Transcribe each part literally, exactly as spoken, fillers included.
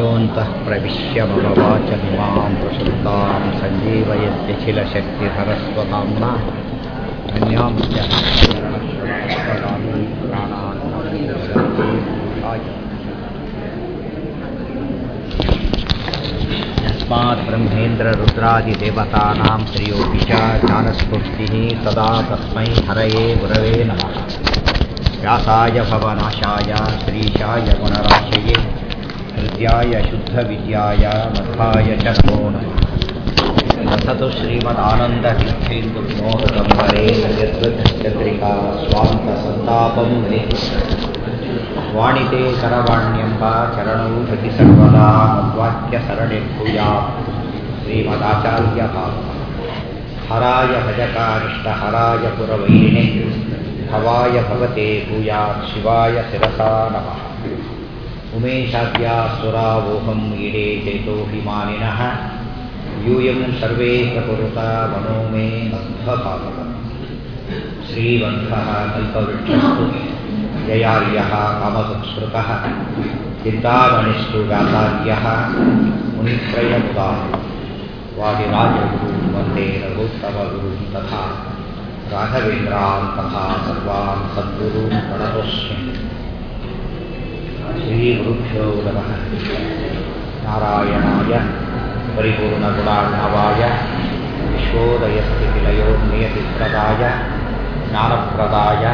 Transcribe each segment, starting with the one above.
योऽन्तः प्रविश्य मम वाचमिमां प्रसुप्तां सञ्जीवयत्यखिलशक्तिधरस्वधाम्ना अन्यांश्च हस्तचरणश्रवणपदानि प्राणान् नमोऽस्तुते। यस्मात् ब्रह्मेन्द्ररुद्रादिदेवतानां श्रियोऽपि च ज्ञानस्फूर्तिः सदा तस्मै हरये गुरवे नमः। व्यासाय भवनाशाय श्रीशाय गुणराशये हृद्याय शुद्धविद्याय मध्वाय च नमो नमः। वसतु श्रीमदानन्दतीर्थेन्दुविनोदकम्बरे यद्वचन्द्रिका स्वान्तसन्तापं वाणिते करवाण्यम्ब चरणौ धृति सर्वदा मद्वाक्यसरणिर्भूयात् श्रीमदाचार्यभावः। हराय भजकारिष्टहराय पुरवैरिणे भवाय भवते भूयात् शिवाय शिरसा नमः। उमेशाद्यासुरावोहं ईडे चेतोऽभिमानिनः यूयं सर्वे प्रकुरुता मनो मे मध्वभावः। श्रीवन्धः कल्पवृक्षस्तु जयार्यः कामसंस्कृतः चिन्तामणिस्तु व्यासार्यः मुनित्रयमुदाः। वादिराजगुरुं वन्दे रघुत्तमगुरुं तथा राघवेन्द्रान् तथा सर्वान् सद्गुरून् प्रणतोऽस्मि। श्रीगुरुभ्यो नमः। नारायणाय परिपूर्णगुणार्णवाय विश्वोदयस्थितिलयोन्नियतिप्रदाय ज्ञानप्रदाय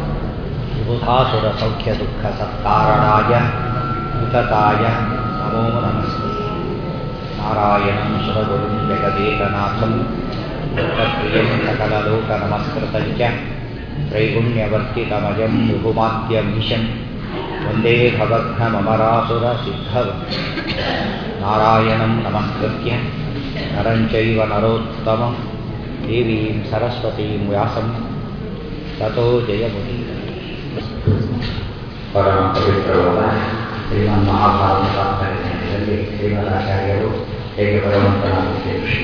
विबुधासुरसौख्यदुःखसत्कारणाय वितताय नमो नमस्ते। नारायणं सुरगुरुं जगदेकनाथं लोकप्रियं सकललोकनमस्कृतं च त्रैगुण्यवर्तितमजं विभुमाद्यमीशं वन्दे भवघ्नममरासुरसिद्धवम्। नारायणं नमस्कृत्य नरं चैव नरोत्तमं देवीं सरस्वतीं व्यासं ततो जयमुदीरये। ಪರಮ ಪವಿತ್ರವಾದ ಶ್ರೀಮನ್ ಮಹಾಭಾರತದಲ್ಲಿ ಶ್ರೀಮದಾಚಾರ್ಯರು ಹೇಗೆ ಭಗವಂತನಾದ ಶ್ರೀಕೃಷ್ಣ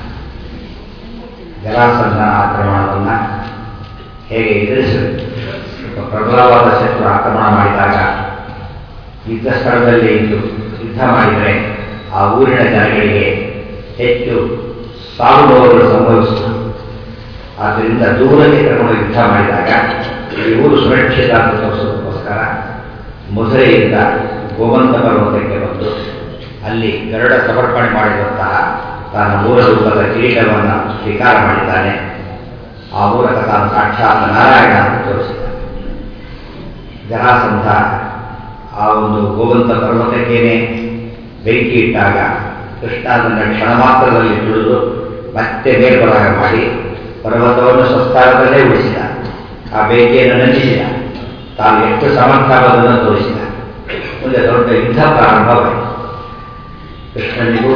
ಜರಾಸಂಧ ಆಕ್ರಮಣವನ್ನು ಹೇಗೆ ಎದುರಿಸಬೇಕು, ಪ್ರಬಲವಾದ ಶತ್ರು ಆಕ್ರಮಣ ಮಾಡಿದಾಗ ಯುದ್ಧ ಸ್ಥಳದಲ್ಲಿ ಇದ್ದು ಯುದ್ಧ ಮಾಡಿದರೆ ಆ ಊರಿನ ಜನಗಳಿಗೆ ಹೆಚ್ಚು ಸಾವು ನೋವುಗಳು ಸಂಭವಿಸುವುದು. ಆದ್ದರಿಂದ ದೂರಕ್ಕೆ ಕರ್ಕೊಂಡು ಯುದ್ಧ ಮಾಡಿದಾಗ ಈ ಊರು ಸುರಕ್ಷಿತ ಅಂತ ತೋರಿಸೋದಕ್ಕೋಸ್ಕರ ಮಧುರೆಯಿಂದ ಗೋವಂತ ಪರ್ವತಕ್ಕೆ ಬಂದು ಅಲ್ಲಿ ಗರುಡ ಸಮರ್ಪಣೆ ಮಾಡಿದಂತಹ ತನ್ನ ಮೂಲ ರೂಪದ ಕಿರೀಟವನ್ನು ಸ್ವೀಕಾರ ಮಾಡಿದ್ದಾನೆ. ಆ ಮೂಲಕ ತಾನು ಸಾಕ್ಷಾತ್ ನಾರಾಯಣ ಅಂತ ತೋರಿಸಿದ್ದಾನೆ. ಜರಾಸಂಧ ಆ ಒಂದು ಗೋವಂತ ಪರ್ವತಕ್ಕೇನೆ ಬೆಂಕಿ ಇಟ್ಟಾಗ ಕೃಷ್ಣ ಅದನ್ನು ಕ್ಷಣ ಮಾತ್ರದಲ್ಲಿ ತುಳಿದು ಮತ್ತೆ ಮೇಲ್ಬರಹ ಮಾಡಿ ಪರ್ವತವನ್ನು ಸ್ವಸ್ಥಾನದಲ್ಲೇ ಉಳಿಸಿದ. ಆ ಬೆಂಕಿಯನ್ನು ನಂದಿಸಿದ. ತಾನು ಎಷ್ಟು ಸಮರ್ಥವಾದನ್ನು ತೋರಿಸಿದ. ಮುಂದೆ ದೊಡ್ಡ ಯುದ್ಧ ಪ್ರಾರಂಭವಾಯಿತು. ಕೃಷ್ಣನಿಗೂ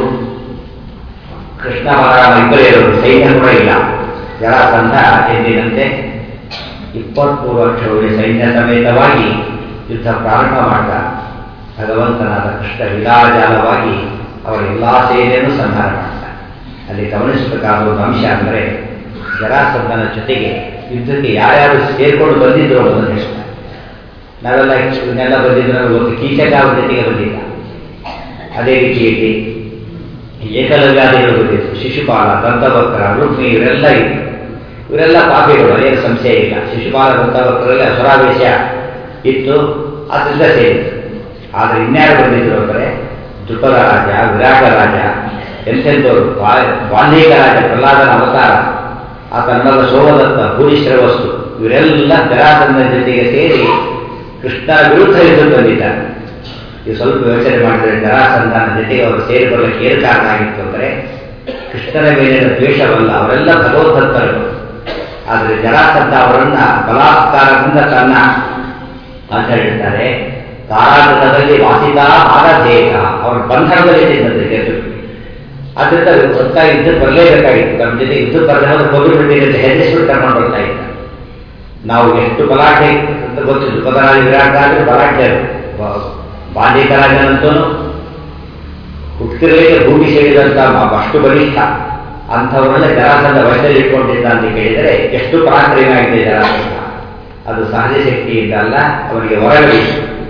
ಕೃಷ್ಣ ಬಲರಾಮ ಇಬ್ಬರೇ ಇರೋದು, ಸೈನ್ಯ ಕೂಡ ಇಲ್ಲ. ಜರಾಸಂಧ ಎಂದಿನಂತೆ ಇಪ್ಪತ್ಮೂರು ವರ್ಷಗಳಿಗೆ ಸೈನ್ಯ ಸಮೇತವಾಗಿ ಯುದ್ಧ ಪ್ರಾರಂಭ ಮಾಡಿದ. ಭಗವಂತನಾದ ಕೃಷ್ಣ ವಿಲಾಜಾಲವಾಗಿ ಅವರ ಎಲ್ಲಾ ಸೇನೆಯನ್ನು ಸಂಹಾರ ಮಾಡಿದ. ಅಲ್ಲಿ ಗಮನಿಸಬೇಕಾದ ಒಂದು ಅಂಶ ಅಂದರೆ ಜರಾಸಂಧನ ಜೊತೆಗೆ ಯುದ್ಧಕ್ಕೆ ಯಾರ್ಯಾರು ಸೇರ್ಕೊಂಡು ಬಂದಿದ್ರು ಅನ್ನೋದನ್ನು ಹೇಳ್ತಾರೆ. ನಾವೆಲ್ಲ ಇವನ್ನೆಲ್ಲ ಬಂದಿದ್ರು ಒಂದು ಕೀಚಕ ಅವರ ಜೊತೆಗೆ ಬಂದಿದ್ದ. ಅದೇ ರೀತಿಯಲ್ಲಿ ಏಕಲವ್ಯಾದಿಗಳು ಬಂದಿದ್ರು. ಶಿಶುಪಾಲ, ದಂತಭಕ್ತರ, ರುಕ್ಮಿ ಇವರೆಲ್ಲ ಇದ್ರು. ಇವರೆಲ್ಲ ಪಾಪಿಗಳು, ಅದೇನು ಸಂಶಯ ಇಲ್ಲ. ಶಿಶುಪಾಲ ದಂತಭಕ್ತರಲ್ಲಿ ಅಸುರಾವೇಶ ಇತ್ತು, ಅದರಿಂದ ಸೇರಿತ್ತು. ಆದರೆ ಇನ್ಯಾರು ಬಂದಿದ್ರು ಅಂದರೆ ದ್ರುಪದ ರಾಜ, ವಿರಾಟ ರಾಜ, ಎಂತೆಂಥವರು, ವಾಲ್ಮೀಕ ರಾಜ, ಪ್ರಹ್ಲಾದನ ಅವತಾರ, ಆತನ್ನೆಲ್ಲ ಸೋಮದತ್ತ, ಭೂರಿಶ್ರವಸ್ತು ಇವರೆಲ್ಲ ಜರಾಸಂಧನ ಜೊತೆಗೆ ಸೇರಿ ಕೃಷ್ಣ ವಿರುದ್ಧ ಯುದ್ಧಕ್ಕೆ ಬಂದಿದ್ದಾರೆ. ಇದು ಸ್ವಲ್ಪ ಯೋಚನೆ ಮಾಡಿದರೆ ಜರಾಸಂಧನ ಜೊತೆಗೆ ಅವರು ಸೇರಿ ಬರಲಿಕ್ಕೆ ಏನು ಕಾರಣ ಆಗಿತ್ತು ಅಂದರೆ ಕೃಷ್ಣನ ಮೇಲಿನ ದ್ವೇಷವಲ್ಲ, ಅವರೆಲ್ಲ ಭಗವದ್ಭಕ್ತರು. ಆದರೆ ಜರಾಸಂಧ ಅವರನ್ನ ಬಲಾತ್ಕಾರದಿಂದ ತನ್ನ ಅಂತ ಹೇಳ್ತಾರೆ ಕಾರಾಗೃಹದಲ್ಲಿ ವಾಸಿತ ಆರಾಧೇಯ ಅವರ ಬಂಧನದಲ್ಲಿ ಗೆದ್ದು. ಆದ್ದರಿಂದ ಹೊತ್ತಾಗಿ ಯುದ್ಧಕ್ಕೆ ಬರಲೇಬೇಕಾಗಿತ್ತು. ನಮ್ಮ ಜೊತೆ ಯುದ್ಧಕ್ಕೆ ಬರದೆ ಹೋದ್ರೆ ಕೊಬ್ಬು ಬಿಟ್ಟಿರುತ್ತೆ, ಹೆದರಿಸ್ಬಿಟ್ಟು ಕರ್ಕೊಂಡು ಬರ್ತಾ ಇದ್ದ. ನಾವು ಎಷ್ಟು ಬಲಾಟೆ ಅಂತ ಗೊತ್ತಿದ್ದು. ಪದರಾಜ ವಿರಾಟ ಆದರೆ ಬಲಾಟೆ, ಬಾಲ್ಯಕರಾಜನಂತೂ ಹುಟ್ಟಿರಲಿಕ್ಕೆ ಭೂಮಿ ಸೇರಿದಂಥ ಅಷ್ಟು ಬಲಿಷ್ಠ. ಅಂಥವರನ್ನೇ ಜರಾಸಂಧ ವಯಸ್ಸಲ್ಲಿ ಇಟ್ಕೊಂಡಿದ್ದ ಅಂತ ಕೇಳಿದರೆ ಎಷ್ಟು ಪರಾಕ್ರಮಿಯಾಗಿದೆ ಜರಾಸಂಧ. ಅದು ಸಹಜ ಶಕ್ತಿಯಿಂದ ಅಲ್ಲ, ಅವರಿಗೆ ಹೊರಗಡೆ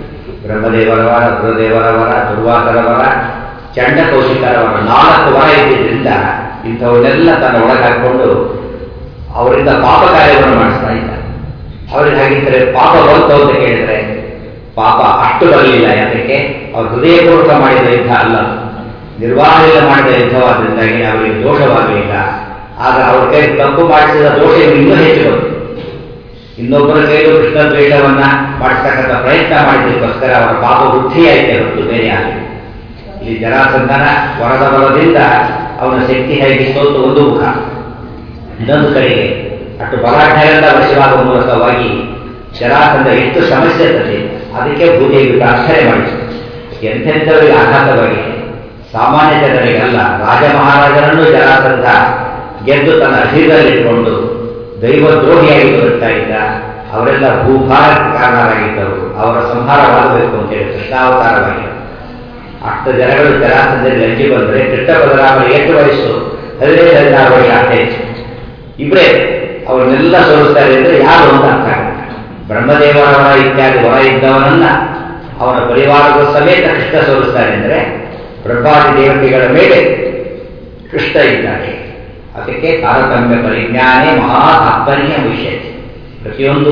ಬ್ರಹ್ಮದೇವರ ವರ, ರುದ್ರದೇವರ ವರ, ದುರ್ವಾಸರ ವರ, ಚಂಡ ಕೌಶಿಕರ ವರ, ನಾಲ್ಕು ವರ ಇದ್ದಿದ್ದರಿಂದ ಇಂಥವನ್ನೆಲ್ಲ ತನ್ನ ಒಳಗೆ ಹಾಕಿಕೊಂಡು ಅವರಿಂದ ಪಾಪ ಕಾರ್ಯವನ್ನು ಮಾಡಿಸ್ತಾ ಇದ್ದ. ಅವ್ರಿಗೆ ಹಾಗಿದ್ದರೆ ಪಾಪ ಬಂತು ಅಂತ ಕೇಳಿದರೆ ಪಾಪ ಅಷ್ಟು ಬರಲಿಲ್ಲ. ಯಾಕೆ? ಅವ್ರು ಹೃದಯಪೂರ್ವಕ ಮಾಡಿದ ಯುದ್ಧ ಅಲ್ಲ, ನಿರ್ವಾಹಣೆ ಮಾಡಿದ ಯುದ್ಧವಾದ್ದರಿಂದಾಗಿ ಅವರಿಗೆ ದೋಷವಾಗಲಿಲ್ಲ. ಆಗ ಅವ್ರ ಕೈ ತಪ್ಪು ಮಾಡಿಸಿದ ದೋಷ ಇನ್ನೂ ಹೆಚ್ಚು ಬಂತು. ಇನ್ನೊಬ್ಬರ ಕೈಲೂ ಕೃಷ್ಣ ದ್ವೇಷವನ್ನ ಮಾಡಿಸ್ತಕ್ಕಂಥ ಪ್ರಯತ್ನ ಮಾಡಿದ್ದಕ್ಕೋಸ್ಕರ ಅವರ ಪಾಪ ವೃದ್ಧಿಯಾಯಿತೆ ಹೊರತು ಬೇರೆ ಆಗಲಿ. ಇಲ್ಲಿ ಜರಾಸಂಧನ ವರದ ಬಲದಿಂದ ಅವನ ಶಕ್ತಿ ಹೇಗೆ ಸೋತು ಒಂದು ಮುಖ, ಇನ್ನೊಂದು ಕಡೆಗೆ ಅಷ್ಟು ಬಲಾಢ್ಯರಿಂದ ವಶವಾಗುವ ಮೂಲಕವಾಗಿ ಜರಾಸಂಧ ಎಷ್ಟು ಸಮಸ್ಯೆ ಇರ್ತದೆ. ಅದಕ್ಕೆ ಭೂದೇವಿ ಪ್ರಾರ್ಥನೆ ಮಾಡಿತು. ಎಂಥೆಂಥವರಿಗೆ ಆಘಾತವಾಗಿದೆ, ಸಾಮಾನ್ಯ ಜನರಿಗಲ್ಲ. ರಾಜ ಮಹಾರಾಜರನ್ನು ಜರಾಸಂಧ ಗೆದ್ದು ತನ್ನ ಅಧೀನದಲ್ಲಿಟ್ಟುಕೊಂಡು ದೈವದ್ರೋಹಿಯಾಗಿ ಬದುಕ್ತಾ ಇದ್ದ. ಅವರೆಲ್ಲ ಭೂಭಾರಕ್ಕೆ ಕಾರಣರಾಗಿದ್ದರು. ಅವರ ಸಂಹಾರವಾಗಬೇಕು ಅಂತೇಳಿ ಕೃಷ್ಣಾವತಾರವಾಗಿದೆ. ಅಷ್ಟು ಜನಗಳು ಜರಾಸಂಧದಲ್ಲಿ ಲಂಚಿ ಬಂದರೆ ಕೃಷ್ಣ ಬಲರಾಮರ ಎಷ್ಟು ವಯಸ್ಸು? ಹದಿನೈದು ಹದಿನಾರು ವರ್ಷ ಅಷ್ಟೇ. ಇಬ್ಬರೇ ಅವರನ್ನೆಲ್ಲ ಸೋಲಿಸ್ತಾರೆ ಅಂದರೆ ಯಾರು ಅಂತ ಅರ್ಥ ಆಗುತ್ತೆ. ಬ್ರಹ್ಮದೇವರ ವರ ಇತ್ಯಾದಿ ವರ ಇದ್ದವನನ್ನ ಅವನ ಪರಿವಾರದ ಸಮೇತ ಕೃಷ್ಣ ಸೋಲಿಸ್ತಾರೆ ಅಂದರೆ ಬ್ರಹ್ಮಾದಿ ದೇವತೆಗಳ ಮೇಲೆ ಕೃಷ್ಣ ಇದ್ದಾನೆ. ಅದಕ್ಕೆ ತಾರತಮ್ಯ ಪರಿಜ್ಞಾನೇ ಮಹಾ ತಾತ್ಪರ್ಯ ವಿಷಯ. ಪ್ರತಿಯೊಂದು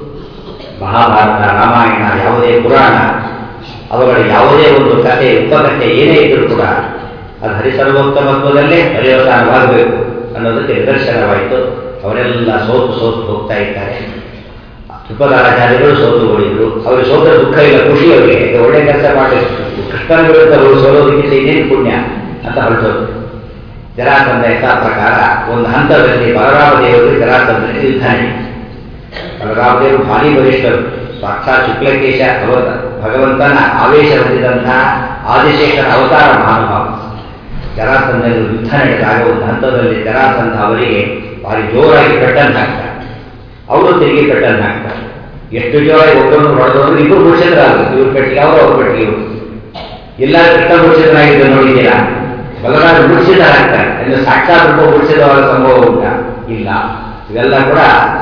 ಮಹಾಭಾರತ, ರಾಮಾಯಣ, ಯಾವುದೇ ಪುರಾಣ, ಅವುಗಳ ಯಾವುದೇ ಒಂದು ಕಥೆ, ಉಪಕಥೆ ಏನೇ ಇದ್ರೂ ಕೂಡ ಅದು ಹರಿಸರ್ವೋತ್ತಮತ್ವದಲ್ಲೇ ಪರ್ಯವಸಾನವಾಗಬೇಕು ಅನ್ನೋದಕ್ಕೆ ನಿದರ್ಶನವಾಯಿತು. ಅವರೆಲ್ಲ ಸೋತು ಸೋತು ಹೋಗ್ತಾ ಇದ್ದಾರೆ. ತ್ರಿಪದಾಚಾರ್ಯಗಳು ಸೋತು ಓಡಿದ್ರು. ಅವ್ರಿಗೆ ಸೋತ ದುಃಖ ಇಲ್ಲ, ಖುಷಿ ಅವರಿಗೆ. ಒಳ್ಳೆ ಕೆಲಸ ಮಾಡಿ ಕೃಷ್ಣನ ವಿರುದ್ಧ ಅವರು ಸೋಲೋದಕ್ಕೆ ಇನ್ನೇನು ಪುಣ್ಯ ಅಂತ ಹೊರಟೋದು. ಜರಾಸಂಧ ಯಥಾ ಪ್ರಕಾರ ಒಂದು ಹಂತದಲ್ಲಿ ಬಲರಾಮ ದೇವರು ಜರಾಸಂಧನಿಗೆ ಯುದ್ಧ ನಡೆಯಿತು. ಬಲರಾಮ ದೇವರು ಭಾರಿ ಬಲಿಷ್ಠರು. ಸಾಕ್ಷಾತ್ ಶುಕ್ಲಕೇಶ ಭಗವಂತ ಭಗವಂತನ ಆವೇಶ ಹೊಂದಿದಂತಹ ಆದಿಶೇಷನ ಅವತಾರ ಮಹಾನುಭಾವ. ಜರಾಸಂಧನಿಗೆ ಯುದ್ಧ ನಡೆದಾಗ ಒಂದು ಹಂತದಲ್ಲಿ ಜರಾಸಂಧ ಅವರಿಗೆ ಭಾರಿ ಜೋರಾಗಿ ಪೆಟ್ಟನ್ನು ಹಾಕ್ತಾರೆ. ಅವರು ತಿರುಗಿ ಪೆಟ್ಟನ್ನು ಹಾಕ್ತಾರೆ. ಎಷ್ಟು ಜೋರಾಗಿ ಒಬ್ಬರನ್ನು ಹೊಡೆದವರು ಇಬ್ಬರು ಮುಗಿಸಿದ್ರಾಗುತ್ತೆ. ಇವ್ರ ಪೆಟ್ಟಿಗೆ ಅವರು ಅವ್ರ ಪೆಟ್ಟಿಗೆ ಇವರು ಎಲ್ಲ ಕೃಷ್ಣ ಮುಗಿಸಿದ್ರಾಗಿದ್ದು ನೋಡಿದ್ದೀರಾ? ಬಲರಾಮ ಮುಗಿಸಿದ ಹಾಕ್ತಾರೆ. ಎಂದು ಸಾಕ್ಷಾತ್ ರೂಪ ಮುಗಿಸಿದವರ ಸಂಭವ ಉಂಟ? ಇಲ್ಲ. ಇವೆಲ್ಲ ಕೂಡ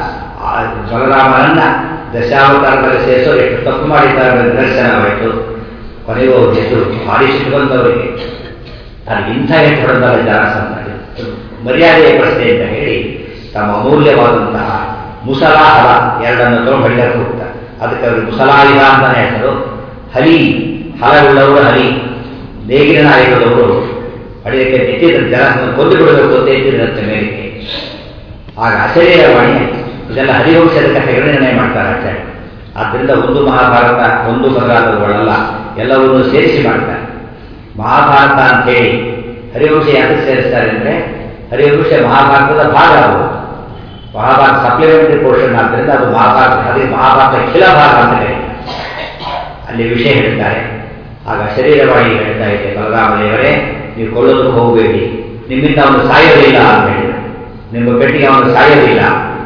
ಬಲರಾಮನನ್ನ ದಶಾವತಾರದಲ್ಲಿ ಸೇರಿಸೋ ಎಷ್ಟು ತಪ್ಪು ಮಾಡಿದ್ದಾರೆ ನಿದರ್ಶನವಾಯಿತು. ಕೊನೆಗೂ ಹೆಸರು ಭಾರಿ ಸಿಟ್ಟುವಂತವರಿಗೆ ಅದು ಇಂಥ ಎಷ್ಟು ಹೊಡೆದಲ್ಲ ಜರಾಸಂಧ. ಮರ್ಯಾದೆಯ ಪ್ರಶ್ನೆ ಅಂತ ಹೇಳಿ ತಮ್ಮ ಅಮೂಲ್ಯವಾದಂತಹ ಮುಸಲಾ ಹಲ ಎರಡನ್ನು ತಗೊಂಡು ಹೊಡೆಯಕ್ಕೆ ಹೋಗ್ತಾರೆ. ಅದಕ್ಕೆ ಅವರು ಮುಸಲಾಯುಧ ಅಂತಾನೆ ಹೆಸರು. ಹಲಿ ಹಲವುಳ್ಳವರು ಹಲಿ, ನೇಗಿನ ನಾಯಕದವರು ಹೊಡೆಯಕ್ಕೆ ಎತ್ತಿದ್ರೆ ಜರಾಸಂಧ ಕೊಂದು ಬಿಡಬೇಕು ಅಂತ ಎತ್ತಿದ್ರಂತೆ ಮೇಲಕ್ಕೆ. ಆಗ ಅಶರೀರವಾಣಿ ಆಯಿತು. ಇದೆಲ್ಲ ಹರಿವಂಶದ ಕಥೆಗಳು ನಿರ್ಣಯ ಮಾಡ್ತಾರೆ ಆಚಾರ್ಯ. ಆದ್ದರಿಂದ ಒಂದು ಮಹಾಭಾರತ ಒಂದು ಮೊದಲಾದವುಗಳಲ್ಲ, ಎಲ್ಲವನ್ನೂ ಸೇರಿಸಿ ಮಾಡ್ತಾರೆ. ಮಹಾಭಾರತ ಅಂತ ಹೇಳಿ ಹರಿವಂಶ ಯಾಕೆ ಸೇರಿಸ್ತಾರೆ ಅಂದರೆ ಹರಿವಂಶ ಮಹಾಭಾರತದ ಭಾಗ ಅದು. ಮಹಾಭಾರತ ಸಪ್ಲಿಮೆಂಟರಿ ಪೋರ್ಷನ್ ಆದ್ದರಿಂದ ಅದು ಮಹಾಭಾರತ, ಅದೇ ಮಹಾಭಾರತ ಖಿಲ ಭಾಗ ಅಂತ ಹೇಳಿ ಅಲ್ಲಿ ವಿಷಯ ಹೇಳ್ತಾರೆ. ಆಗ ಶರೀರವಾಣಿ ಹೇಳ್ತಾ ಇದೆ, ಬಲರಾಮ ದೇವರೇ ನೀವು ಕೊಲ್ಲೋದಕ್ಕೆ ಹೋಗಬೇಡಿ, ನಿಮ್ಮಿಂದ ಅವನು ಸಾಯೋದಿಲ್ಲ ಅಂತ ಹೇಳಿದ್ರೆ, ನಿಮ್ಮ ಪೆಟ್ಟಿಗೆ ಅವನು ಸಾಯೋದಿಲ್ಲ,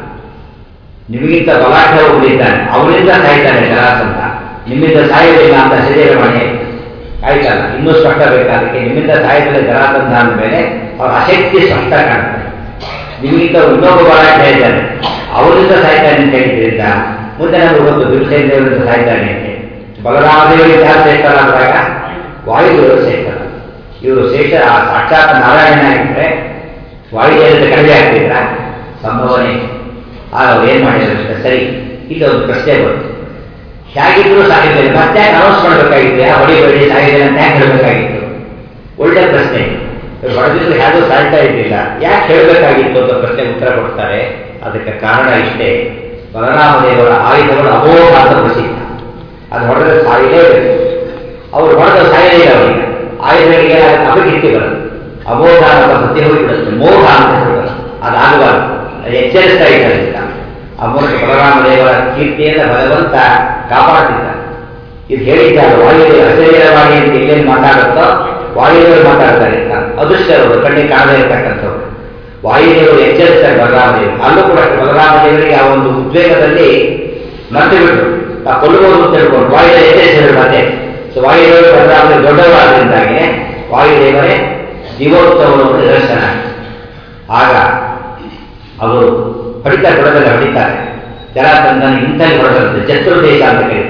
ನಿಮಗಿಂತ ಬಲಾಢ್ಯ ಹೋಗಲಿದ್ದಾನೆ, ಅವನಿಂದ ಸಾಯ್ತಾನೆ ಜರಾಸಂಧ, ನಿಮ್ಮಿಂದ ಸಾಯೋದಿಲ್ಲ ಅಂತ ಶರೀರವಾಣಿ ಆಯ್ತಲ್ಲ. ಇನ್ನೂ ಸ್ಪಷ್ಟ ಬೇಕಾದಕ್ಕೆ ನಿಮ್ಮಿಂದ ಸಾಯೋದಿಲ್ಲ ಜರಾಸಂಧ ಅಂದಮೇಲೆ ಅವ್ರ ಅಶಕ್ತಿ ಸ್ಪಷ್ಟ ಕಾಣ್ತಾರೆ. ನಿಮಗಿಂತ ಇನ್ನೊಬ್ಬ ಬಲಾಢ್ಯ ಇದ್ದಾನೆ, ಅವರಿಂದ ಸಾಯ್ತಾನೆ ಅಂತ ಹೇಳಿದ್ರಿಂದ ಮುಂದೆ ನಮಗೆ ಗೊತ್ತು ದುರ್ಸೇನ ದೇವರಿಂದ ಸಾಯ್ತಾನೆ ಅಂತ. ಬಲರಾಮ ದೇವರಿಗೆ ಯಾರು ಸೇರ್ತಾರಾದಾಗ ವಾಯುದೇವರು ಸೇರ್ತಾರೆ. ಇವರು ಶೇಷ ಸಾಕ್ಷಾತ್ ನಾರಾಯಣ ಆಗಿದ್ರೆ ವಾಯುದೇವತೆ ಕಡಿಮೆ ಆಗ್ತಿದ್ರ ಸಂಭವನೆ. ಆಗ ಅವ್ರು ಏನ್ ಮಾಡಿದ್ರು ಸರಿ, ಈಗ ಒಂದು ಪ್ರಶ್ನೆ ಬಂತು, ಹೇಗಿದ್ರು ಸಾಯಿದ್ದೇನೆ ಮತ್ತೆ ಯಾಕೆ ಅನೌನ್ಸ್ ಮಾಡಬೇಕಾಗಿತ್ತು? ಯಾ ಹೊಡಿಬೇಡಿ ಸಾಯಿದ್ದೇನೆ ಅಂತ ಯಾಕೆ ಹೇಳಬೇಕಾಗಿತ್ತು? ಒಳ್ಳೆ ಪ್ರಶ್ನೆ. ಹೊಡೆದಿದ್ರು ಹೇಗೂ ಸಾಯ್ತಾ ಇದ್ದಿಲ್ಲ, ಯಾಕೆ ಹೇಳಬೇಕಾಗಿತ್ತು ಅಂತ ಪ್ರಶ್ನೆ ಉತ್ತರ ಕೊಡ್ತಾರೆ. ಅದಕ್ಕೆ ಕಾರಣ ಇಷ್ಟೇ, ಬಲರಾಮ ದೇವರ ಆಯುಧಗಳು ಅಮೋಘ ಅಂತ ಪ್ರಸಿದ್ಧ. ಅದು ಹೊಡೆದ್ರೆ ಸಾಯಲೇಬೇಕು. ಅವ್ರು ಹೊಡೆದ ಸಾಯಲೇ ಇಲ್ಲ. ಅವರಿಗೆ ಆಯುಧಗಳಿಗೆ ಅಪಕೀರ್ತಿ ಬರುತ್ತೆ, ಅಮೋಘ ಅಂತ ಪ್ರತಿ ಹೋಗಿಬಿಡುತ್ತೆ, ಮೋಹ ಅಂತ ಹೇಳ್ತಾರೆ. ಅದಾಗಬಾರ್ದು, ಅದು ಎಚ್ಚರಿಸ್ತಾ ಇದ್ದಾರೆ. ಆ ಮೂಲಕ ಬಲರಾಮ ದೇವರ ಕೀರ್ತಿಯನ್ನು ಭಗವಂತ ಕಾಪಾಡ್ತಿದ್ದಾರೆ. ಇದು ಹೇಳಿದ್ದಾರೆ ವಾಯುದೇವ ಅಶರೀರವಾಣಿ ಅಂತ ಎಲ್ಲೇನು ಮಾತಾಡುತ್ತೋ ವಾಯುದೇವರು ಮಾತಾಡ್ತಾರೆ. ಅದೃಷ್ಟವರು ಕಣ್ಣಿಗೆ ಕಾಣದೇ ಇರತಕ್ಕಂಥವ್ರು ವಾಯುದೇವರು ಎಚ್ಚರಿಸ್ತಾರೆ ಬಲರಾಮ ದೇವರು. ಅಲ್ಲೂ ಕೂಡ ಬಲರಾಮ ದೇವರಿಗೆ ಆ ಒಂದು ಉದ್ವೇಗದಲ್ಲಿ ಮತ್ತೆ ಬಿಟ್ಟರು, ಆ ಕೊಲ್ಲಬಹುದು ಅಂತ ಹೇಳ್ಕೊಂಡು ವಾಯುದೇವ ಎಚ್ಚರಿಸಿದ್ರು ಮತ್ತೆ. ಸೊ ವಾಯುದೇವರು ಬಲರಾಮ ದೊಡ್ಡವರಾದ್ರಿಂದಾಗಿ ವಾಯುದೇವರೇ ಜೀವೋತ್ಸವವನ್ನು ನಿದರ್ಶನ. ಆಗ ಅವರು ಹೊಡಿತಾರೆ, ಹೊಡೆದಲ್ಲ ಹೊಡಿತಾರೆ. ಜರಾಸಂಧನ ಇಂಥಲ್ಲಿ ಹೊಡೆದಂತೆ ಚತುರ್ದೇಶ ಅಂತ ಕರೀತಾರೆ.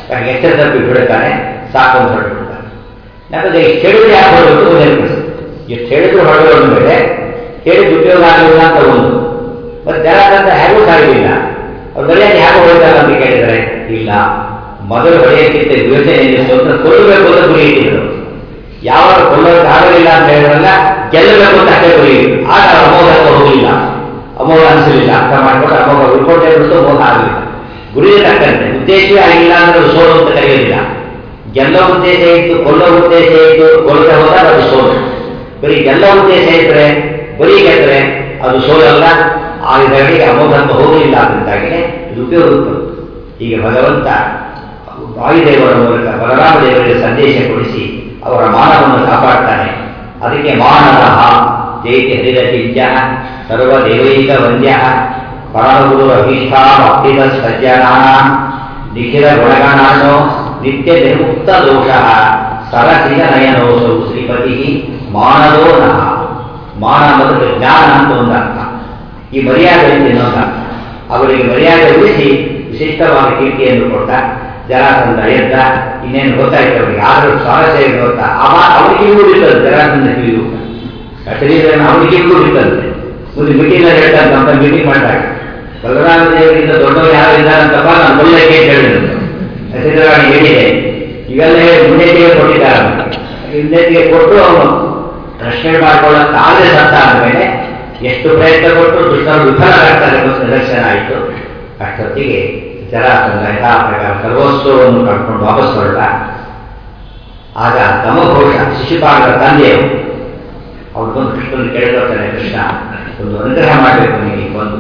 ಯಾಕೆ ಎಚ್ಚರ ತಪ್ಪಿ ಬಿಡುತ್ತಾನೆ, ಸಾಕು ಅಂತ ಹೊರಟುಬಿಡ್ತಾನೆ. ಯಾಕಂದ್ರೆ ಎಷ್ಟು ಹೇಳಿದ್ರೆ ಯಾಕೆ ಹೊರಬೇಕು ನೆನಪಿಸ್ ಎಷ್ಟು ಹೇಳಿದ್ರು ಹೊರಡೋಣ ಮೇಲೆ ಹೇಳಿದ್ದು ಉಪಯೋಗ ಆಗಲಿಲ್ಲ ಅಂತ ಒಂದು. ಮತ್ತೆ ಜರಾಸಂಧ ಹೇಗೂ ಸಾಗಲಿಲ್ಲ, ಅವ್ರು ಬರೆಯಾಗಿ ಹೇಗೆ ಹೊರಡ್ತಾರೆ ಅಂತ ಕೇಳಿದರೆ ಇಲ್ಲ, ಮೊದಲು ಹೊಡೆಯಕ್ಕಿಂತ ಯೋಚನೆ ಏನಿತ್ತು ಅಂತ ಕೊಲ್ಲಬೇಕು ಅಂತ ಗುರಿ ಇಟ್ಟಿದ್ರು. ಯಾವಾಗ ಕೊಲ್ಲೋಕೆ ಆಗಲಿಲ್ಲ ಅಂತ ಹೇಳಿದ್ರಲ್ಲ, ಗೆಲ್ಲಬೇಕು ಅಂತ ಅಷ್ಟೇ ಗುರಿ ಇತ್ತು. ಆಗ ಅಮೋಘ ಹೋಗಲಿಲ್ಲ, ಅಮೋಘ ಅನಿಸಲಿಲ್ಲ, ಅರ್ಥ ಮಾಡಿಕೊಂಡು ಅಮೋಘ ಉಳ್ಕೊಂಡೇ ಬಿಟ್ಟು ಮೋಹ ಆಗಲಿಲ್ಲ. ಗುರಿಯ ತಕ್ಕಂತೆ ಉದ್ದೇಶವೇ ಆಗಿಲ್ಲ ಅಂದ್ರೆ ಅದು ಸೋಲು ಅಂತ ಕರೆಯೋದಿಲ್ಲ. ಗೆಲ್ಲೋ ಉದ್ದೇಶ ಇತ್ತು, ಕೊಲ್ಲೋ ಉದ್ದೇಶ ಇತ್ತು, ಕೊಲ್ಲದೆ ಹೋದಾಗ ಅದು ಸೋಲು. ಬರೀ ಗೆಲ್ಲೋ ಉದ್ದೇಶ ಇದ್ರೆ ಬರೀ ಗೆದ್ದರೆ ಅದು ಸೋಲಲ್ಲ. ಆ ಇದರಿಗೆ ಅಮೋಘ ಅಂತ ಹೋಗಲಿಲ್ಲ ಅದರಿಂದಾಗಿಯೇ ಇದು ಉಪಯೋಗ. ಹೀಗೆ ಭಗವಂತ ವಾಯುದೇವರ ಮೂಲಕ ಬಲರಾಮ ದೇವರಿಗೆ ಸಂದೇಶ ಕೊಡಿಸಿ ಅವರ ಮಾನವನ್ನು ಕಾಪಾಡ್ತಾನೆ. ಅದಕ್ಕೆ ಮಾನನಃ ಜೈತಿ ಹರಿರಚಿಂಜ ಸರ್ವದೇವೈಕ ವಂದ್ಯ ಪರಮಗುರು ಅಭೀಷ್ಟಾಮಪ್ಪಿದ ಸಜ್ಜನಾನ ನಿಖಿಲ ಗುಣಗಣಾನೋ ನಿತ್ಯ ನಿರ್ಮುಕ್ತ ದೋಷ ಸರಸಿಜ ನಯನೋಸೌ ಶ್ರೀಪತಿ ಮಾನದೋ ನಃ. ಮಾನ ಮತ್ತು ಜ್ಞಾನ ಅಂತ ಒಂದರ್ಥ. ಈ ಮರ್ಯಾದೆ ಇನ್ನೊಂದು ಅರ್ಥ. ಅವರಿಗೆ ಮರ್ಯಾದೆ ಉಳಿಸಿ ವಿಶಿಷ್ಟವಾದ ಕೀರ್ತಿಯನ್ನು ಕೊಟ್ಟ. ಜರಾಸಂಧ ಎದ್ದ, ಇನ್ನೇನು ಗೊತ್ತಾಯ್ತು ಅವರಿಗೆ. ಆದರೂ ಸ್ವಾರಸ್ಯ ಗೊತ್ತಾ, ಆ ಅವರಿಗೆ ಇಲ್ಲೂ ಬಿಟ್ಟದ್ದು ಜರಾಸಂಧ ಕಿವಿಯು ಶರೀರವನ್ನು ಅವರಿಗೆ ಇಲ್ಲೂ ಬಿಟ್ಟಂತೆ. ಮುಂದೆ ಮೀಟಿಂಗ್ ಹೇಳ್ತಂತ ಮೀಟಿಂಗ್ ಮಾಡಿದಾಗ ಬಲರಾಮ ದೇವರಿಂದ ದೊಡ್ಡವರು ಯಾರು ಇದ್ದಾರಂತಪ್ಪ ನಾನು ಒಳ್ಳೆಯಕ್ಕೆ ಹೇಳಿದ್ರು. ಹೆಸರುಗಳನ್ನು ಹೇಳಿದೆ, ಇವೆಲ್ಲ ಮುನ್ನೆಟ್ಟಿಗೆ ಕೊಟ್ಟಿದ್ದಾರೆ. ಮುನ್ನೆಟ್ಟಿಗೆ ಕೊಟ್ಟು ಅವನು ರಕ್ಷಣೆ ಮಾಡಿಕೊಳ್ಳೋಕೆ ಆಗದೆ ಸತ್ತ ಅಂದಮೇಲೆ ಎಷ್ಟು ಪ್ರಯತ್ನ ಕೊಟ್ಟು ದುಷ್ಟರು ವಿಫಲರಾಗ್ತಾರೆ ಎಂಬ ನಿದರ್ಶನ ಆಯಿತು. ಅಷ್ಟೊತ್ತಿಗೆ ಜರಾಸಂಧ ಯಥಾ ಪ್ರಕಾರ ಸರ್ವಸ್ವವನ್ನು ಕಟ್ಕೊಂಡು ವಾಪಸ್ ಹೊರಟ. ಆಗ ತಮಘೋಷ ಶಿಶುಪಾಲರ ತಂದೆಯವರು ಅವ್ರು ಬಂದು ಕೃಷ್ಣನ ಕೇಳ್ಕೊಳ್ತಾನೆ, ಕೃಷ್ಣ ಒಂದು ಅನುಗ್ರಹ ಮಾಡಬೇಕು ನಿಮಗೆ, ಬಂದು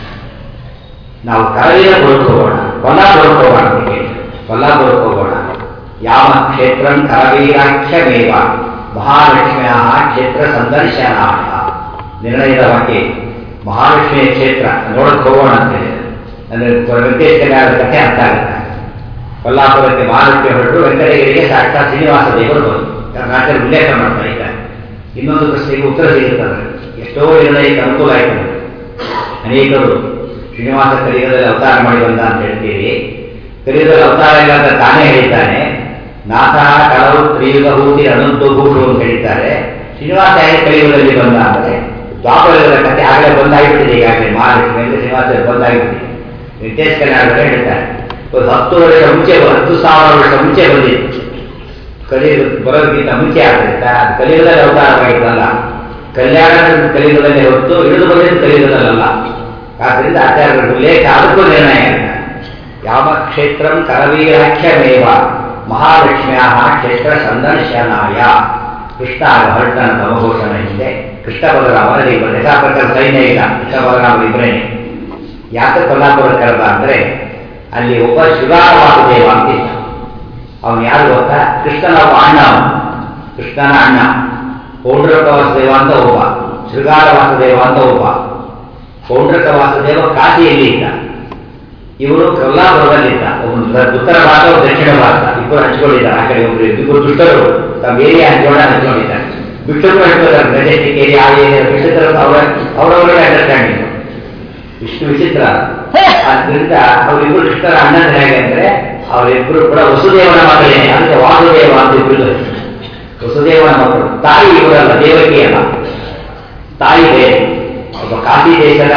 ನಾವು ಕರವೀರ ಬದುಕೋಗೋಣ, ಕೊಲ್ಲ ಬದುಕೋಗೋಣ ಅಂತ ಕೇಳಿ ಕೊಲ್ಲ ಬದುಕೋಗೋಣ. ಯಾವ ಕ್ಷೇತ್ರ ಕರವೀರಾಖ್ಯಮೇವ ಮಹಾಲಕ್ಷ್ಮಿಯ ಕ್ಷೇತ್ರ ಸಂದರ್ಶನಾರ್ಥ. ನಿರ್ಣಯದ ಬಗ್ಗೆ ಮಹಾಲಕ್ಷ್ಮಿಯ ಕ್ಷೇತ್ರ ನೋಡಕ್ಕೆ ಹೋಗೋಣ ಅಂತ ಹೇಳಿ ಅಂದರೆ ವೆಂಕಟೇಶ್ವರ ಕಥೆ ಅರ್ಥ ಆಗುತ್ತೆ. ಕೊಲ್ಲಾಪುರಕ್ಕೆ ಮಹಾಲಕ್ಷ್ಮಿ ಹೊರಟು ವೆಂಕಟಗಿರಿಗೆ ಸಾಕ್ಷಾತ್ ಶ್ರೀನಿವಾಸ ದೇವರು ಬಂದು ಕರ್ನಾಟಕ ಉಲ್ಲೇಖ ಮಾಡ್ತಾ ಇದ್ದಾರೆ. ಇನ್ನೊಂದು ಪ್ರಶ್ನೆಗೆ ಉತ್ತರ ಸಿಗುತ್ತದೆ. ಎಷ್ಟೋ ನಿರ್ಣಯಕ್ಕೆ ಅನುಕೂಲ ಆಯಿತು. ಅನೇಕರು ಶ್ರೀನಿವಾಸ ಕಲಿಯುಗದಲ್ಲಿ ಅವತಾರ ಮಾಡಿ ಬಂದ ಅಂತ ಹೇಳ್ತೀರಿ. ಕಲಿಯುಗದಲ್ಲಿ ಅವತಾರ ಇಲ್ಲ ಅಂತ ತಾನೇ ಹೇಳಿದ್ದಾನೆ. ನಾಥ ಕಲವು ತ್ರಿಯುಗ ಹೂತಿ ಅನಂತು ಭೂಷು ಅಂತ ಹೇಳಿದ್ದಾರೆ. ಶ್ರೀನಿವಾಸ ಹೇಗೆ ಕಲಿಯುಗದಲ್ಲಿ ಬಂದ ಅಂದರೆ ದ್ವಾಪರಯುಗದ ಕಥೆ ಆಗಲೇ ಬಂದಾಗಿಬಿಟ್ಟಿದೆ. ಈಗಾಗಲೇ ಮಹಾಲಕ್ಷ್ಮಿ ಅಂದರೆ ಶ್ರೀನಿವಾಸ ಬಂದಾಗಿಬಿಟ್ಟಿದೆ. ವೆಂಕಟೇಶ್ ಕಲ್ಯಾಣದಲ್ಲಿ ಹೇಳ್ತಾರೆ, ಒಂದು ಹತ್ತು ವರ್ಷ ಮುಂಚೆ ಹತ್ತು ಸಾವಿರ ವರ್ಷ ಮುಂಚೆ ಬಂದಿತ್ತು. ಕಲಿಯುಗ ಬರೋದಕ್ಕಿಂತ ಮುಂಚೆ ಆದ್ದರಿಂದ ಅದು ಕಲಿಯುಗದಲ್ಲಿ ಅವತಾರವಾಗಿದ್ದಲ್ಲ. ಕಲ್ಯಾಣ ಕಲಿಯುಗದಲ್ಲಿ ಹೊತ್ತು ಇಳಿದು ಬಂದಿದ್ದು ಕಲಿಯುಗದಲ್ಲ. ಆದ್ದರಿಂದ ಆಚಾರ್ಯರ ಉಲ್ಲೇಖ ಅದಕ್ಕೂ ನಿರ್ಣಯ ಆಗಿದೆ. ಯಾವ ಕ್ಷೇತ್ರ ಕರವೀರಾಖ್ಯಮೇವ ಮಹಾಲಕ್ಷ್ಮಿಯ ಕ್ಷೇತ್ರ ಸಂದರ್ಶನಾಯ. ಕೃಷ್ಣ ಹೊರಟನ ತಮಘೋಷಣ ಹಿಂದೆ ಕೃಷ್ಣ ಬಲರಾಮರ ಇಬ್ಬರು ಯಥಾ ಪ್ರಕಾರ ಸೈನ್ಯ ಇಲ್ಲ. ಕೃಷ್ಣ ಬಲರಾಮರ ಇಬ್ಬರೇನೆ. ಯಾಕೆ ಕೊಲ್ಲಾಪುರ ಕರೆದ ಅಂದರೆ ಅಲ್ಲಿ ಒಬ್ಬ ಶೃಗಾರ ವಾಸುದೇವ ಅಂತಿದ್ದ. ಅವನು ಯಾರು ಗೊತ್ತಾ? ಕೃಷ್ಣನ ಒಬ್ಬ ಅಣ್ಣ. ಅವನು ಕೃಷ್ಣನ ಅಣ್ಣ. ಪೌಂಡ್ರಕ ವಾಸುದೇವ ಅಂತ ಒಬ್ಬ, ಶೃಗಾರ ವಾಸುದೇವ ಅಂತ ಒಬ್ಬ. ಪೌಂಡ್ರಕ ವಾಸುದೇವ ಕಾಶಿಯಲ್ಲಿ ಇದ್ದ, ಇವರು ಕೊಲ್ಲಾಪುರದಲ್ಲಿದ್ದ. ಒಬ್ಬನು ಉತ್ತರ ಭಾರತ, ದಕ್ಷಿಣ ಭಾರತ ಇಬ್ಬರು ಹಂಚ್ಕೊಂಡಿದ್ದಾರೆ. ಆ ಕಡೆ ಒಬ್ಬರು ಇಬ್ಬರು ದುಷ್ಟರು ತಮ್ಮ ಏರಿಯಾ ಹಂಚ್ಕೊಂಡ ಹಂಚ್ಕೊಂಡಿದ್ದಾರೆ. ಬಿಟ್ಟರು ಹೇಳ್ತಾರೆ ಮೆಜೆಸ್ಟಿಕ್ ಏರಿಯಾ ಆ ಏರಿಯಾ ಬಿಟ್ಟರ ಅವರ ಅವರವರಿಗೆ ಅಂಡರ್ಸ್ಟ್ಯಾಂಡಿಂಗ್ ಇಷ್ಟು ವಿಚಿತ್ರ. ಆದ್ದರಿಂದ ಅವರಿಬ್ಬರು ಕೃಷ್ಣರ ಅಣ್ಣನ ಹೇಗೆ ಅಂದರೆ ಅವರಿಬ್ಬರು ಕೂಡ ವಸುದೇವನ ಮಗಳೇ. ಅದಕ್ಕೆ ವಾಸುದೇವ ಅಂತ ಇಬ್ಬರು ವಸುದೇವನ ಮಕ್ಕಳು. ತಾಯಿ ಇವರಲ್ಲ, ದೇವಕಿ ಅಲ್ಲ, ತಾಯಿ ಬೇರೆ. ಒಬ್ಬ ಕಾಶಿ ದೇಶದ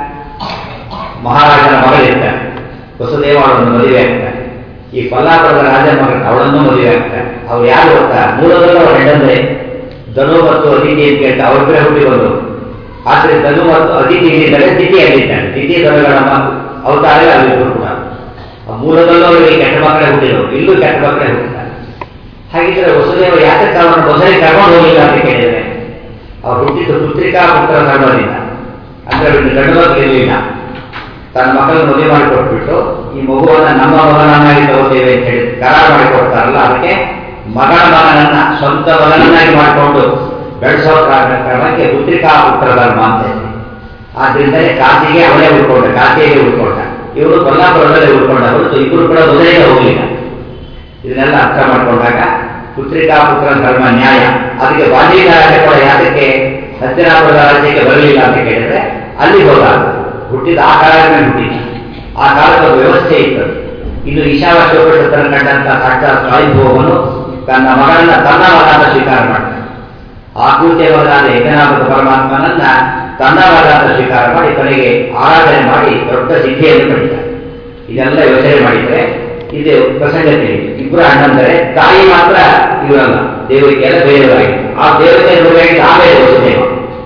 ಮಹಾರಾಜನ ಮಗಳಿರ್ತಾರೆ. ವಸುದೇವ ಅವಳನ್ನು ಮದುವೆ ಆಗ್ತಾರೆ. ಈ ಕೊಲ್ಲಾಪುರದ ರಾಜನ ಮಗಳು ಅವಳನ್ನು ಮದುವೆ ಆಗ್ತಾರೆ. ಅವ್ರು ಯಾರು ಗೊತ್ತಾ? ಮೂಲದಲ್ಲೂ ಅವರ ಹೆಂಡಂದ್ರೆ ಧನು ಮತ್ತು ಅದಿತಿ ಅಂತ ಕೇಳ್ತಾ ಅವರಿಬ್ಬರೇ ಹುಟ್ಟಿ ಬಂದರು. ಆದರೆ ಧನು ಮತ್ತು ಅದಿತಿ ಇಲ್ಲಿದ್ದಾರೆ, ತಿಥಿಯಲ್ಲಿದ್ದಾರೆ. ತಿಥಿ ಧನುಗಳ ಅವತಾರ ಅವರಿಬ್ಬರು ಕೂಡ ಮೂಲದಲ್ಲೂ ಅವರಿಗೆ ಕೆಟ್ಟ ಮಕ್ಕಳೇ ಹುಟ್ಟಿದರು, ಇಲ್ಲೂ ಕೆಟ್ಟ ಮಕ್ಕಳೇ ಹುಟ್ಟಿದ್ದಾರೆ. ಹಾಗಿದ್ರೆ ವಸುದೇವ ಯಾತಕ್ಕೆ ಅವರನ್ನು ಮೊದಲೇ ಕರ್ಕೊಂಡು ಹೋಗಿಲ್ಲ ಅಂತ ಕೇಳಿದರೆ ಅವ್ರು ಹುಟ್ಟಿದ್ದು ಪುತ್ರಿಕಾ ಪುತ್ರ ಧರ್ಮದಿಂದ. ಅಂದ್ರೆ ಅವರಿಗೆ ಗಂಡು ಮಕ್ಕಳು ಇರಲಿಲ್ಲ. ತನ್ನ ಮಕ್ಕಳನ್ನು ಮದುವೆ ಮಾಡಿಕೊಟ್ಬಿಟ್ಟು ಈ ಮಗುವನ್ನು ನಮ್ಮ ಮಗನನ್ನಾಗಿ ತಗೋತೇವೆ ಅಂತ ಹೇಳಿ ಕರಾರು ಮಾಡಿಕೊಡ್ತಾರಲ್ಲ, ಅದಕ್ಕೆ ಮಗನ ಮಗನನ್ನ ಸ್ವಂತ ಮಗನನ್ನಾಗಿ ಮಾಡಿಕೊಂಡು ಬೆಳೆಸೋ ಕ್ರಮಕ್ಕೆ ಪುತ್ರಿಕಾ ಪುತ್ರ ಧರ್ಮ ಅಂತ ಹೇಳಿ. ಆದ್ರಿಂದಲೇ ಕಾಶಿಗೆ ಅವಳೇ ಉಳ್ಕೊಂಡ, ಕಾಶಿಯಲ್ಲಿ ಉಳ್ಕೊಂಡ. ಇವರು ಕೊಲ್ಲಾಪುರದಲ್ಲೇ ಉಳ್ಕೊಂಡ ಹೊರತು ಇಬ್ಬರು ಕೂಡ ಮೊದಲಿಗೆ ಹೋಗಲಿಲ್ಲ. ಇದನ್ನೆಲ್ಲ ಅರ್ಥ ಮಾಡಿಕೊಂಡಾಗ ಪುತ್ರಿಕಾ ಪುತ್ರ ಧರ್ಮ ನ್ಯಾಯ. ಅದಕ್ಕೆ ವಾಲ್ಮೀಕಿ ರಾಜ್ಯ ಕೂಡ ಯಾತಕ್ಕೆ ಹಸ್ತಿನಾಪುರದ ರಾಜ್ಯಕ್ಕೆ ಬರಲಿಲ್ಲ ಅಂತ ಕೇಳಿದ್ರೆ ಅಲ್ಲಿ ಹೋದಾಗ ಹುಟ್ಟಿದ ಆ ಕಾಲದ ಮೇಲೆ ಹುಟ್ಟಿದ. ಆ ಕಾಲದ ವ್ಯವಸ್ಥೆ ಇತ್ತು. ಇನ್ನು ಈಶಾವಾಸ್ಯೋಪನಿಷತ್ತನ್ನು ಕಂಡಂತ ಸಾಕ್ಷಾತ್ ಸ್ವಯಂಭೂವನು ತನ್ನ ಮಗನನ್ನ ತನ್ನ ಮಗ ಅಂತ ಸ್ವೀಕಾರ ಮಾಡ್ತಾನೆ. ಆಕೃತಿಯ ಮಗನಾದ ಏಕನಾಮಕ ಪರಮಾತ್ಮನನ್ನ ತನ್ನ ಮಗ ಅಂತ ಸ್ವೀಕಾರ ಮಾಡಿ ಕೊನೆಗೆ ಆರಾಧನೆ ಮಾಡಿ ದೊಡ್ಡ ಸಿದ್ಧಿಯನ್ನು ಪಡಿತಾರೆ. ಇದೆಲ್ಲ ಯೋಚನೆ ಮಾಡಿದರೆ ಇದು ಪ್ರಸಂಗ ತಿಳಿಯಿತು. ಇಬ್ಬರು ಅಣ್ಣಂದರೆ ತಾಯಿ ಮಾತ್ರ ಇವರಲ್ಲ, ದೇವರಿಗೆ ಎಲ್ಲ ಬೇರೆಯವರಾಗಿದೆ. ಆ ದೇವತೆ ನೋಡಿಯಾಗಿ ಆಮೇಲೆ ವಸುದೇವ.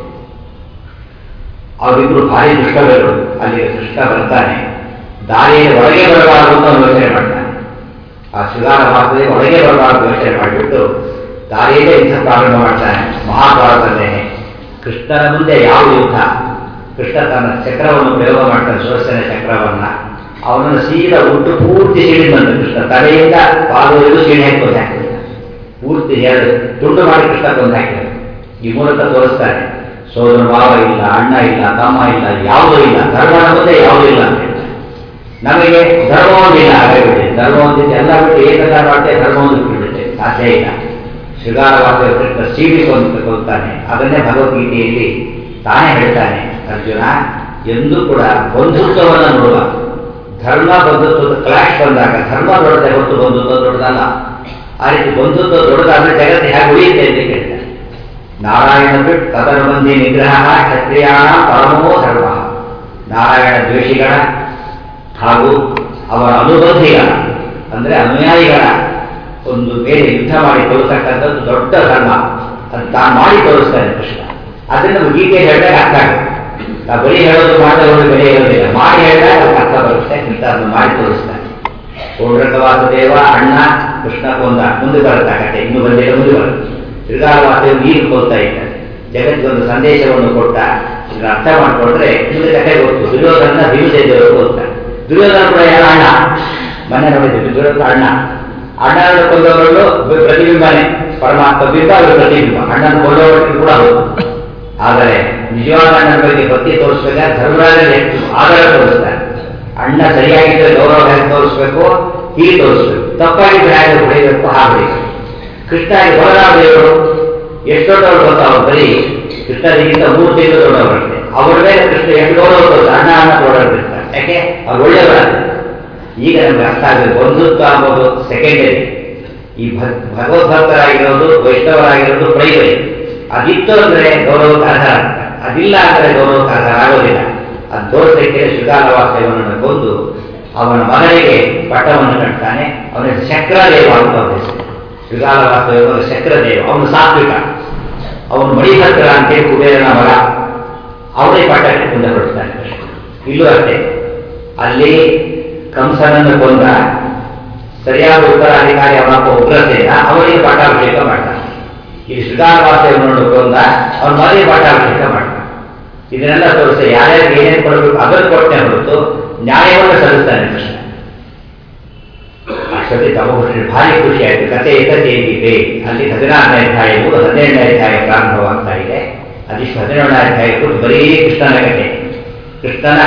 ಅವರಿಬ್ಬರು ಭಾರಿ ದುಷ್ಟಗಳು. ಅಲ್ಲಿ ಕೃಷ್ಣ ಬರ್ತಾನೆ, ದಾರಿಯಲ್ಲಿ ಒಳಗೆ ಬರಬಾರದು ಅಂತ ಯೋಚನೆ ಮಾಡ್ತಾನೆ. ಆ ಶೃಂಗಾರ ಮಾಸದಲ್ಲಿ ಒಳಗೆ ಬರಬಾರದು ಯೋಚನೆ ಮಾಡಿಬಿಟ್ಟು ದಾರಿಯಲ್ಲೇ ಯುದ್ಧ ಪ್ರಾರಂಭ ಮಾಡ್ತಾನೆ. ಮಹಾಭಾರತದಲ್ಲೇನೆ ಕೃಷ್ಣನ ಮುಂದೆ ಯಾವ ಯುದ್ಧ? ಕೃಷ್ಣ ತನ್ನ ಚಕ್ರವನ್ನು ಪ್ರಯೋಗ ಮಾಡ್ತಾನೆ, ಸುದರ್ಶನ ಚಕ್ರವನ್ನ. ಅವನನ್ನು ಸೀದಾ ಉಂಟು ಪೂರ್ತಿ ಸಿಡಿ ಬಂದು ಕೃಷ್ಣ ತಲೆಯಿಂದ ಪಾದವರೆಗೂ ಸಿಡಿ ಹಾಕಿ ಕೊಂದು ಹಾಕಿದ. ಪೂರ್ತಿ ಎರಡು ತುಂಡು ಮಾಡಿ ಕೃಷ್ಣ ಕೊಂದು ಹಾಕಿದ. ಈ ಮೂಲಕ ತೋರಿಸ್ತಾನೆ ಸೋದರ ಭಾವ ಇಲ್ಲ, ಅಣ್ಣ ಇಲ್ಲ, ತಮ್ಮ ಇಲ್ಲ, ಯಾವುದೂ ಇಲ್ಲ, ಧರ್ಮದ ಮುಂದೆ ಯಾವುದೂ ಇಲ್ಲ ಅಂತ ಹೇಳ್ತಾರೆ. ನಮಗೆ ಧರ್ಮ ಒಂದಿಲ್ಲ, ಹಾಗಾಗಿಬಿಟ್ಟೆ ಧರ್ಮ ಒಂದಿದೆ, ಎಲ್ಲ ಬಿಟ್ಟು ಏಕಕಾರ ಮಾಡ್ತೇವೆ, ಧರ್ಮ ಒಂದು ಬಿಟ್ಟುಬಿಡುತ್ತೆ, ಸಾಧ್ಯ ಇಲ್ಲ. ಶೃಂಗಾರವಾದ ಕೃಷ್ಣ ಸೀಡಿಕೊಂಡು ಕೊಲ್ತಾನೆ. ಅದನ್ನೇ ಭಗವದ್ಗೀತೆಯಲ್ಲಿ ತಾನೇ ಹೇಳ್ತಾನೆ, ಅರ್ಜುನ ಎಂದೂ ಕೂಡ ಬಂಧುತ್ವವನ್ನು ನೋಡುವ. ಧರ್ಮ ಬಂಧುತ್ವದ ಕ್ಲಾಶ್ ಬಂದಾಗ ಧರ್ಮ ದೊಡ್ಡದೆ ಹೊತ್ತು ಬಂಧುತ್ವ ದೊಡ್ಡದಲ್ಲ. ಆ ರೀತಿ ಬಂಧುತ್ವ ದೊಡ್ಡದಾದ್ರೆ ಜಗತ್ತು ಹೇಗೆ ಉಳಿಯುತ್ತೆ ಅಂತ ಕೇಳ್ತಾರೆ. ನಾರಾಯಣ ಬಿಟ್ಟು ತದನುಬಂಧಿ ನಿಗ್ರಹ ಕ್ಷತ್ರಿಯಾಣ ಪರಮೋ ಧರ್ಮ. ನಾರಾಯಣ ದ್ವೇಷಿಗಳ ಹಾಗೂ ಅವರ ಅನುಬಂಧಿಗಳ ಅಂದ್ರೆ ಅನುಯಾಯಿಗಳ ಒಂದು ಮೇಲೆ ಯುದ್ಧ ಮಾಡಿ ತೋರಿಸತಕ್ಕಂಥದ್ದು ದೊಡ್ಡ ಧರ್ಮ. ಅದು ತಾನು ಮಾಡಿ ತೋರಿಸ್ತಾನೆ ಕೃಷ್ಣ. ಅದನ್ನು ಗೀತೆ ಹೇಳಿದಾಗ ಅರ್ಥ ಆಗುತ್ತೆ. ನಾವು ಬರೀ ಹೇಳೋದು ಮಾಡಿದವರು ಬೆಲೆ ಇರೋದಿಲ್ಲ, ಮಾಡಿ ಹೇಳಿದಾಗ ಅದಕ್ಕೆ ಅರ್ಥ ಬರುತ್ತೆ. ಕೃಷ್ಣ ಅದನ್ನು ಮಾಡಿ ತೋರಿಸ್ತಾನೆ. ಕೋಡ್ರಕವಾಸುದೇವ ಅಣ್ಣ ಕೃಷ್ಣ ಕೊಂದ, ಮುಂದೆ ಬರುತ್ತೆ ಕಥೆ, ಇನ್ನು ಬಂದಿಲ್ಲ, ಮುಂದೆ ಬರುತ್ತೆ. ಶೃಂಗಾರವಾಸುದೇವ ನೀರು ಕೊಲ್ತಾ ಇದ್ದಾರೆ. ಜಗತ್ತಿಗೊಂದು ಸಂದೇಶವನ್ನು ಕೊಟ್ಟ. ಇದನ್ನ ಅರ್ಥ ಮಾಡಿಕೊಂಡ್ರೆ ಮುಂದೆ ಕಥೆ ಗೊತ್ತು. ದುರ್ಯೋಧನ ಭೀಮಸೇನರು ಕೊಲ್ತಾರೆ. ದುರ್ಯೋಧನ ಕೂಡ ಯಾರ ಅಣ್ಣ? ಮನೆ ನೋಡಿದ್ವಿ, ದುರ್ಯೋಧನ ಅಣ್ಣ. ಅಣ್ಣನ ಕೊಂದವರಲ್ಲೂ ಪ್ರತಿಬಿಂಬನೇ, ಪರಮಾತ್ಮ ಬಿಂಬ, ಅವರು ಪ್ರತಿಬಿಂಬ. ಅಣ್ಣನ ಕೊಂದವರಿಗೆ ಕೂಡ ಹೌದು. ಆದರೆ ನಿಜವಾದ ಅಣ್ಣನ ಬಗ್ಗೆ ಭಕ್ತಿ ತೋರಿಸ್ಬೇಕಾದ್ರೆ ಧರ್ಮರಾಜನೇ ಆಧಾರ ತೋರಿಸ್ತಾರೆ. ಅಣ್ಣ ಸರಿಯಾಗಿದ್ದರೆ ಗೌರವ ಹೇಗೆ ತೋರಿಸ್ಬೇಕು, ಹೀಗೆ ತೋರಿಸ್ಬೇಕು. ತಪ್ಪಾಗಿದ್ದರೆ ಹೇಗೆ ಹೊಡೆಯಬೇಕು, ಹಾಗೆ ಹೊಡೆಯಬೇಕು. ಕೃಷ್ಣ ಬಲರಾಮ ದೇವರು ಎಷ್ಟು ದೊಡ್ಡವರು ಗೊತ್ತ? ಅವರು ಬರೀ ಕೃಷ್ಣನಿಗಿಂತ ಮೂರು ತಿಂಗಳು ದೊಡ್ಡವರಂತೆ. ಅವ್ರ ಮೇಲೆ ಕೃಷ್ಣ ಎಷ್ಟು ಗೌರವ ತೋರಿಸ್ತಾರೆ, ಅಣ್ಣ ಅಣ್ಣ ದೊಡ್ಡವರಿರ್ತಾರೆ. ಯಾಕೆ? ಅವ್ರು ಒಳ್ಳೆಯವರಾದ್ರೆ. ಈಗ ನಮ್ಗೆ ಅರ್ಥ ಆಗಬೇಕು, ಬಂಧುತ್ವ ಅಂಬೋದು ಸೆಕೆಂಡರಿ. ಈ ಭಗವದ್ಭಕ್ತರಾಗಿರೋದು, ವೈಷ್ಣವರಾಗಿರೋದು ಪ್ರೈಮರಿ. ಅದಿತ್ತು ಅಂದ್ರೆ ಗೌರವಕ್ಕೆ ಅರ್ಹ ಆಗ್ತಾರೆ, ಅದಿಲ್ಲ ಅಂದ್ರೆ ಗೌರವಕ್ಕೆ ಅರ್ಹ ಆಗೋದಿಲ್ಲ. ಅದು ತೋರಿಸಲಿಕ್ಕೆ ಶೃಂಗಾರವಾಸುದೇವನನ್ನು ಕೊಂದು ಅವನ ಮಗನಿಗೆ ಪಟ್ಟವನ್ನು ಕಟ್ತಾನೆ. ಅವನಿಗೆ ಚಕ್ರದೇವ ಅಂತ ಹೆಸರು. ಶೃಂಗಾರವಾಸುದೇವ ಚಕ್ರದೇವ. ಅವನು ಸಾತ್ವಿಕ, ಅವನು ಮಣಿಭದ್ರ ಅಂತೇಳಿ ಕುಬೇರನ ಮಗ. ಅವನೇ ಪಟ್ಟಕ್ಕೆ ಮುಂದೆ ಹೊರಡ್ತಾನೆ. ಇಲ್ಲೂ ಅಷ್ಟೇ, ಅಲ್ಲಿ ಕಂಸನನ್ನು ಕೊಂದ ಸರಿಯಾದ ಉತ್ತರಾಧಿಕಾರಿ ಅವನಪ್ಪ ಉಗ್ರಸೇನ, ಅವನಿಗೆ ಪಟ್ಟಾಭಿಷೇಕ ಮಾಡ್ತಾನೆ. ಇಲ್ಲಿ ಶೃಂಗಾರವಾಸುದೇವನನ್ನು ಕೊಂದ ಅವನ ಮನೆಗೆ ಪಟ್ಟಾಭಿಷೇಕ ಮಾಡ್ತಾನೆ. ಇದನ್ನೆಲ್ಲ ತೋರಿಸಿ ಯಾರ್ಯಾರಿಗೆ ಏನೇನು ಕೊಡಬೇಕು ಅದನ್ನು ಕೊಟ್ಟೆ ಹೊರತು ನ್ಯಾಯವನ್ನು ಸಲ್ಲಿಸ್ತಾನೆ ಕೃಷ್ಣ. ಅಷ್ಟೊತ್ತಿ ತಮೋಕೃಷ್ಣ ಭಾರಿ ಖುಷಿ ಆಯಿತು. ಕಥೆ ಕಥೆ ಇದೆ. ಅಲ್ಲಿ ಹದಿನಾರನೇ ಅಧ್ಯಾಯ ಮೂರು ಹದಿನೇಳನೇ ಅಧ್ಯಾಯ ಪ್ರಾರಂಭವಾಗ್ತಾ ಇದೆ. ಅದಿಷ್ಟು ಹದಿನೇಳನೇ ಅಧ್ಯಾಯ ಕುರಿತು ಬರೀ ಕೃಷ್ಣನ ಕಥೆ. ಕೃಷ್ಣನ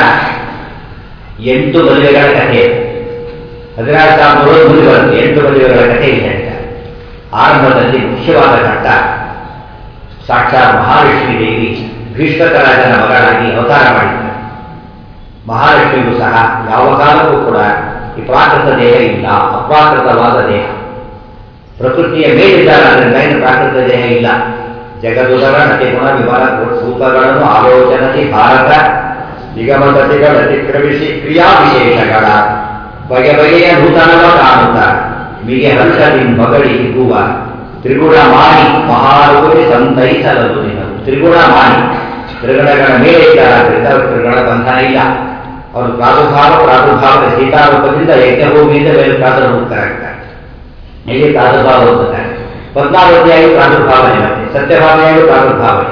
ಎಂಟು ಮದುವೆಗಳ ಕಥೆ. ಹದಿನಾರು ಸಾವಿರ ಮುಂದೆ ಬರುತ್ತೆ. ಎಂಟು ಮದುವೆಗಳ ಕಥೆ ಇದೆ ಅಂತ. ಆರಂಭದಲ್ಲಿ ಮುಖ್ಯವಾದ ಘಟ್ಟ, ಸಾಕ್ಷಾತ್ ಮಹಾಲಕ್ಷ್ಮೀ ದೇವಿ ಭೀಷ್ಮಕ ರಾಜನ ಮಗಳಾಗಿ ಅವತಾರ ಮಾಡಿದ್ದಾರೆ. ಮಹಾಲಕ್ಷ್ಮಿಗೂ ಸಹ ಯಾವ ಕಾಲಕ್ಕೂ ಕೂಡ ಈ ಪ್ರಾಕೃತ ದೇಹ ಇಲ್ಲ, ಅಪ್ರಾಕೃತವಾದ ದೇಹ. ಪ್ರಕೃತಿಯ ಮೇಲಿದ್ದಾರಾದ್ರಿಂದ ಇನ್ನು ಪ್ರಾಕೃತ ದೇಹ ಇಲ್ಲ. ಜಗದುದರ ನಟಿ ಗುಣ ವಿವರ ಸೂತ್ರಗಳನ್ನು ಆಲೋಚನಸಿ ಭಾರತ ನಿಗಮಗತಿಗಳ ಅತಿಕ್ರಮಿಸಿ ಕ್ರಿಯಾ ವಿಶೇಷಗಳ ಬಗೆ ಬಗೆಯ ನೂತನವ ಕಾಣುತ್ತ ಮಿಗೆ ಹರ್ಷದಿ ಮಗಳಿ ಹಿಗ್ಗುವ ತ್ರಿಗುಣ ಮಾಣಿ ಮಹಾರುಗುರಿ ಸಂತೈಸಲದು ನಿನವು. ತ್ರಿಗುಣ ಮಾಣಿ, ತ್ರಿಗುಣಗಳ ಮೇಲೆ ಇದ್ದಾರಾದ್ರಿಂದ ಅವರು ತ್ರಿಗುಣ ಬಂಧನ ಇಲ್ಲ. ಅವರು ಪ್ರಾದುರ್ಭಾವ ಪ್ರಾದುರ್ಭಾವದ ಸೀತಾರೂಪದಿಂದ ಯಜ್ಞಭೂಮಿಯಿಂದ ಮೇಲೆ ಪ್ರಾದುರ್ಭೂತರಾಗ್ತಾರೆ. ಇಲ್ಲಿ ಪ್ರಾದುರ್ಭಾವ ಹೋಗ್ತಾರೆ. ಪದ್ಮಾವತಿಯಾಗಿ ಪ್ರಾದುರ್ಭಾವನೆ, ಮತ್ತೆ ಸತ್ಯಭಾವನೆಯಾಗಿ ಪ್ರಾದುರ್ಭಾವನೆ.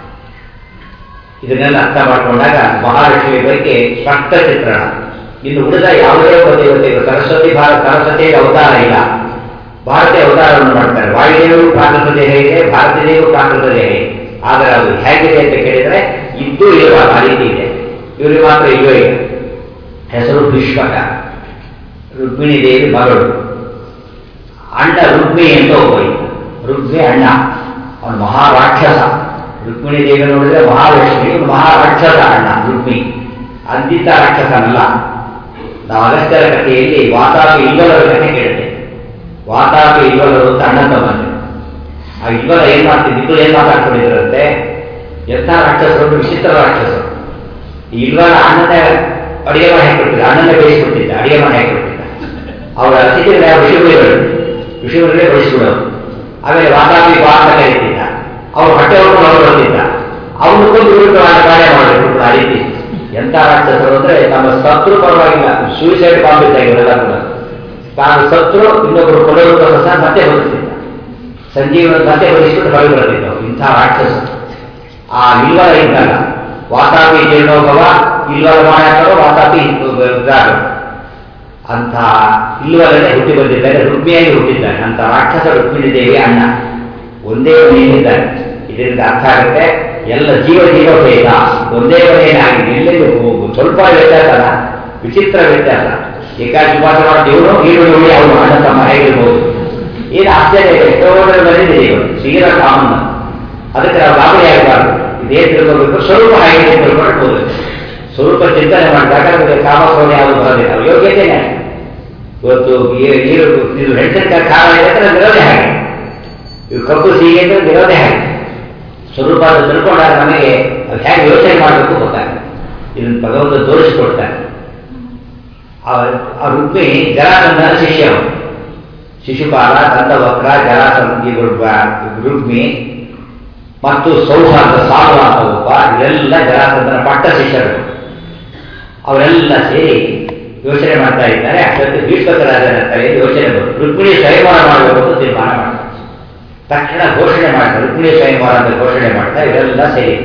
ಇದನ್ನೆಲ್ಲ ಅರ್ಥ ಮಾಡಿಕೊಂಡಾಗ ಮಹಾಲಕ್ಷ್ಮಿ ಬಗ್ಗೆ ಸ್ಪಷ್ಟ ಚಿತ್ರಣ. ಇನ್ನು ಉಳಿದ ಯಾವುದೇ ಒಬ್ಬ ದೇವತೆಗಳು ಸರಸ್ವತಿ ಭಾರತ ಸರಸ್ವತಿಯ ಅವತಾರ ಇಲ್ಲ. ಭಾರತೀಯ ಅವತಾರವನ್ನು ಮಾಡ್ತಾರೆ. ವಾಯುದೇವರು ಪ್ರಾಕೃತ ದೇಹ ಇದೆ, ಭಾರತೀಯದೇವರು ಪ್ರಾಕೃತ ದೇಹ ಇದೆ. ಆದರೆ ಅದು ಹೇಗಿದೆ ಅಂತ ಕೇಳಿದರೆ ಇದ್ದೂ ಇರುವ ಆ ರೀತಿ ಇದೆ. ಇವರಿಗೆ ಮಾತ್ರ ಇಲ್ಲವೇ ಇಲ್ಲ. ಹೆಸರು ಭೀಷ್ಮಕ, ರುಕ್ಮಿಣಿ ದೇವಿ ಮಗಳು. ಅಣ್ಣ ರುಕ್ಮಿ ಅಂತ ಒಬ್ಬ ಇದ್ದ. ರುಕ್ಮಿ ಅಣ್ಣ, ಅವನು ಮಹಾರಾಕ್ಷಸ. ರುಕ್ಮಿಣಿ ದೇವಿ ನೋಡಿದ್ರೆ ಮಹಾಲಕ್ಷ್ಮಿ, ಮಹಾರಾಕ್ಷಸ ಅಣ್ಣ ರುಕ್ಮಿ. ಅಂದಿದ್ದ ರಾಕ್ಷಸನಲ್ಲ. ನಾವು ಅಗಸ್ತ್ಯರ ಕಥೆಯಲ್ಲಿ ವಾತಾಪಿ ಇಲ್ವಲರ ಕಥೆ ಕೇಳುತ್ತೆ. ವಾತಾಪಿ ಇಲ್ವಲರು ಅಂತ ಅಣ್ಣ ತಮ್ಮಂತೆ. ಆ ಇಲ್ವಲ ಏನ್ ಮಾಡ್ತಿದ್ದು ಏನ್ ಮಾತಾಡ್ಕೊಂಡಿದ್ರಂತೆ, ಎಂಥ ರಾಕ್ಷಸರು, ವಿಚಿತ್ರ ರಾಕ್ಷಸರು. ಈ ಇಲ್ವಲ ಅಣ್ಣನ ಅಡಿಗೆ ಮಾಡಿ ಹಾಕಿಬಿಡ್ತಿದ್ದ, ಅಣ್ಣನ ಬೇಯಿಸ್ಬಿಡ್ತಿದ್ದ, ಅಡಿಗೆ ಮಾಡಿ ಹಾಕಿಬಿಡ್ತಿದ್ದ. ಅವರ ಅತಿಥಿಗಳ ಋಷಿಗಳು ಋಷಿಗಳೇ ಬಡಿಸ್ಬಿಡೋರು. ಆಮೇಲೆ ವಾತಾಪಿ ಬಾ ಅಂತ ಕರೀತಿದ್ದ, ಅವ್ರು ಹೊಟ್ಟೆ ಹೊಡ್ಕೊಂಡು ಅವ್ರು ಬರ್ತಿದ್ದ, ಅವ್ರು ಕೊಂದು ವಿರುದ್ಧ ಕಾರ್ಯ ಮಾಡಬೇಕು. ಆ ರೀತಿ ಎಂಥ ರಾಕ್ಷಸರು ಅಂದ್ರೆ ತಮ್ಮ ಶತ್ರು ಪರವಾಗಿಲ್ಲ, ಸೂಸೈಡ್ ಬಾಂಬ್ ಇದ್ದಾಗ ಇವರೆಲ್ಲ ಕೂಡ ತಾನು ಶತ್ರು ಇನ್ನೊಬ್ಬರು ಕೊಡೋದಕ್ಕೂ ಸಹ ಮತ್ತೆ ಬದುಕ್ತಿದ್ದ, ಸಂಜೀವನ ಮತ್ತೆ ಬದಿಸ್ಬಿಟ್ಟು ಹೊರಗೆ ಬರ್ತಿದ್ದವು ಇಂಥ ರಾಕ್ಷಸರು. ಆ ಇಲ್ವಲ ಇದ್ದಾಗ ವಾತಾಪಿ ಜೀರ್ಣೋಭವ, ಇಲ್ವಲ ಮಾಡಾಕರು ವಾತಾಪಿ ಇದ್ದಾಗ ಅಂಥ ಇಲ್ವಲನೆ ಹುಟ್ಟಿ ಬಂದಿದ್ದಾರೆ, ರುಕ್ಮಿಯಾಗಿ ಹುಟ್ಟಿದ್ದಾನೆ. ಅಂತ ರಾಕ್ಷಸ ರುಕ್ಮಿಣಿ ದೇವಿ ಅಣ್ಣ ಒಂದೇ ಮನೆಯಲ್ಲಿದ್ದಾರೆ. ಇದರಿಂದ ಅರ್ಥ ಆಗುತ್ತೆ ಎಲ್ಲ ಜೀವ ಜೀವ ಭೇದ ಒಂದೇ ಮನೆಯನ್ನಾಗಿ ಎಲ್ಲೆಲ್ಲೂ ಸ್ವಲ್ಪ ವ್ಯತ್ಯಾಸ ಅಲ್ಲ, ವಿಚಿತ್ರ ವ್ಯತ್ಯಾಸ. ಏಕಾಶಿ ಉಪವಾಸ ಮಾಡಿ ಇವನು ಈರುಳ್ಳಿ ಉಳಿ ಅವನು ಅಣ್ಣ ತಮ್ಮ ಹೇಗಿರ್ಬೋದು. ಏನು ಆಶ್ಚರ್ಯ ಇದೆ, ಎಷ್ಟೋ ಬಂದಿದೆ ಇವನು ತೀರಾ ಕಾಮನ್. ಅದಕ್ಕೆ ನಾವು ಗಾಬರಿ ಆಗಬಾರ್ದು. ಇದೇ ತಿಳ್ಕೋಬೇಕು, ಸ್ವರೂಪ ಹಾಗೆ ತಿಳ್ಕೊಳ್ಬೋದು. ಸ್ವರೂಪ ಚಿಂತನೆ ಮಾಡಿದಾಗ ಅದಕ್ಕೆ ಕಾಮಕ್ರೋಧ ಯಾವುದು ಬರೋದಿಲ್ಲ, ಯೋಗ್ಯತೆನೇ. ಇವತ್ತು ಇದು ಮೆಣಸಿನಕಾಯಿ ಖಾರ ಇದೆ ಅಂದ್ರೆ ನಿರೋಧೆ ಹಾಗೆ, ಇವು ಕಪ್ಪು ಸಿಹಿ ಅಂದ್ರೆ ನಿರೋಧೆ ಹಾಗೆ. ಸ್ವರೂಪ ಅದು ತಿಳ್ಕೊಂಡಾಗ ನಮಗೆ ಅದು ಹೇಗೆ ಯೋಚನೆ ಮಾಡಬೇಕು ಗೊತ್ತಾಗುತ್ತೆ. ಇದನ್ನು ಭಗವಂತ ತೋರಿಸಿಕೊಡ್ತಾನೆ. ಆ ರುಕ್ಮಿ ಜರಾಸಂಧನ ಶಿಷ್ಯರು, ಶಿಶುಪಾಲ, ದಂತವಕ್ರ, ಜರಾಸಂಧಿ ರುಕ್ಮಿ ಮತ್ತು ಸೌಹಾರ್ದ ಸಾಲು ಅಂತ ಒಬ್ಬ, ಇವರೆಲ್ಲ ಜರಾಸಂಧನ ಪಟ್ಟ ಶಿಷ್ಯರು. ಅವರೆಲ್ಲ ಸೇರಿ ಯೋಚನೆ ಮಾಡ್ತಾ ಇದ್ದಾರೆ. ಅಷ್ಟೊತ್ತು ಭೀಷ್ಮಕರಾಜನ ತಲೆಯಲ್ಲಿ ಯೋಚನೆ ಬಂತು, ರುಕ್ಮಿಣಿ ಸ್ವಯಂವರ ಮಾಡಬೇಕು ಅಂತ ತೀರ್ಮಾನ ಮಾಡ್ತಾರೆ. ತಕ್ಷಣ ಘೋಷಣೆ ಮಾಡ್ತಾರೆ, ರುಕ್ಮಿಣಿ ಸ್ವಯಂವರ ಅಂತ ಘೋಷಣೆ ಮಾಡ್ತಾ ಇವರೆಲ್ಲ ಸೇರಿ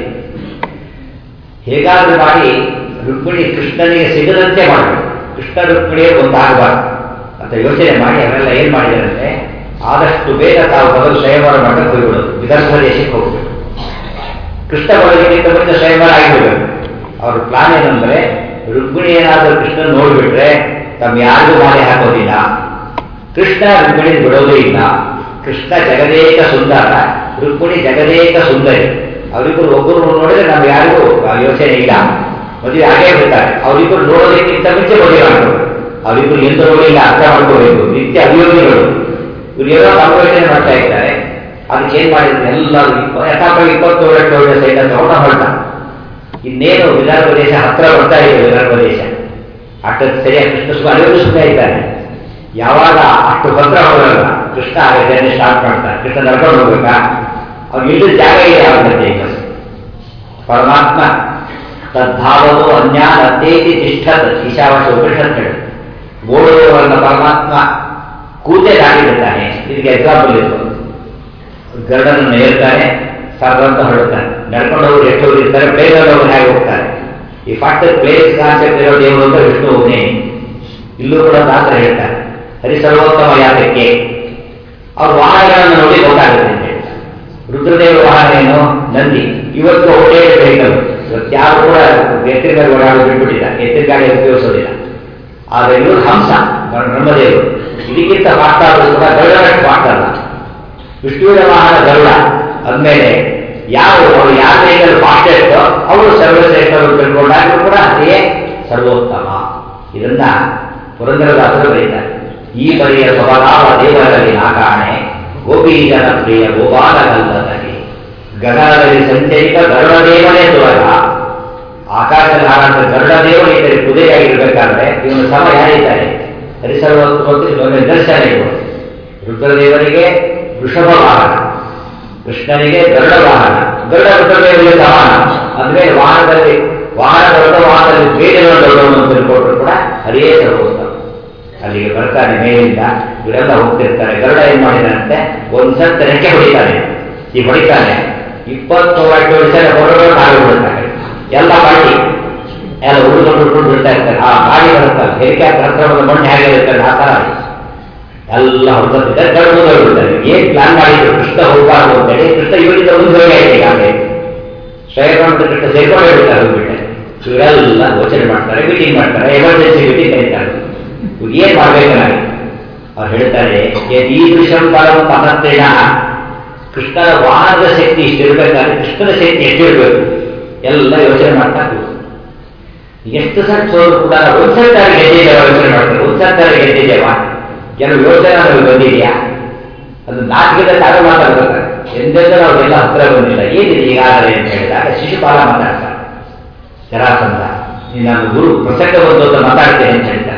ಹೇಗಾದ್ರೂ ಮಾಡಿ ರುಕ್ಮಿಣಿ ಕೃಷ್ಣನಿಗೆ ಸಿಗದಂತೆ ಮಾಡಬೇಕು, ಕೃಷ್ಣ ರುಕ್ಮಿಣಿಯೇ ಒಂದಾಗಬಾರ್ದು ಅಂತ ಯೋಚನೆ ಮಾಡಿ ಅವರೆಲ್ಲ ಏನ್ ಮಾಡಿದಾರಂತೆ, ಆದಷ್ಟು ಬೇಗ ತಾವು ಮೊದಲು ಸ್ವಯಂವರ ಮಾಡಕ್ಕೆ ಹೋಗ್ಬಿಡೋದು, ವಿದರ್ಭ ದೇಶಕ್ಕೆ ಹೋಗ್ಬೇಕು. ಕೃಷ್ಣ ಬರೋದಕ್ಕಿಂತ ಮುಂಚೆ ಸ್ವಯಂವರ ಆಗಿಬಿಡಬೇಕು. ಅವ್ರ ಪ್ಲಾನ್ ಏನಂದ್ರೆ, ರುಕ್ಮಿಣಿ ಏನಾದರೂ ಕೃಷ್ಣ ನೋಡ್ಬಿಟ್ರೆ ತಮ್ಮ ಯಾರಿಗೂ ಮಾಲೆ ಹಾಕೋದಿಲ್ಲ, ಕೃಷ್ಣ ರುಕ್ಮಿಣಿ ಬಿಡೋದೇ ಇಲ್ಲ. ಕೃಷ್ಣ ಜಗದೇಕ ಸುಂದರ, ರುಕ್ಮಿಣಿ ಜಗದೇಕ ಸುಂದರಿ. ಅವರಿಬ್ಬರು ಒಬ್ಬರು ನೋಡಿದ್ರೆ ನಮ್ಗೆ ಯಾರಿಗೂ ಯೋಚನೆ ಇಲ್ಲ, ಮದುವೆ ಆಗೇ ಬಿಡ್ತಾರೆ. ಅವರಿಬ್ಬರು ನೋಡೋದಕ್ಕಿಂತ ಮುಂಚೆ ಮದುವೆ ಮಾಡಬೇಕು. ಅವರಿಬ್ಬರು ಎಂತ ನೋಡಿಲ್ಲ ಅರ್ಥ ಮಾಡ್ಕೋಬೇಕು, ನಿತ್ಯ ಅಭಿಯೋಗಿಗಳು. ಇವ್ರು ಏನೋ ಸಂಯೋಜನೆ ಮಾಡ್ತಾ ಇದ್ದಾರೆ. ಅದಕ್ಕೆ ಏನ್ ಮಾಡಿದ್ರು ಎಲ್ಲರೂ ಯಥಾಪ ಇಪ್ಪತ್ತೇಳು ಒಳ್ಳೆ ಸೈಡ್ ಅಂತ ಹೊರಟ ಹೊರಟ ಇನ್ನೇನು ವಿದರ್ಭ ದೇಶ ಹತ್ರ ಬರ್ತಾ ಇದೆ. ವಿದರ್ಭ ದೇಶ ಅಷ್ಟೊತ್ತು ಸರಿಯಾಗಿ ಕೃಷ್ಣ ಸುಖ ಅಲ್ಲಿವರೆಗೂ ಸುಖ ಇದ್ದಾನೆ. ಯಾವಾಗ ಅಷ್ಟು ಹತ್ರ ಹೋಗಲ್ಲ ಕೃಷ್ಣ ಆಗುತ್ತೆ ಸ್ಟಾರ್ಟ್ ಮಾಡ್ತಾರೆ. ಕೃಷ್ಣ ನಡ್ಕೊಂಡು ಹೋಗ್ಬೇಕಾ, ಅವ್ರು ಇಳಿದ ಜಾಗ ಇದೆ ಆಗುತ್ತೆ. ಈಗ ಪರಮಾತ್ಮ ತದ್ಭಾವವು ಅನ್ಯ ಅತ್ತೇತಿ ತಿಷ್ಠತ್ ಈಶಾವಾಸ ಉಪನಿಷತ್ ಹೇಳಿ ಓಡುವವರನ್ನ ಪರಮಾತ್ಮ ಕೂತೆ ದಾಟಿಬಿಡ್ತಾನೆ. ಇದಕ್ಕೆ ಎಕ್ಸಾಂಪಲ್ ಇರ್ಬೋದು. ಗರುಡನನ್ನು ಏರ್ತಾನೆ, ಸರ್ವಂತ ಹೊರಡ್ತಾನೆ. ನಡ್ಕೊಂಡು ಹೋಗಿ ಎಷ್ಟು ಇರ್ತಾರೆ, ಪ್ಲೇನಲ್ಲಿ ಹೋಗಿ ಹೇಗೆ ಹೋಗ್ತಾರೆ. ಈ ಫಾಸ್ಟ್ ಪ್ಲೇಸ್ ಕಾನ್ಸೆಪ್ಟ್ ಇರೋ ದೇವರು ಅಂತ ವಿಷ್ಣು ಒಬ್ಬನೇ. ಇಲ್ಲೂ ಕೂಡ ದಾಸರ ಹೇಳ್ತಾರೆ, ಹರಿಸರ್ವೋತ್ತಮ ಯಾತಕ್ಕೆ ಅವ್ರ ವಾಹನಗಳನ್ನು ನೋಡಿ ಗೊತ್ತಾಗುತ್ತೆ ಅಂತ ಹೇಳ್ತಾರೆ. ರುದ್ರದೇವರ ವಾಹನ ಏನು, ನಂದಿ. ಇವತ್ತು ಹೋಟೆಲ್ ವೆಹಿಕಲ್, ಇವತ್ತು ಯಾರು ಕೂಡ ಎತ್ತಿನ ಗಾಡಿ ಓಡಾಡೋದು ಬಿಟ್ಬಿಟ್ಟಿದ್ದಾರೆ, ಎತ್ತಿನ ಗಾಡಿ ಉಪಯೋಗಿಸೋದಿಲ್ಲ. ಆದರೆ ಇವರು ಹಂಸ ಬ್ರಹ್ಮದೇವರು. ಇದಕ್ಕಿಂತ ಫಾಸ್ಟ್ ಆದರೂ ಕೂಡ ಗರುಡನಷ್ಟು ಫಾಸ್ಟ್ ಅಲ್ಲ. ವಿಷ್ಣುವಿನ ವಾಹನ ಗರುಡ ಅಂದಮೇಲೆ ಯಾರು ಅವರು ಯಾರ ವೆಹಿಕಲ್ ಫಾಸ್ಟೆಸ್ಟ್ ಅವರು ಸರ್ವಶ್ರೇಷ್ಠರು ತಿಳ್ಕೊಂಡಾಗಲೂ ಕೂಡ ಅದೇ ಸರ್ವೋತ್ತಮ. ಇದನ್ನ ಪುರಂದರದಾಸರು ಬರೀತಾರೆ. ಈ ಪರಿಯ ಸ್ವಭಾವ ದೇವರಲ್ಲಿ ನಾಕಾಣೆ, ಗೋಪಿ ಜನ ಪ್ರಿಯ ಗೋಪಾಲಗಲ್ಲದಲ್ಲಿ ಗಗನದಲ್ಲಿ ಸಂಚರಿತ ಗರುಡದೇವನೇ ದೊರಗ. ಆಕಾಶದಲ್ಲಿ ಹಾರಾಟ ಗರುಡದೇವರು ಇದ್ದರೆ ಕುದುರೆಯಾಗಿರ್ಬೇಕಾದ್ರೆ ಇವನು ಸಮ ಯಾರಿದ್ದಾರೆ, ಹರಿಸರ್ವೋತ್ತಮ ನಿದರ್ಶನ ಇವರು. ರುದ್ರದೇವರಿಗೆ ವೃಷಭ ವಾಹನ, ಕೃಷ್ಣನಿಗೆ ಗರುಡ ವಾಹನ. ಗರುಡ ರುದ್ರದೇವರಿಗೆ ಸಮಾನ. ಅಂದ್ರೆ ವಾಹನದಲ್ಲಿ ವಾಹನ ದೊಡ್ಡ ವಾಹನದಲ್ಲಿ ಬೇರೆ ದೊಡ್ಡವನು ಅಂತ ತಿಳ್ಕೊಂಡ್ರು ಕೂಡ ಹರಿಯೇ ಸರ್ವೋತ್ತಮ. ಅಲ್ಲಿಗೆ ಬರ್ತಾನೆ ಮೇಲಿಂದ, ಇವರೆಲ್ಲ ಹೋಗ್ತಿರ್ತಾರೆ. ಗರುಡ ಏನ್ ಮಾಡಿದಾನಂತೆ, ಒಂದ್ಸತ್ತ ರೆಕ್ಕೆ ಹೊಡಿತಾನೆ. ಈ ಹೊಡಿತಾನೆ ಇಪ್ಪತ್ತೊಂಬತ್ತು ವರ್ಷ ಹೊರಗಡೆ ಕಾಲು ಬಿಡ್ತಾರೆ. ಎಲ್ಲ ಬಾಡಿ ಎಲ್ಲ ಹುಡುಗರು ಹುಡುಗರು ಬಿಡ್ತಾ ಇರ್ತಾರೆ. ಆ ಗಾಡಿ ಬರುತ್ತಲ್ಲ, ಹೆಲಿಕಾಪ್ಟರ್ ಹತ್ರ ಒಂದು ಮಣ್ಣು ಹೇಗೆ ಇರ್ತಾರೆ ಆ ತರ ಎಲ್ಲ ಹೊರತಿದ್ದಾರೆ. ಗರುಡ ಬಿಡ್ತಾರೆ. ಏನ್ ಪ್ಲಾನ್ ಮಾಡಿದ್ರು ಕೃಷ್ಣ ಹೋಗಬಾರ್ದು ಅಂತೇಳಿ, ಕೃಷ್ಣ ಇವರಿಂದ ಒಂದು ಹೋಗಿ ಆಯ್ತು. ಈಗಾಗಲೇ ಸ್ವಯಂ ಕೃಷ್ಣ ಸೇರ್ಕೊಂಡು ಹೇಳ್ತಾರೆ ಹೋಗ್ಬಿಟ್ಟೆ. ಇವರೆಲ್ಲ ಯೋಚನೆ ಮಾಡ್ತಾರೆ, ಮೀಟಿಂಗ್ ಮಾಡ್ತಾರೆ, ಎಮರ್ಜೆನ್ಸಿ ಮೀಟಿಂಗ್ ಕರೀತಾರೆ. ಏನ್ ಮಾಡ್ಬೇಕಾಗಿ ಅವ್ರು ಹೇಳ್ತಾರೆ, ಈ ದೃಶ್ಯಂ ಪರಮ ಪದತ್ರೇಣ. ಕೃಷ್ಣನ ವಾಹನದ ಶಕ್ತಿ ಇಷ್ಟಿರ್ಬೇಕಾದ್ರೆ ಕೃಷ್ಣನ ಶಕ್ತಿ ಎಷ್ಟಿರ್ಬೇಕು ಎಲ್ಲ ಯೋಚನೆ ಮಾಡ್ತಾ ಎಷ್ಟು ಸರಿ ಸೋರು ಕೂಡ ಒಂದ್ಸರ್ತಾರೆ ಗೆದ್ದಿದ್ದೇವ ಯೋಚನೆ ಮಾಡ್ತಾರೆ, ಒಂದ್ಸರ್ತಾರೆ ಗೆದ್ದಿದ್ದೇವ, ಕೆಲವು ಯೋಚನೆ ನಮಗೆ ಬಂದಿದೆಯಾ, ಅದು ನಾಚಿಕೆದ ತಾಗ ಮಾತಾಡ್ತಾರೆ, ಎಂದೆಂದ ಅವ್ರಿಗೆಲ್ಲ ಹತ್ರ ಬಂದಿಲ್ಲ, ಏನಿದೆ ಈಗಾಗಲೇ ಅಂತ ಹೇಳಿದಾಗ ಶಿಶುಪಾಲ ಮಾತಾಡ್ತಾರೆ, ಜರಾಸಂಧ ನೀನು ನಾನು ಗುರು ಪ್ರಸಂಗ ಬಂದು ಅಂತ ಮಾತಾಡ್ತೇನೆ ಅಂತ ಹೇಳ್ತಾರೆ.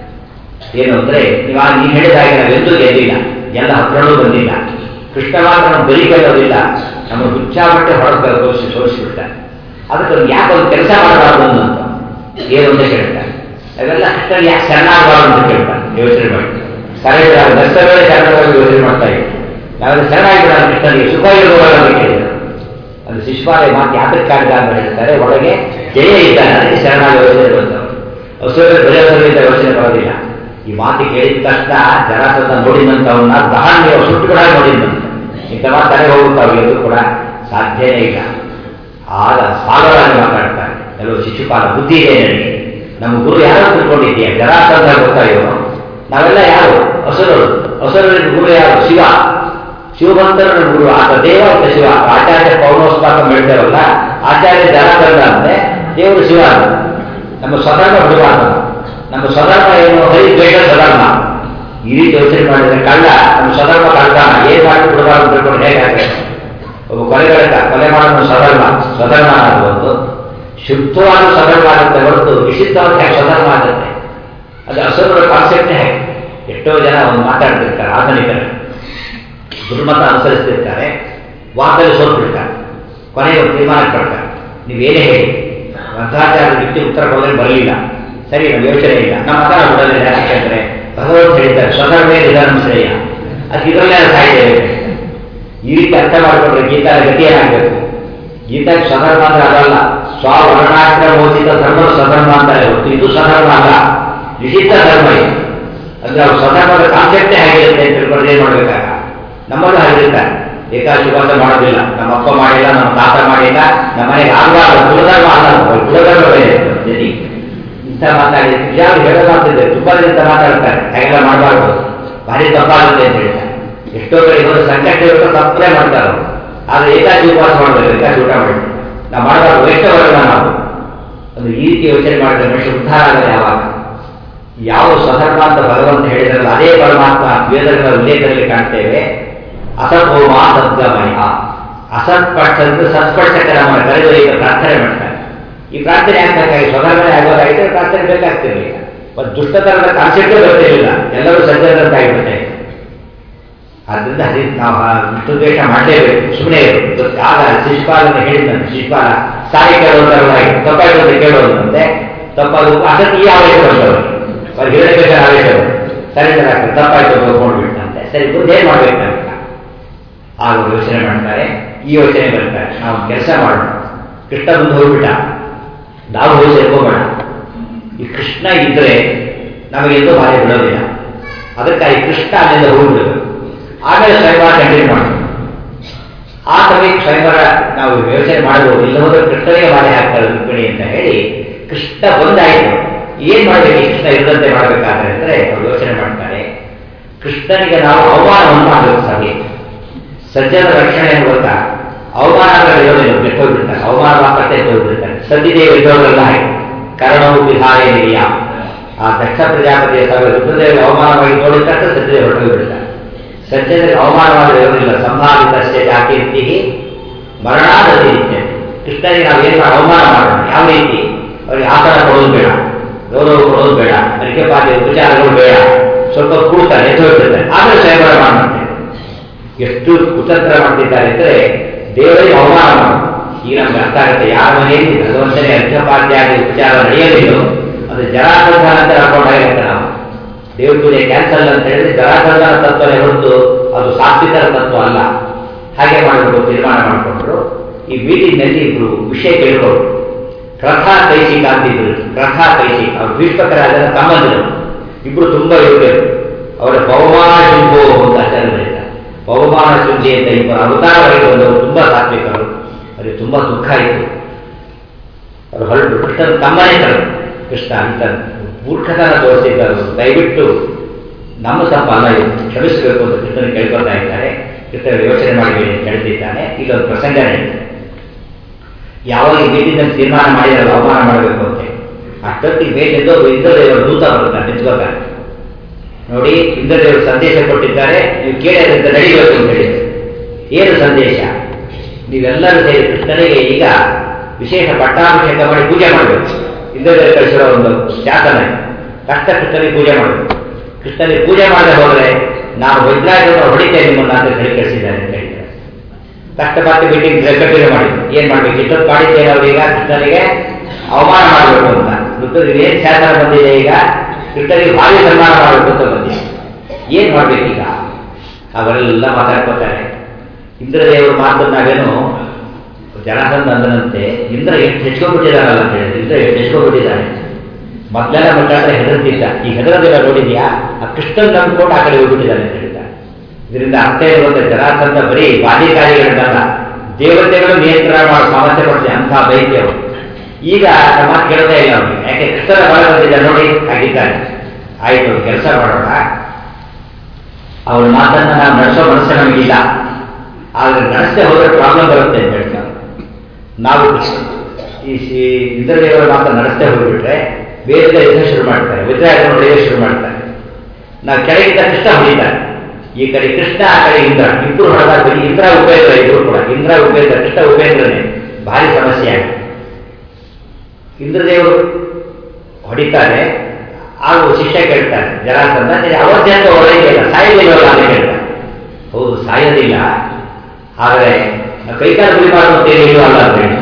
ಏನು ಅಂದ್ರೆ ನೀವು ನೀನು ಹೇಳಿದಾಗ ನಾವೆಂದೂ ಗೆದ್ದಿಲ್ಲ, ಎಲ್ಲ ಹತ್ರನೂ ಬಂದಿಲ್ಲ, ಕೃಷ್ಣ ಮಾತ್ರ ನಮ್ಮ ಬರಿ ಗೆಲ್ಲೋದಿಲ್ಲ, ನಮ್ಮ ಹುಚ್ಚಾಬಟ್ಟೆ ಹೊರಗೆ ತೋರಿಸಿ ಸೋರಿಸಿಬಿಡ್ತಾರೆ. ಅದಕ್ಕೆ ಅವ್ರು ಯಾಕೆ ಒಂದು ಕೆಲಸ ಮಾಡಬಾರ್ದು ಅಂತ ಏನು ಅಂತ ಹೇಳ್ತಾರೆ. ಅವೆಲ್ಲ ಕೃಷ್ಣ ಯಾಕೆ ಶರಣಾಗಬಾರ್ದು ಅಂತ ಕೇಳ್ತಾರೆ, ಯೋಚನೆ ಮಾಡಿ ಕರೆಕ್ಟ್ ನಷ್ಟವೇ ಶರಣವಾಗಿ ಯೋಚನೆ ಮಾಡ್ತಾ ಇತ್ತು. ನಾವೆಲ್ಲ ಶರಣಾಗಿಬಿಡೋಣ ಕೃಷ್ಣನಿಗೆ, ಸುಖ ಇರುವಾಗ ಅಂತ ಕೇಳಿದರು. ಅದು ಶಿಶುಪಾಲ ಮಾತು ಯಾತಕ್ಕಾಗ ಅಂತ ಹೇಳ್ತಾರೆ, ಒಳಗೆ ಜಯ ಇದ್ದಾನೆ ಅದಕ್ಕೆ ಶರಣಾಗಿ ಯೋಚನೆ ಬಂದವರು. ಹಸುವೆ ಬರೆಯೋದ್ರಿಂದ ಯೋಚನೆ ಬರೋದಿಲ್ಲ. ಈ ಮಾತು ಕೇಳಿದ ತಕ್ಷಣ ಜರಾಸಂಧ ನೋಡಿದಂಥವನ್ನ ದಹನ ಸುಟ್ಟು ಕೂಡ ನೋಡಿದಂತ ಇಂಥ ಮಾತು ತಲೆ ಹೋಗುತ್ತಾವೆ ಎಂದು ಕೂಡ ಸಾಧ್ಯನೇ ಇಲ್ಲ. ಆಗ ಸಾಗರವಾಗಿ ಮಾತಾಡ್ತಾರೆ ಕೆಲವು ಶಿಶುಪಾಲ, ಬುದ್ಧಿ ಇದೆ ನನಗೆ, ನಮ್ಮ ಗುರು ಯಾರು ತಿಳ್ಕೊಂಡಿದ್ದೀಯ, ಜರಾಸಂಧ ಗೊತ್ತಾ ಇವನು, ನಾವೆಲ್ಲ ಯಾರು ಹಸುರರು, ಹಸುರರಿಗೆ ಗುರು ಯಾರು, ಶಿವ, ಶಿವಭಕ್ತರ ಗುರು, ಆತ ದೇವ ಅಂತ ಶಿವ, ಆಚಾರ್ಯ ಪೌರ್ಣೋಸ್ಪಾಕ ಹೇಳ್ತೇವಲ್ಲ, ಆಚಾರ್ಯ ಜರಾಸಂಧ ಅಂದ್ರೆ ದೇವರು ಶಿವ ಅಂತ. ನಮ್ಮ ಸ್ವಧರ್ಮ ಬಿಡಬಾರ್ದು, ನಮ್ಮ ಸ್ವಧರ್ಮ ಏನು, ಹರಿ ದ್ವೇಷ ಸ್ವಧರ್ಮ. ಈ ರೀತಿ ಯೋಚನೆ ಮಾಡಿದ್ರೆ ಕಳ್ಳ ನಮ್ಮ ಸ್ವಧರ್ಮ ಕಳ್ತಾನ, ಏನ್ ಮಾಡಿ ಬಿಡಬಾರ್ದು ತಿಳ್ಕೊಂಡು ಹೇಗಾಗ್ತದೆ. ಒಬ್ಬ ಕೊಲೆಗಳ ಕೊಲೆ ಮಾಡೋದು ಸ್ವಧರ್ಮ, ಸ್ವಧರ್ಮ ಆಗುವುದು ಶುದ್ಧವಾದ ಸ್ವಧರ್ಮ ಆಗುತ್ತೆ ಹೊರತು ನಿಷಿದ್ಧವಾದ ಹೇಗೆ ಸ್ವಧರ್ಮ ಆಗುತ್ತೆ. ಅದು ಅಸುರರ ಕಾನ್ಸೆಪ್ಟೇ ಹೇಗೆ. ಎಷ್ಟೋ ಜನ ಒಂದು ಮಾತಾಡ್ತಿರ್ತಾರೆ, ಆಧುನಿಕರು ದುರ್ಮತ ಅನುಸರಿಸ್ತಿರ್ತಾರೆ, ವಾದದಲ್ಲಿ ಸೋತು ಬಿಡ್ತಾರೆ, ಕೊನೆಗೆ ಒಂದು ತೀರ್ಮಾನ ಕೊಡ್ತಾರೆ, ನೀವೇನೇ ಹೇಳಿ ಮಧ್ವಾಚಾರ್ಯ ವ್ಯಕ್ತಿ ಉತ್ತರ ಕೊಡೋದ್ರೆ ಬರಲಿಲ್ಲ, ಸರಿ ನಮ್ಮ ಯೋಚನೆ ಇಲ್ಲ, ನಮ್ಮ ಮತ ಬಿಡೋದಿಲ್ಲ, ಯಾಕೆಂದ್ರೆ ಭಗವಂತ ಹೇಳಿದ್ದಾರೆ ಸ್ವಧರ್ಮೇ ನಿಧರ್ಮ ಶ್ರೇಯ, ಅದಕ್ಕೆ ಇದರಲ್ಲೇ ಸಾಹಿತ್ಯ. ಈ ರೀತಿ ಅರ್ಥ ಮಾಡಿಕೊಂಡ್ರೆ ಗೀತಾದ ಗತಿ ಏನಾಗಬೇಕು. ಗೀತಾಗೆ ಸ್ವಧರ್ಮ ಅಂದ್ರೆ ಅದಲ್ಲ, ಸ್ವವರ್ಣಾಶ್ರಮೋಚಿತ ಧರ್ಮ ಸ್ವಧರ್ಮ ಅಂತಾರೆ ಹೊರತು ಇದು ಸ್ವಧರ್ಮ ಅಲ್ಲ, ನಿಷಿದ್ಧ ಧರ್ಮ ಇದೆ. ಅಂದ್ರೆ ಅವ್ರು ಸ್ವಧರ್ಮದ ಕಾನ್ಸೆಪ್ಟೇ ಹೇಗಿರುತ್ತೆ ಅಂತ ತಿಳ್ಕೊಂಡ್ರೆ ಏನ್ ಮಾಡ್ಬೇಕಾಗ. ನಮ್ಮಲ್ಲೂ ಹಾಗಿರ್ತಾರೆ, ಏಕಾಶಿ ಉಪವಾಸ ಮಾಡೋದಿಲ್ಲ, ನಮ್ಮ ಅಪ್ಪ ಮಾಡಿಲ್ಲ, ನಮ್ಮ ತಾತ ಮಾಡಿಲ್ಲ, ನಮ್ಮ ಮನೆಗೆ ಆಗಬಾರ್ದು, ಕುಲಧರ್ಮ ಅಲ್ಲ, ಕುಲಧರ್ಮ ಬೇರೆ ಜೊತೆ ಇಂಥ ಮಾತಾಡಿದ್ರೆ ಯಾರು ಹೇಳೋ ಮಾತಿದೆ, ತುಂಬಾ ಇಂಥ ಮಾತಾಡ್ತಾರೆ, ಹಾಗೆಲ್ಲ ಮಾಡಬಾರ್ದು, ಭಾರಿ ತಪ್ಪಾಗುತ್ತೆ ಅಂತ ಹೇಳ್ತಾರೆ. ಎಷ್ಟೋ ಕಡೆ ಇವರು ಸಂಕಷ್ಟ ಇರೋ ತಪ್ಪೇ ಮಾಡ್ತಾರೆ, ಆದ್ರೆ ಏಕಾಶಿ ಉಪವಾಸ ಮಾಡಬೇಕು, ಏಕಾಶಿ ಊಟ ಮಾಡಿ ನಾವು ಮಾಡಬಾರ್ದು, ವೈಷ್ಣವರಲ್ಲ ನಾವು. ಒಂದು ಈ ರೀತಿ ಯೋಚನೆ ಮಾಡಿದ್ರೆ ಮನುಷ್ಯ ಉದ್ಧಾರ ಆಗಲ್ಲ. ಯಾವಾಗ ಯಾವ ಸ್ವಧರ್ಮ ಅಂತ ಭಗವಂತ ಹೇಳಿದ್ರಲ್ಲ ಅದೇ ಪರಮಾತ್ಮ ವೇದಗಳ ಉಲ್ಲೇಖದಲ್ಲಿ ಕಾಣ್ತೇವೆ. ಅಸತ್ಹೋಮ ಸದ್ಗಮಯ, ಅಸತ್ಪಕ್ಷ ಸತ್ಪಕ್ಷಕರ ಕರೆದು ಈಗ ಪ್ರಾರ್ಥನೆ ಮಾಡ್ತಾರೆ. ಈ ಪ್ರಾರ್ಥನೆ ಆಗ್ಬೇಕಾಗಿ ಸ್ವಧರ್ಮನೆ ಆಗೋದಾಗಿದ್ದರೆ ಪ್ರಾರ್ಥನೆ ಬೇಕಾಗ್ತಿರ್ಲಿಲ್ಲ, ಒಂದು ದುಷ್ಟತನದ ಕಾನ್ಸೆಪ್ಟೇ ಬರ್ತಿರ್ಲಿಲ್ಲ, ಎಲ್ಲರೂ ಸಜ್ಜನಂತಾಗಿಬಿಡ್ತಾರೆ. ಆದ್ರಿಂದ ಅದೇ ನಾವು ವಿಷ್ಣುದ್ವೇಷ ಮಾಡಲೇಬೇಕು, ಸುಮ್ಮನೆ ಇರು. ಆಗ ಶಿಶುಪಾಲನ ಹೇಳಿದಂತೆ, ಶಿಶುಪಾಲ ಸಾರಿ ಕೇಳೋದಾಗಿ ತಪ್ಪಾಯ್ತು ಅಂತ ಕೇಳೋದಂತೆ, ತಪ್ಪಾದ ಅಸತ್ ಈ ಆವೇಶ ಬಂದವರು, ಅವ್ರು ಹೇಳಬೇಕಾದ ಆವೇಶವರು ಸರೆಂಡರ್ ಆಗ್ತದೆ, ತಪ್ಪಾಯ್ತು ನೋಡ್ಬಿಟ್ಟಂತೆ. ಸರಿ ಮುಂದೆ ಏನ್ ಮಾಡ್ಬೇಕಂತ ಆಗ ಯೋಚನೆ ಮಾಡ್ತಾರೆ. ಈ ಯೋಚನೆ ಬರ್ತಾರೆ, ನಾವು ಕೆಲಸ ಮಾಡೋಣ, ಕೃಷ್ಣ ಮುಂದೆ ಹೋಗ್ಬಿಟ್ಟ, ನಾವು ಹೋಗಿ ಸೇರ್ಕೋಬೇಡ. ಈ ಕೃಷ್ಣ ಇದ್ರೆ ನಮಗೆಂದೂ ಭಾರಿ ಬಿಡೋದಿಲ್ಲ, ಅದಕ್ಕಾಗಿ ಕೃಷ್ಣ ಅಲ್ಲಿಂದ ಹೋಗ್ಬಿಡಬೇಕು. ಆಮೇಲೆ ಸ್ವಯಂವರ ಕಂಟಿನ್ಯೂ ಮಾಡೋದು. ಆ ಸಮಯಕ್ಕೆ ಸ್ವಯಂವರ ನಾವು ಯೋಚನೆ ಮಾಡಬಹುದು, ಇಲ್ಲ ಹೋದ್ರೆ ಕೃಷ್ಣನಿಗೆ ಬಾಧೆ ಹಾಕ್ತಾರೆ ರುಕ್ಮಿಣಿ ಅಂತ ಹೇಳಿ ಕೃಷ್ಣ ಬಂದಾಯಿತು. ಏನ್ ಮಾಡ್ಬೇಕು ಈ ಕೃಷ್ಣ ಇಲ್ಲದಂತೆ ಮಾಡ್ಬೇಕಾದ್ರೆ ಅಂದ್ರೆ ಅವ್ರು ಯೋಚನೆ ಮಾಡ್ತಾರೆ, ಕೃಷ್ಣನಿಗೆ ನಾವು ಅವಮಾನವನ್ನು ಮಾಡಬೇಕು. ಸಭೆ ಸಜ್ಜನ ರಕ್ಷಣೆ ಮೂಲಕ ಅವಮಾನಗಳು ಇರೋದಿಲ್ಲ, ಬಿಟ್ಟೋಗ್ಬಿಡ್ತಾರೆ, ಅವಮಾನ ಮಾತ್ರತೆ ಹೋಗ್ಬಿಡ್ತಾರೆ. ಸದ್ಯದೇವ ಇದ್ದವರೆಲ್ಲ ಹಾಗೆ ಕರ್ಣವು ಬಿಹಾರೇ ನಿರಿಯ, ಆ ದಕ್ಷ ಪ್ರಜಾಪತಿಯ ಸಭೆ ರುದ್ರದೇವಿ ಅವಮಾನವಾಗಿ ನೋಡಿದ ತಕ್ಷಣ ಸದ್ಯದೇವ ಹೊರಟೋಗ್ಬಿಡ್ತಾರೆ. ಸಜ್ಜನಿಗೆ ಅವಮಾನವಾಗಿ ಇರೋದಿಲ್ಲ. ಸಂಭಾವಿತ ಜಾಕೀರ್ತಿ ಮರಣಾದತಿ ಇತ್ತೆ. ಕೃಷ್ಣನಿಗೆ ನಾವು ಏನು ಅವಮಾನ ಮಾಡೋಣ, ಯಾವ ರೀತಿ ಅವರಿಗೆ ಆಸನ ಕೊಡೋದು ಬೇಡ, ಗೌರವ ಕೊಡೋದು ಬೇಡ, ಅರಿಕೆಪಾತಿ ಉಪಚಾರಗಳು ಬೇಡ, ಸ್ವಲ್ಪ ಕೂಡ್ತಾರೆ, ಎದ್ದೋಗ್ಬಿಡ್ತಾರೆ, ಆಮೇಲೆ ಸ್ವಯಂವರ ಮಾಡ್ತಾರೆ. ಎಷ್ಟು ಕುತಂತ್ರ ಮಾಡ್ತಿದ್ದಾರೆ ಅಂದರೆ ದೇವರಿಗೆ ಅವಮಾನ ಮಾಡೋದು. ಈಗ ನಮ್ಗೆ ಅರ್ಥ ಆಗುತ್ತೆ, ಯಾರ ಮನೆಯಲ್ಲಿ ಭಗವಂತನೇ ಅರ್ಘ್ಯಪಾದ್ಯಾದಿ ಉಪಚಾರ ನಡೆಯಲಿಲ್ಲೋ ಅದು ಜರಾಸಂಧ ಅಂತ ಹಾಕೊಂಡಾಗಿರುತ್ತೆ. ನಾವು ದೇವ್ರ ಪೂಜೆ ಕ್ಯಾನ್ಸಲ್ ಅಂತ ಹೇಳಿದ್ರೆ ಜರಾಸಂಧನ ತತ್ವನೇ ಹೊರತು ಅದು ಸಾತ್ವಿಕರ ತತ್ವ ಅಲ್ಲ. ಹಾಗೆ ಮಾಡಬೇಕು ತೀರ್ಮಾನ ಮಾಡಿಕೊಂಡ್ರು. ಈ ಮೀಟಿಂಗ್ನಲ್ಲಿ ಇಬ್ರು ವಿಷಯ ಕೇಳ್ಕೊಂಡ್ರು. ಕ್ರಥಾ ಕೈಶಿಕ ಅಂತಿದ್ರು. ಕ್ರಥಾ ಕೈಶಿಕ ಅವ್ರು ಭೀಷ್ಮಕರಾದ ತಮ್ಮಂದಿರು, ಇಬ್ರು ತುಂಬಾ ಯೋಗ್ಯರು. ಅವರ ಬಹುಮಾನ ಶುಂಭೋ ಅಂತ ಆಚಾರ್ಯ ಬರೀತಾರೆ. ಬಹುಮಾನ ಶುಂಠಿ ಅಂತ ಇಬ್ಬರು ಅವತಾರವಾಗಿ ಬಂದವರು, ತುಂಬಾ ಸಾತ್ವಿಕರು. ಅವರಿಗೆ ತುಂಬಾ ದುಃಖ ಆಯಿತು. ಅವರು ಹೊರಟು ಕೃಷ್ಣನ ತಮ್ಮನೇ ಕರೆದು, ಕೃಷ್ಣ ಅಂತ ಮೂರ್ಖತನ ತೋರಿಸಿದ್ದರು, ದಯವಿಟ್ಟು ನಮ್ಮ ತಪ್ಪ ಅಲ್ಲ ಇದು, ಕ್ಷಮಿಸಬೇಕು ಅಂತ ಕೃಷ್ಣನ ಕೇಳ್ಕೊತಾ ಇದ್ದಾರೆ. ಕೃಷ್ಣ ಯೋಚನೆ ಮಾಡಬೇಡಿ ಅಂತ ಹೇಳ್ತಿದ್ದಾನೆ. ಇಲ್ಲೊಂದು ಪ್ರಸಂಗ ನಡೀತದೆ. ಯಾವಾಗ ಈ ಮೀಟಿಂಗ್ ತೀರ್ಮಾನ ಮಾಡಿರಲ್ಲ ಅವಮಾನ ಮಾಡಬೇಕು ಅಂತ, ಅಷ್ಟೊತ್ತಿಗೆ ಮೇಲಿಂದ ಇಂದ್ರದೇವರು ದೂತ ಬರ್ತಾರೆ ನಿಂತ್ಕೋತಾರೆ. ನೋಡಿ, ಇಂದ್ರದೇವರು ಸಂದೇಶ ಕೊಟ್ಟಿದ್ದಾರೆ, ನೀವು ಕೇಳಿದ್ರಿಂದ ನಡೀಬೇಕು ಅಂತ ಹೇಳಿ. ಏನು ಸಂದೇಶ? ನೀವೆಲ್ಲರೂ ಸೇರಿ ಕೃಷ್ಣನಿಗೆ ಈಗ ವಿಶೇಷ ಪಟ್ಟಾಭಿಷೇಕ ಮಾಡಿ ಪೂಜೆ ಮಾಡಬೇಕು. ಇಂದ್ರದೇವರು ಕಳಿಸಿರೋ ಒಂದು ಶಾಸನ, ಕಷ್ಟ ಕೃಷ್ಣನಿಗೆ ಪೂಜೆ ಮಾಡಬೇಕು. ಕೃಷ್ಣನಿಗೆ ಪೂಜೆ ಮಾಡದೆ ಹೋದರೆ ನಾನು ವೈದ್ಯರಾಜರನ್ನು ಹೊಡಿತೇನೆ ನಿಮ್ಮನ್ನ ಅಂತ ಹೇಳಿ ಕಳಿಸಿದ್ದಾರೆ ಅಂತ ಹೇಳ್ತಾರೆ. ಕಷ್ಟಪಟ್ಟು ಮೀಟಿಂಗ್ ಕಂಟಿನ್ಯೂ ಮಾಡಿದ್ರು. ಏನ್ ಮಾಡ್ಬೇಕು? ಇಷ್ಟೊತ್ತು ಮಾಡಿದ್ದೇನೆ ಅವ್ರೀಗ ಕೃಷ್ಣನಿಗೆ ಅವಮಾನ ಮಾಡಬೇಕು ಅಂತ. ಏನ್ ಶಾಸನ ಬಂದಿದೆ ಈಗ? ಕೃಷ್ಣನಿಗೆ ಭಾರಿ ಸನ್ಮಾನ ಮಾಡಬೇಕು ಅಂತ ಬಂದಿದೆ. ಏನ್ ಮಾಡ್ಬೇಕೀಗ? ಅವರೆಲ್ಲ ಮಾತಾಡ್ಕೋತಾರೆ. ಇಂದ್ರದೇವರು ಮಾತನ್ನು ನಾವೇನು ಜನಾರ್ದನ ಅಂದನಂತೆ ಇಂದ್ರ ಎಷ್ಟು ಹೆಚ್ಕೊಂಡ್ಬಿಟ್ಟಿದ್ದಾರಲ್ಲ ಅಂತ ಹೇಳಿದ್ರೆ, ಇಂದ್ರ ಎಷ್ಟು ಹೆಚ್ಕೊಂಡ್ಬಿಟ್ಟಿದ್ದಾನೆ. ಮೊದಲೆಲ್ಲ ಮಟ್ಟಾದ್ರೆ ಹೆದರ್ತಿದ್ದ, ಈ ಹೆದರದಿಲ್ಲ ನೋಡಿದ್ಯಾ? ಆ ಕೃಷ್ಣನ್ ನಂಬ್ಕೊಂಡು ಆ ಕಡೆ ಹೋಗ್ಬಿಟ್ಟಿದ್ದಾನೆ ಅಂತ ಹೇಳ್ತಾರೆ. ಇದರಿಂದ ಅರ್ಥ ಇರುವಂತೆ ಜನಾರ್ದನ ಬರೀ ಬಾಧಿಕಾರಿಗಳನ್ನಲ್ಲ, ದೇವತೆಗಳು ನಿಯಂತ್ರಣ ಮಾಡೋ ಸಾಮರ್ಥ್ಯ ಪಡ್ತೀವಿ ಅಂಥ ದೈತ್ಯವರು. ಈಗ ನಮ್ಮ ಮಾತು ಕೇಳೋದೇ ಇಲ್ಲ ಅವ್ರಿಗೆ. ಯಾಕೆ? ಕೃಷ್ಣನ ಬಲ ಬಂದಿದ್ದ ನೋಡಿ ಆಗಿದ್ದಾನೆ. ಆಯ್ತು, ಕೆಲಸ ಮಾಡೋಣ. ಅವ್ರ ಮಾತನ್ನ ನಾವು ನಡೆಸೋ ಮನಸ್ಸು ನಮಗಿಲ್ಲ, ಆದ್ರೆ ನಡೆಸದೆ ಹೋದ್ರೆ ಪ್ರಾಬ್ಲಮ್ ಬರುತ್ತೆ ಅಂತ ಹೇಳ್ತಾರೆ. ನಾವು ಈ ಇಂದ್ರದೇವರ ಮಾತನ್ನು ನಡೆಸದೆ ಹೋಗ್ಬಿಟ್ರೆ ಬೇರೆ ಇದನ್ನ ಶುರು ಮಾಡ್ತಾರೆ, ವಿದ್ಯಾರ್ಥಿ ಹೊಡೆಯೋದು ಶುರು ಮಾಡ್ತಾರೆ. ನಾವು ಕೆಳಗಿದ್ದ ಕೃಷ್ಣ ಹೊಡಿತಾರೆ. ಈ ಕಡೆ ಕೃಷ್ಣ, ಆ ಕಡೆ ಇಂದ್ರ, ಇಬ್ಬರು ಹೊಡೆದಾಗ ಬರೀ ಇಂದ್ರ ಉಪೇಂದ್ರ, ಇಬ್ಬರು ಕೂಡ ಇಂದ್ರ ಉಪೇಂದ್ರ, ಕೃಷ್ಣ ಉಪೇಂದ್ರನೇ ಭಾರಿ ಸಮಸ್ಯೆ ಆಗಿದೆ. ಇಂದ್ರದೇವರು ಹೊಡಿತಾರೆ. ಆಗ ಶಿಷ್ಯ ಕೇಳ್ತಾರೆ ಜರಾಸಂಧ, ಅವತ್ತೇ ಅಂತ ಹೊರಗೆ ಇಲ್ಲ, ಸಾಯೋದಿಲ್ಲವಲ್ಲ ಅಂತ ಹೇಳ್ತಾರೆ. ಹೌದು, ಸಾಯೋದಿಲ್ಲ, ಆದರೆ ಕೈಕಾಲು ಬಿಡಬಾರ್ದು ಇಲ್ವಲ್ಲ ಅಂತ ಹೇಳಿ.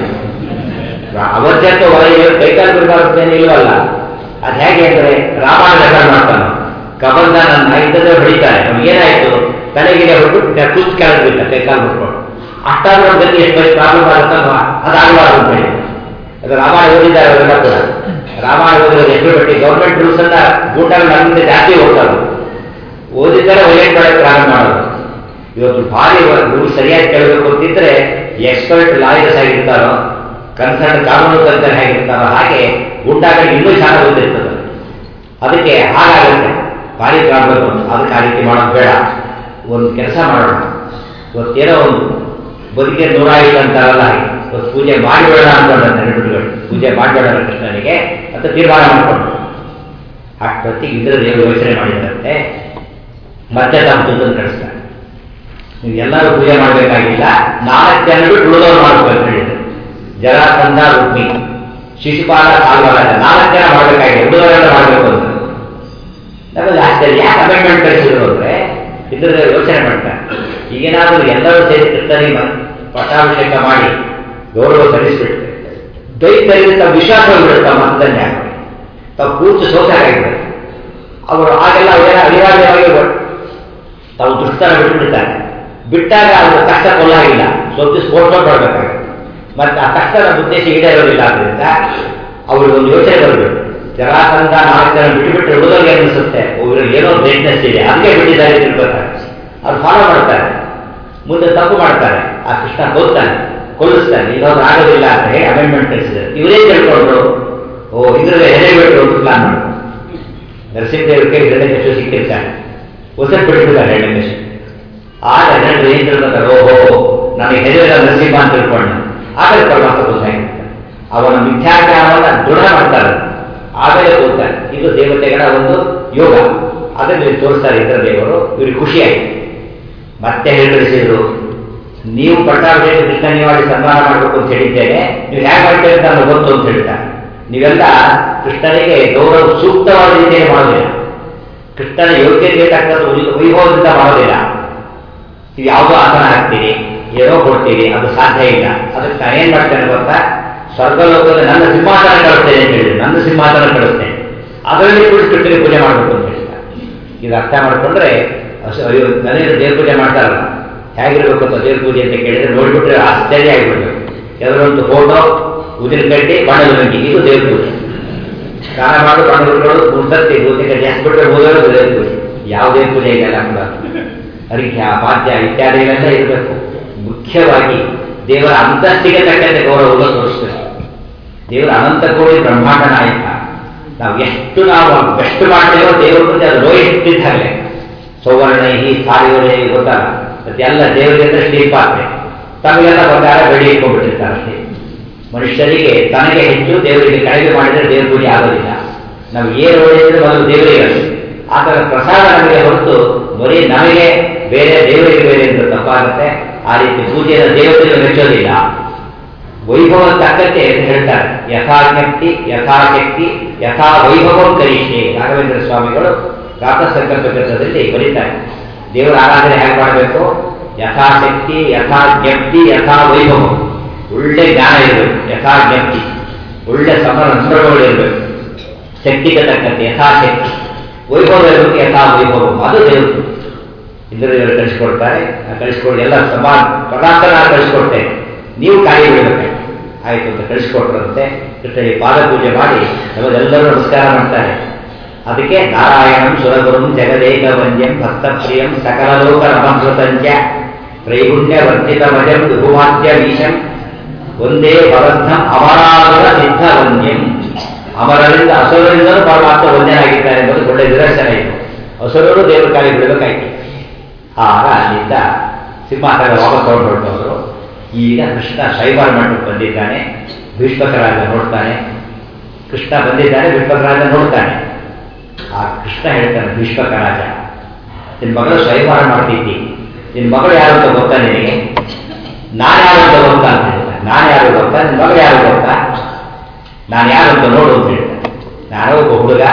ಅವತ್ತೇ ಅಂತ ಹೊರಗೆ ಕೈಕಾಲು ಬಿಡಬಾರ್ದು ಇಲ್ವಲ್ಲ. ಅದು ಹೇಗೆ ಅಂದರೆ ರಾಮಾಯಣ ರೆಕಾರ್ಡ್ ಮಾಡ್ತಾನೆ. ಕಬಲ್ದ ನನ್ನ ಇದ್ದದೇ ಹೊಡಿತಾರೆ. ನಮ್ಗೆ ಏನಾಯ್ತು? ತಲೆಗಿಲೆ ಹೊಟ್ಟು ಕೂತ್ ಕೆಳಗೆ ಬಿಟ್ಟ, ಕೈಕಾಲು ಬಿಟ್ಕೊಂಡು. ಅಷ್ಟಾದ್ರೂ ಗತಿ ಎಷ್ಟು ಪ್ರಾಬ್ಲಮ್ ಆಗುತ್ತಲ್ವಾ? ಅದಾಗಬಾರ್ದು ಅಂತ ಹೇಳಿ. ಅದು ರಾಮಾಯಣ ಓದಿದ್ದಾರೆ ಅವರೆಲ್ಲ ಕೂಡ. ರಾಮಾಯಣ ಓದಿರೋದು ಎಷ್ಟು ಬಿಟ್ಟು ಗೌರ್ಮೆಂಟ್ ರೂಲ್ಸ್ ಅನ್ನ ಗೂಟಗಳು ನಮ್ಮಿಂದ ಜಾಸ್ತಿ ಹೋಗ್ತಾರೆ. ಓದಿದ್ದಾರೆ ವೈಲೇಟ್ ಮಾಡಕ್ಕೆ ಪ್ರಾರಂಭ ಮಾಡೋದು. ಇವತ್ತು ಭಾರಿ ರೂಲ್ಸ್ ಸರಿಯಾಗಿ ಕೇಳಬೇಕು ಅಂತಿದ್ರೆ ಎಕ್ಸ್ಪರ್ಟ್ ಲಾಯರ್ಸ್ ಆಗಿರ್ತಾರೋ, ಕನ್ಸರ್ಟ್ ಕಾನೂನು ತಜ್ಞರು ಹೇಗಿರ್ತಾರೋ ಹಾಗೆ ಗುಂಡಾಗಳಿಗೆ ಇನ್ನೂ ಚೆನ್ನಾಗಿ ಓದಿರ್ತದೆ. ಅದಕ್ಕೆ ಹಾಗಾಗುತ್ತೆ, ಭಾರಿ ಪ್ರಾಬ್ಲಮ್. ಅದಕ್ಕೆ ಆ ರೀತಿ ಮಾಡೋದು ಬೇಡ. ಒಂದು ಕೆಲಸ ಮಾಡೋಣ, ಇವತ್ತೇನೋ ಒಂದು ಬದುಕೆ ನೂರಾಯಿತು ಅಂತಾರಲ್ಲ, ಇವತ್ತು ಪೂಜೆ ಮಾಡಿಬೇಡ ಅನ್ಕೊಂಡ ನೆನಪಿಗಳು, ಪೂಜೆ ಮಾಡಬೇಡ ಕೃಷ್ಣನಿಗೆ ಅಂತ ತೀರ್ಮಾನ ಮಾಡಿಕೊಂಡು ಅಷ್ಟೊತ್ತಿಗೆ ಇಂದ್ರದೇವರು ಯೋಚನೆ ಮಾಡಿದಂತೆ ಮತ್ತೆ ತಮ್ಮ ದೂತನ್ನು ಕಳಿಸ್ತಾರೆ. ನೀವು ಎಲ್ಲರೂ ಪೂಜೆ ಮಾಡಬೇಕಾಗಿಲ್ಲ, ನಾಲ್ಕು ಜನ ಬಿಟ್ಟು ಉಳಿದವರು ಮಾಡಬೇಕು ಅಂತ ಹೇಳಿದ್ರು. ಜರಾಸಂಧ, ರುಕ್ಮಿ, ಶಿಶುಪಾಲ, ಸಾಲ್ವಾಲ, ನಾಲ್ಕು ಜನ ಮಾಡಬೇಕಾಗಿದೆ, ಉಳಿದವರೆಲ್ಲ ಮಾಡಬೇಕು ಅಂತ. ನಮಗೆ ಆಶ್ಚರ್ಯ, ಯಾಕೆ ಅಮೆಂಡ್ಮೆಂಟ್ ಕಳಿಸಿದ್ರು ಅಂದ್ರೆ ಇಂದ್ರದೇವರು ಯೋಚನೆ ಮಾಡ್ತಾರೆ. ಈಗೇನಾದರೂ ಎಲ್ಲರೂ ಸೇರಿ ಕೃಷ್ಣನಿಗೆ ಪಟ್ಟಾಭಿಷೇಕ ಮಾಡಿ ಗೌರವ ಸಲ್ಲಿಸಿಬಿಟ್ರೆ ದೈತ್ಯರಿಗೆ ತಮ್ಮ ವಿಶ್ವಾಸ ಬಿಡುತ್ತೆ, ಮತದನ್ನೇ ತಾವು ಪೂರ್ತಿ ಸೋಸಾಗಿರ್ತಾರೆ. ಅವರು ಆಗೆಲ್ಲ ಅವರ ಅನಿವಾರ್ಯವಾಗಿ ತಾವು ದುಷ್ಟನ ಬಿಟ್ಟುಬಿಡ್ತಾರೆ. ಬಿಟ್ಟಾಗ ಅವರು ಕಷ್ಟ ಕೊಲ್ಲಾಗಿಲ್ಲ, ಸ್ವಲ್ಪ ಸ್ಫೋಟೋಟ್ ಮಾಡಬೇಕಾಗುತ್ತೆ. ಮತ್ತೆ ಆ ಕಷ್ಟದ ಉದ್ದೇಶ ಈಡೇರೋದಿಲ್ಲ. ಆದ್ದರಿಂದ ಅವ್ರಿಗೆ ಒಂದು ಯೋಚನೆ ಬರಬೇಕು. ಜರಾಸಂಧ ನಾಲ್ಕು ಜನ ಬಿಟ್ಟುಬಿಟ್ರೆ ಉಳಿದೋರಿಗೆ ಅನಿಸುತ್ತೆ ಇವ್ರಿಗೆ ಏನೋ ಗ್ರೇಟ್ನೆಸ್ ಇದೆ, ಅದಕ್ಕೆ ಬಿಟ್ಟಿದ್ದಾರೆ ತಿಳ್ಕೊತಾರೆ. ಅವ್ರು ಫಾಲೋ ಮಾಡ್ತಾರೆ, ಮುಂದೆ ತಪ್ಪು ಮಾಡ್ತಾರೆ. ಆ ಕೃಷ್ಣ ಕೊಲ್ತಾನೆ, ಕೊಲ್ಲಿಸ್ತಾನೆ, ಇನ್ನೊಂದು ಆಗೋದಿಲ್ಲ ಅಂತ ಹೇಳಿ ಅಮೆಂಡ್ಮೆಂಟ್ ಕಳಿಸಿದ್ದಾರೆ. ಇವರೇ ತಿಳ್ಕೊಂಡ್ರು, ಓ ಇಂದ್ರದೇ ಹೆಡೆ ಬಿಟ್ಟು ಒಂದು ಪ್ಲಾನ್ ಮಾಡ್ತಾರೆ. ನರಸಿಂಹದೇವ್ರ ಕೈ ಗಣೇಶ ಸಿಕ್ಕಿರ್ತಾನೆ, ಹೊಸಟ್ ಬಿಟ್ಟಿದ್ದಾರೆ ಹೆಣ್ಣೇಶ. ಆಗ ಜನರು ಏನ್ ತಿಳ್ಕೊತಾರೆ, ಓಹೋ ನನಗೆ ಹೆದರಿದ ನರಸಿಂಹ ಅಂತ ತಿಳ್ಕೊಂಡು ಆಗ ಪರಮಾತ್ಮ ಗೊತ್ತಾಗಿರ್ತಾರೆ. ಅವನ ಮಿಥ್ಯಾಚಾರವನ್ನ ದೃಢ ಮಾಡ್ತಾರೆ, ಆಮೇಲೆ ಹೋಗ್ತಾರೆ. ಇದು ದೇವತೆಗಳ ಒಂದು ಯೋಗ. ಅದನ್ನು ತೋರಿಸ್ತಾರೆ ಇಂದ್ರದೇವರು. ಇವ್ರಿಗೆ ಖುಷಿಯಾಗಿದೆ. ಮತ್ತೆ ಹೇಳಿಸಿದ್ರು, ನೀವು ಪಟ್ಟಾಭಿಷೇಕ ಕೃಷ್ಣ ಮಾಡಿ ಸನ್ಮಾನ ಮಾಡಬೇಕು ಅಂತ ಹೇಳಿದ್ದೇನೆ, ನೀವು ಹೇಗೆ ಮಾಡ್ತೇವೆ ಅಂತ ನನಗೆ ಗೊತ್ತು ಅಂತ ಹೇಳ್ತಾರೆ. ನೀವೆಲ್ಲ ಕೃಷ್ಣನಿಗೆ ಗೌರವ ಸೂಕ್ತವಾದ ರೀತಿಯಲ್ಲಿ ಮಾಡೋದಿಲ್ಲ, ಕೃಷ್ಣನ ಯೋಗ್ಯತೆ ಬೇಕಾಗ್ತದೆ ವೈಭವದಿಂದ ಮಾಡೋದಿಲ್ಲ. ನೀವು ಯಾವುದೋ ಆಸನ ಹಾಕ್ತೀರಿ, ಏನೋ ಕೊಡ್ತೀರಿ, ಅದು ಸಾಧ್ಯ ಇಲ್ಲ. ಅದಕ್ಕೆ ನಾನು ಏನ್ ಮಾಡ್ತೇನೆ ಗೊತ್ತಾ? ಸ್ವರ್ಗಲೋಕದ ನನ್ನ ಸಿಂಹಾಸನ ಕಳಿಸ್ತೇನೆ ಅಂತ ಹೇಳಿದ್ರೆ, ನನ್ನ ಸಿಂಹಾಸನ ಕಳಿಸ್ತೇನೆ, ಅದರಲ್ಲಿ ಕೂಡ ಕೃಷ್ಣನಿಗೆ ಪೂಜೆ ಮಾಡಬೇಕು ಅಂತ ಹೇಳ್ತಾರೆ. ಇದು ಅರ್ಥ ಮಾಡಿಕೊಂಡ್ರೆ ಅಯ್ಯೋ ನನಗೆ ದೇವ್ರ ಪೂಜೆ ಮಾಡ್ತಾರಲ್ಲ, ಹೇಗಿರ್ಬೇಕು ಅಂತ ದೇವ್ರ ಪೂಜೆ ಅಂತ ಕೇಳಿದ್ರೆ ನೋಡ್ಬಿಟ್ರೆ ಆಶ್ಚರ್ಯ ಆಗಿಬಿಡ್ಬೇಕು. ಕೆಲವೊಂದು ಫೋಟೋ, ಉದಿನ ಕಟ್ಟಿ, ಬಣ್ಣದ ರಂಗಿ, ಇದು ದೇವ್ರ ಪೂಜೆ. ಸ್ನಾನ ಮಾಡು, ಬಣ್ಣ ಬಿಟ್ಕೊಳ್ಳೋದು, ಮುನ್ಸರ್ತಿ ಬೂತಿ ಕಟ್ಟಿ ಹಾಕ್ಬಿಟ್ರೆ ಹೋಗೋದು ದೇವ್ರ ಪೂಜೆ. ಯಾವುದೇ ಪೂಜೆ ಇದೆಲ್ಲ ಕೂಡ ಅರಿಖ್ಯ, ಪಾದ್ಯ ಇತ್ಯಾದಿಗಳೆಲ್ಲ ಇರಬೇಕು. ಮುಖ್ಯವಾಗಿ ದೇವರ ಅಂತಸ್ತಿಗೆ ತಕ್ಕಂತೆ ಗೌರವ ತೋರಿಸ್ಬೇಕು. ದೇವರ ಅನಂತ ಕೋಟಿ ಬ್ರಹ್ಮಾಂಡ ನಾಯಕ. ನಾವು ಎಷ್ಟು ನಾವು ಬೆಸ್ಟ್ ಮಾಡ್ತೇವೋ ದೇವರ ಮುಂದೆ ಅದು ಲೋಯೆಸ್ಟ್ ಇದ್ದಾಗಲೇ. ಸೌವರ್ಣೈಹಿ ಸಾರಿವರೇ ಗೊತ್ತಲ್ಲ, ಅದೆಲ್ಲ ದೇವರಿಂದ ಸ್ಟೀಲ್ ಪಾತ್ರೆ, ತಮಗೆಲ್ಲ ಬಂಗಾರ ಬೆಳಿ ಇಟ್ಕೊಂಡ್ಬಿಟ್ಟಿರ್ತಾರೆ ಅಷ್ಟೇ. ಮನುಷ್ಯರಿಗೆ ತನಗೆ ಹೆಚ್ಚು, ದೇವರಿಗೆ ಕಡಿಮೆ ಮಾಡಿದರೆ ದೇವ್ರ ಪೂಜೆ ಆಗೋದಿಲ್ಲ. ನಾವು ಏನು ಓದಿದ್ರೆ ಮೊದಲು ದೇವರಿಗೆ, ಆ ಥರ ಪ್ರಸಾದ ನಮಗೆ ಹೊರತು ಬರೀ ನಮಗೆ ಬೇರೆ ದೇವರಿಗೆ ಬೇರೆ ಅಂತ ತಪ್ಪಾಗುತ್ತೆ. ಆ ರೀತಿ ಪೂಜೆಯ ದೇವತೆಗಳು ಮೆಚ್ಚೋದಿಲ್ಲ. ವೈಭವ ತಕ್ಕಂತೆ ಹೇಳ್ತಾರೆ, ಯಥಾಜ್ಞಪ್ತಿ ಯಥಾಶಕ್ತಿ ಯಥಾ ವೈಭವಂ ಕರಿಷ್ಯೆ. ರಾಘವೇಂದ್ರ ಸ್ವಾಮಿಗಳು ಪ್ರಾತಃ ಸಂಕಲ್ಪ ಗ್ರಂಥದಲ್ಲಿ ಬರೀತಾರೆ, ದೇವರ ಆರಾಧನೆ ಹೇಗೆ ಮಾಡಬೇಕು, ಯಥಾಶಕ್ತಿ ಯಥಾಜ್ಞಪ್ತಿ ಯಥಾ ವೈಭವ. ಒಳ್ಳೆ ಜ್ಞಾನ ಇರಬೇಕು, ಯಥಾಜ್ಞಪ್ತಿ, ಒಳ್ಳೆ ಸಮರಂಧ್ರಗಳು ಇರಬೇಕು, ಶಕ್ತಿಗೆ ತಕ್ಕಂತೆ ಯಥಾಶಕ್ತಿ, ವೈಭವ ಇರಬೇಕು ಯಥಾ ವೈಭವ. ಅದು ದೇವರು ಇಂದ್ರದೇವರು ಕಳಿಸ್ಕೊಡ್ತಾರೆ. ಕಳಿಸ್ಕೊಡಿ ಎಲ್ಲ ಸಮಾನ ಪದಾರ್ಥ ನಾನು ಕಳಿಸ್ಕೊಡ್ತೇನೆ, ನೀವು ಕಾಯಿ ಬಿಡಬೇಕು ಆಯಿತು ಅಂತ ಕಳಿಸ್ಕೊಟ್ರಂತೆ. ಕೃಷ್ಣನಿಗೆ ಪಾದ ಪೂಜೆ ಮಾಡಿ ನಮಗೆಲ್ಲರೂ ನಮಸ್ಕಾರ ಮಾಡ್ತಾರೆ. ಅದಕ್ಕೆ ನಾರಾಯಣಂ ಸುರಗುರುಂ ಜಗದೇಕ ವಂದ್ಯಂ ಭಕ್ತಪ್ರಿಯಂ ಸಕಲಲೋಕ ನಮಸ್ಕೃತಂಚ ತ್ರೈಗುಣ್ಯ ವರ್ಧಿತ ಮಜಂ ವಿಭುಮಾದ್ಯ ವೀಶಂ ಒಂದೇ ಭವಂತಂ ಅಮರಾಸುರ ಸಿದ್ಧ ವಂದ್ಯಂ. ಅಮರರಿಂದ ಅಸುರರಿಂದಲೂ ಪರಮಾತ್ಮ ವಂದ್ಯನಾಗಿದ್ದಾರೆ ಎಂಬುದು ಒಳ್ಳೆ ನಿದರ್ಶನ ಇದು. ಅಸುರರು ದೇವರ ಕಾಲಿ ಬಿಡಬೇಕಾಯ್ತು. ಆಗ ಅಲ್ಲಿಂದ ಸಿಂಹಾಸನ ವಾಪಸ್ ಹೊರಟವರು. ಈಗ ಕೃಷ್ಣ ಶೈವಾರ ಮಠಕ್ಕೆ ಬಂದಿದ್ದಾನೆ. ಭೀಷ್ಮಕರಾಜ ನೋಡ್ತಾನೆ, ಕೃಷ್ಣ ಬಂದಿದ್ದಾನೆ, ಭೀಷ್ಮಕರಾಜ ನೋಡ್ತಾನೆ. ಆ ಕೃಷ್ಣ ಹೇಳ್ತಾನೆ, ಭೀಷ್ಮಕರಾಜ ನಿನ್ನ ಮಗಳು ಶೈವಾರ ಮಾಡ್ತಿದ್ದಿ, ನಿನ್ನ ಮಗಳು ಯಾರು ಅಂತ ಗೊತ್ತಾ ನಿನಗೆ? ನಾನು ಯಾರು ಅಂತ ಗೊತ್ತಾ ಅಂತ ಹೇಳ್ತಾನೆ. ನಾನು ಯಾರು ಗೊತ್ತಾ, ನಿನ್ನ ಮಗಳು ಯಾರು ಗೊತ್ತಾ? ನಾನು ಯಾರು ಅಂತ ನೋಡು ಅಂತ ಹೇಳ್ತಾನೆ. ನಾನೋ ಒಬ್ಬ ಹುಡುಗ,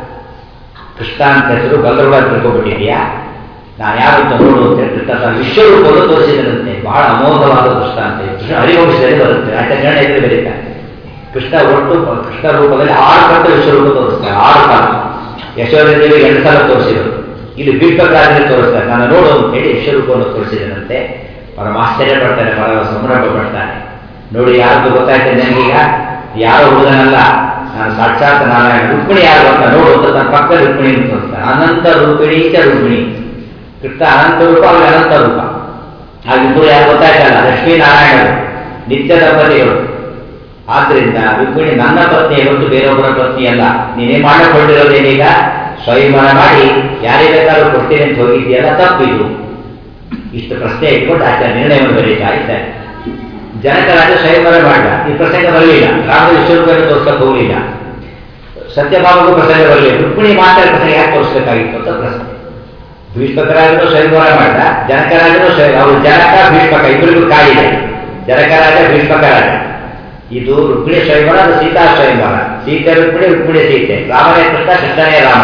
ಕೃಷ್ಣ ಅಂತ ಹೆಸರು ಗಂಧರ್ವ ಅಂತ ತಿಳ್ಕೊಬಿಟ್ಟಿದ್ಯಾ, ನಾನು ಯಾರು ಅಂತ ನೋಡು ಅಂತ ಹೇಳ್ತಿರ್ತ ವಿಶ್ವರೂಪವನ್ನು ತೋರಿಸಿದಂತೆ. ಬಹಳ ಅಮೋಘವಾದ ಕೃಷ್ಣ ಅಂತ ಕೃಷ್ಣ ಹರಿವಂಶದಲ್ಲಿ ಬರುತ್ತೆ. ಆಚಾರ್ಯ ಎದುರು ಬರೀತಾರೆ, ಕೃಷ್ಣ ಒಟ್ಟು ಕೃಷ್ಣ ರೂಪದಲ್ಲಿ ಆರು ಪಟ್ಟ ವಿಶ್ವರೂಪ ತೋರಿಸ್ತಾರೆ. ಆರು ಕಾಲ ಯಶೋದೇವಿ ಎರಡು ಸಲ ತೋರಿಸಿದರು. ಇಲ್ಲಿ ಭೀಷ್ಮಕರಾಜನೇ ತೋರಿಸ್ತಾರೆ. ನಾನು ನೋಡು ಅಂತ ಹೇಳಿ ವಿಶ್ವರೂಪವನ್ನು ತೋರಿಸಿದನಂತೆ. ಪರಮ ಆಶ್ಚರ್ಯ ಪಡ್ತಾನೆ, ಪರಮ ಸಂಭ್ರಮ ಪಡ್ತಾನೆ. ನೋಡಿ ಯಾರು ಗೊತ್ತಾಯ್ತು ನನಗೀಗ, ಯಾರೋ ಹುಡುಗನಲ್ಲ, ನಾನು ಸಾಕ್ಷಾತ್ ನಾರಾಯಣ. ರುಕ್ಮಿಣಿ ಯಾರು ಅಂತ ನೋಡು ಅಂತ ತನ್ನ ಪಕ್ಕ ರುಕ್ಮಿಣಿ ತೋರಿಸ್ತಾನೆ. ಅನಂತ ರುಕ್ಮಿಣಿ ಚ ರುಕ್ಮಿಣಿ. ಕೃಷ್ಣ ಅನಂತ ರೂಪ, ಅಲ್ಲಿ ಅನಂತ ರೂಪ. ಆಗಿಬ್ಬರು ಯಾರು ಗೊತ್ತಾಯ್ತಲ್ಲ, ಲಕ್ಷ್ಮೀನಾರಾಯಣರು ನಿತ್ಯ ದಂಪತಿಗಳು. ಆದ್ರಿಂದ ರುಕ್ಮಿಣಿ ನನ್ನ ಪತ್ನಿ ಹೊರತು ಬೇರೊಬ್ಬರ ಪತ್ನಿ ಅಲ್ಲ. ನೀನೇ ಮಾಡಿಕೊಂಡಿರೋದೇನೀಗ, ಸ್ವಯಂವರ ಮಾಡಿ ಯಾರೇ ಬೇಕಾದ್ರೂ ಕೊಡ್ತೇನೆ ಅಂತ ಹೋಗಿದ್ದೀಯಲ್ಲ, ತಪ್ಪಿದು. ಇಷ್ಟು ಪ್ರಶ್ನೆ ಇಟ್ಕೊಂಡು ಆಚಾರ್ಯ ನಿರ್ಣಯವನ್ನು ಬರೀತಾ ಇದ್ದಾರೆ. ಜನಕರಾಜ ಸ್ವಯಂವರ ಮಾಡಿದ, ಈ ಪ್ರಸಂಗ ಬರಲಿಲ್ಲ. ರಾಮ ವಿಶ್ವರೂಪವನ್ನು ತೋರಿಸಕ್ಕೆ ಹೋಗಲಿಲ್ಲ. ಸತ್ಯಭಾಮಗೂ ಪ್ರಸಂಗ ಬರಲಿಲ್ಲ. ರುಕ್ಮಿಣಿ ಮಾತ್ರ ಪ್ರಸಂಗ ಯಾಕೆ ತೋರಿಸಬೇಕಾಗಿತ್ತು ಅಂತ ಪ್ರಶ್ನೆ. ಭೀಷ್ಮಕರಾಜನು ಸ್ವಯಂವರ ಮಾಡಿದ, ಜನಕರಾಜನು ಸ್ವಯಂ, ಅವರು ಜನಕ ಭೀಷ್ಮಕ ಇಬ್ಬರಿಗೂ ಕಾಯಿದೆ. ಜನಕರಾಜ ಭೀಷ್ಮಕರಾಜ. ಇದು ರುಕ್ಮಿಣಿ ಸ್ವಯಂವರ, ಅದು ಸೀತಾ ಸ್ವಯಂವರ. ಸೀತೆ ರುಕ್ಮಿಣಿ, ರುಕ್ಮಿಣಿ ಸೀತೆ, ರಾಮನೇ ಕೃಷ್ಣ, ಕೃಷ್ಣನೇ ರಾಮ.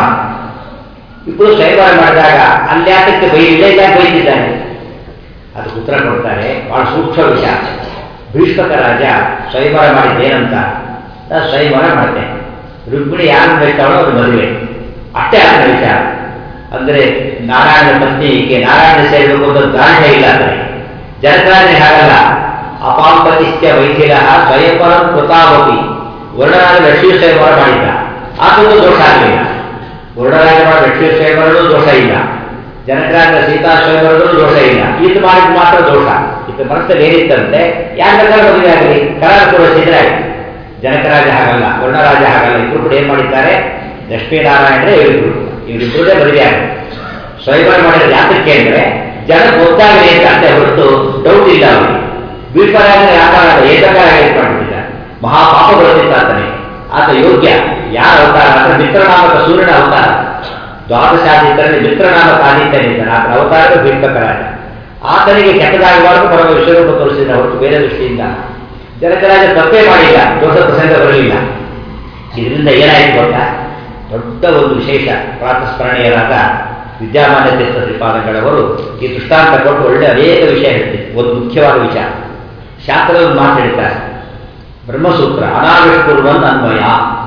ಇಬ್ಬರು ಸ್ವಯಂವರ ಮಾಡಿದಾಗ ಅಲ್ಯಾತಕ್ಕೆ ಬೈ ಇಲ್ಲ ಬೈತಿದ್ದಾನೆ, ಅದಕ್ಕೆ ಉತ್ತರ ಕೊಡ್ತಾರೆ. ಬಹಳ ಸೂಕ್ಷ್ಮ ವಿಚಾರ. ಭೀಷ್ಮಕರಾಜ ಸ್ವಯಂವರ ಮಾಡಿದ್ದೇನಂತ, ನಾನು ಸ್ವಯಂವರ ಮಾಡ್ತೇನೆ, ರುಕ್ಮಿಣಿ ಯಾರು ಬೇಕಾಳೋ ಅದು ಮದುವೆ, ಅಷ್ಟೇ ಅದರ ವಿಚಾರ. ಅಂದರೆ ನಾರಾಯಣ ಪತ್ನಿ ಈಕೆ ನಾರಾಯಣ ಸೇರಬೇಕು ಅಂತ ದಾಂಢ್ಯ ಇಲ್ಲ. ಅಂದರೆ ಜನಕರಾಜನೇ ಹಾಗಲ್ಲ. ಅಪಾಂಪತಿಸ್ಯ ವೈದ್ಯರ ಸ್ವಯಂವರ ಕೃತಾವತಿ. ವರ್ಣರಾಜ ಲಕ್ಷ್ಮೀ ಸ್ವಯಂವರ ಮಾಡಿದ್ದ, ಆತಂದು ದೋಷ ಆಗಲಿಲ್ಲ. ವರ್ಣರಾಜ ಮಾಡಿದ ಲಕ್ಷ್ಮೀ ಸ್ವಯಂವರದೂ ದೋಷ ಇಲ್ಲ, ಜನಕರಾಜ ಸೀತಾ ಸ್ವಯಂವರದೂ ದೋಷ ಇಲ್ಲ. ಇದು ಮಾಡಿದ ಮಾತ್ರ ದೋಷ. ಇದು ಮನಸ್ಸಲ್ಲಿ ಏನಿತ್ತಂತೆ, ಯಾರ ಬೇಕಾದ್ರೂ ಮದುವೆ ಆಗಲಿ, ಕರಾರ ತೋರಿಸಿದ್ರೆ ಆಯ್ತು. ಜನಕರಾಜ ಹಾಗಲ್ಲ, ವರ್ಣರಾಜ ಹಾಗಲ್ಲ. ಇಬ್ಬರು ಕೂಡ ಏನ್ ಮಾಡಿದ್ದಾರೆ, ಲಕ್ಷ್ಮೀನಾರಾಯಣರೇ ಇವರಿಬ್ರು ಇವರಿಬ್ಬರೇ ಮದುವೆ ಆಗುತ್ತೆ. ಸ್ವಯಂವರ ಮಾಡಿದ್ರೆ ಯಾತಕ್ಕೆ ಅಂದ್ರೆ ಜನ ಗೊತ್ತಾಗಲಿ ಅಂತ ಅಷ್ಟೇ ಹೊರತು ಡೌಟ್ ಇಲ್ಲ ಅವರಿಗೆ. ಭೀಷ್ಮರಾಜನ ವ್ಯಾಪಾರ ಏಕಕಾರ ಮಾಡಿಬಿಟ್ಟಿದ್ದಾರೆ. ಮಹಾಪಾಪ ಬರುತ್ತಿದ್ದ ಆತನಿಗೆ. ಆತ ಯೋಗ್ಯ. ಯಾರ ಅವತಾರ ಅಂದ್ರೆ ಮಿತ್ರನಾಮಕ ಸೂರ್ಯನ ಅವತಾರ. ದ್ವಾದಶಾದಿತ್ತರಲ್ಲಿ ಮಿತ್ರನಾಮಕ ಆದಿತ್ಯನಿದ್ದಾನೆ. ಆತನ ಅವತಾರ ಭೀಷ್ಮಕರಾಜ. ಆತನಿಗೆ ಕೆಟ್ಟದಾಗಬಾರದು ಪರಮ ವಿಶ್ವರೂಪ ತೋರಿಸಿದ ಹೊರತು ಬೇರೆ ದೃಷ್ಟಿಯಿಂದ. ಜನಕರಾಜ ತಪ್ಪೇ ಮಾಡಿಲ್ಲ, ದೊಡ್ಡ ಪ್ರಸಂಗ ಬರಲಿಲ್ಲ. ಇದರಿಂದ ಏನಾಯ್ತು ಗೊತ್ತಾ, ದೊಡ್ಡ ಒಂದು ವಿಶೇಷ. ಪ್ರಾತಸ್ಮರಣೀಯರಾದ ವಿದ್ಯಾಮಾನ್ಯ ತೀರ್ಥ ಶ್ರೀಪಾದಂಗಳವರು ಈ ದೃಷ್ಟಾಂತ ಕೊಟ್ಟು ಒಳ್ಳೆ ಅನೇಕ ವಿಷಯ ಹೇಳ್ತಿದ್ರು. ಒಂದು ಮುಖ್ಯವಾದ ವಿಚಾರ, ಶಾಸ್ತ್ರವನ್ನು ಮಾತು ಹೇಳ್ತಾರೆ. ಬ್ರಹ್ಮಸೂತ್ರ ಅನಾವಿಷ್ಕುರ್ವನ್ ಅನ್ವಯ.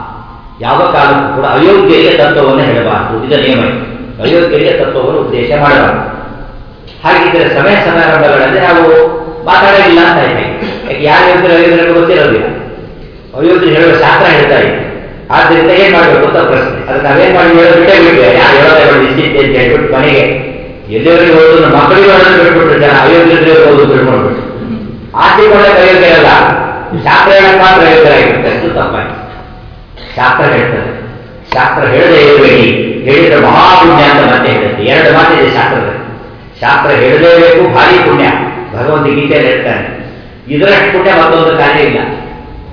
ಯಾವ ಕಾಲಕ್ಕೂ ಕೂಡ ಅಯೋಗ್ಯರಿಗೆ ತತ್ವವನ್ನು ಹೇಳಬಾರದು, ಇದು ನಿಯಮ. ಅಯೋಗ್ಯರಿಗೆ ತತ್ವವನ್ನು ಉದ್ದೇಶ ಮಾಡಬಾರದು. ಹಾಗಿದ್ರೆ ಸಮಯ ಸಮಾರಂಭಗಳಲ್ಲಿ ನಾವು ಮಾತಾಡೋದಿಲ್ಲ ಅಂತ ಆಯ್ತು. ಯಾಕೆ ಯಾರು ಹೇಳ್ತಾರೆ ಅಯೋಗ್ಯರಿಗೆ ಗೊತ್ತಿರೋದಿಲ್ಲ. ಅಯೋಗ್ಯರು ಹೇಳುವ ಶಾಸ್ತ್ರ ಹೇಳ್ತಾ ಇದೆ. ಆದ್ದರಿಂದ ಏನ್ ಮಾಡಬೇಕು ಅಂತ ಪ್ರಶ್ನೆ. ಅದಕ್ಕೆ ನಾವೇನ್ ಮಾಡಿ ಹೇಳೋ ಬಿಟ್ಟೇ ಬಿಟ್ಟಿವೆ. ಯಾರು ಹೇಳೋದೇ ನಿಶ್ಚಿತೆ ಅಂತ ಹೇಳ್ಬಿಟ್ಟು ಮನೆಗೆ ಎಲ್ಲಿವರೆಗೆ ಹೋದ್ರು ಮಕ್ಕಳಿಗೆ ಹೇಳೋದು ಬಿಟ್ಬಿಟ್ರು. ಜನ ಅಯೋಗ್ಯರಿಗೆ ಹೋದ್ರು ತಿಳ್ಕೊಂಡ್ಬಿಟ್ಟು ಆಸ್ತಿಕೊಳ್ಳಕ್ಕೆ ಅಯೋಗ್ಯರಲ್ಲ, ಶಾಸ್ತ್ರ ಹೇಳಕ್ ಮಾತ್ರ ಅಯೋಗ್ಯರಾಗಿರುತ್ತೆ. ಅದು ತಪ್ಪಾಯ್ತು. ಶಾಸ್ತ್ರ ಹೇಳ್ತದೆ. ಶಾಸ್ತ್ರ ಹೇಳದೆ ಇರಬೇಡಿ, ಹೇಳಿದ್ರೆ ಮಹಾಪುಣ್ಯ ಅಂತ ಮತ್ತೆ ಹೇಳುತ್ತೆ. ಎರಡು ಮಾತಿದೆ ಶಾಸ್ತ್ರದಲ್ಲಿ. ಶಾಸ್ತ್ರ ಹೇಳಲೇಬೇಕು, ಭಾರಿ ಪುಣ್ಯ. ಭಗವಂತ ಗೀತೆಯಲ್ಲಿ ಹೇಳ್ತಾನೆ, ಇದರಷ್ಟು ಪುಣ್ಯ ಮತ್ತೊಂದು ಕಾರ್ಯ ಇಲ್ಲ.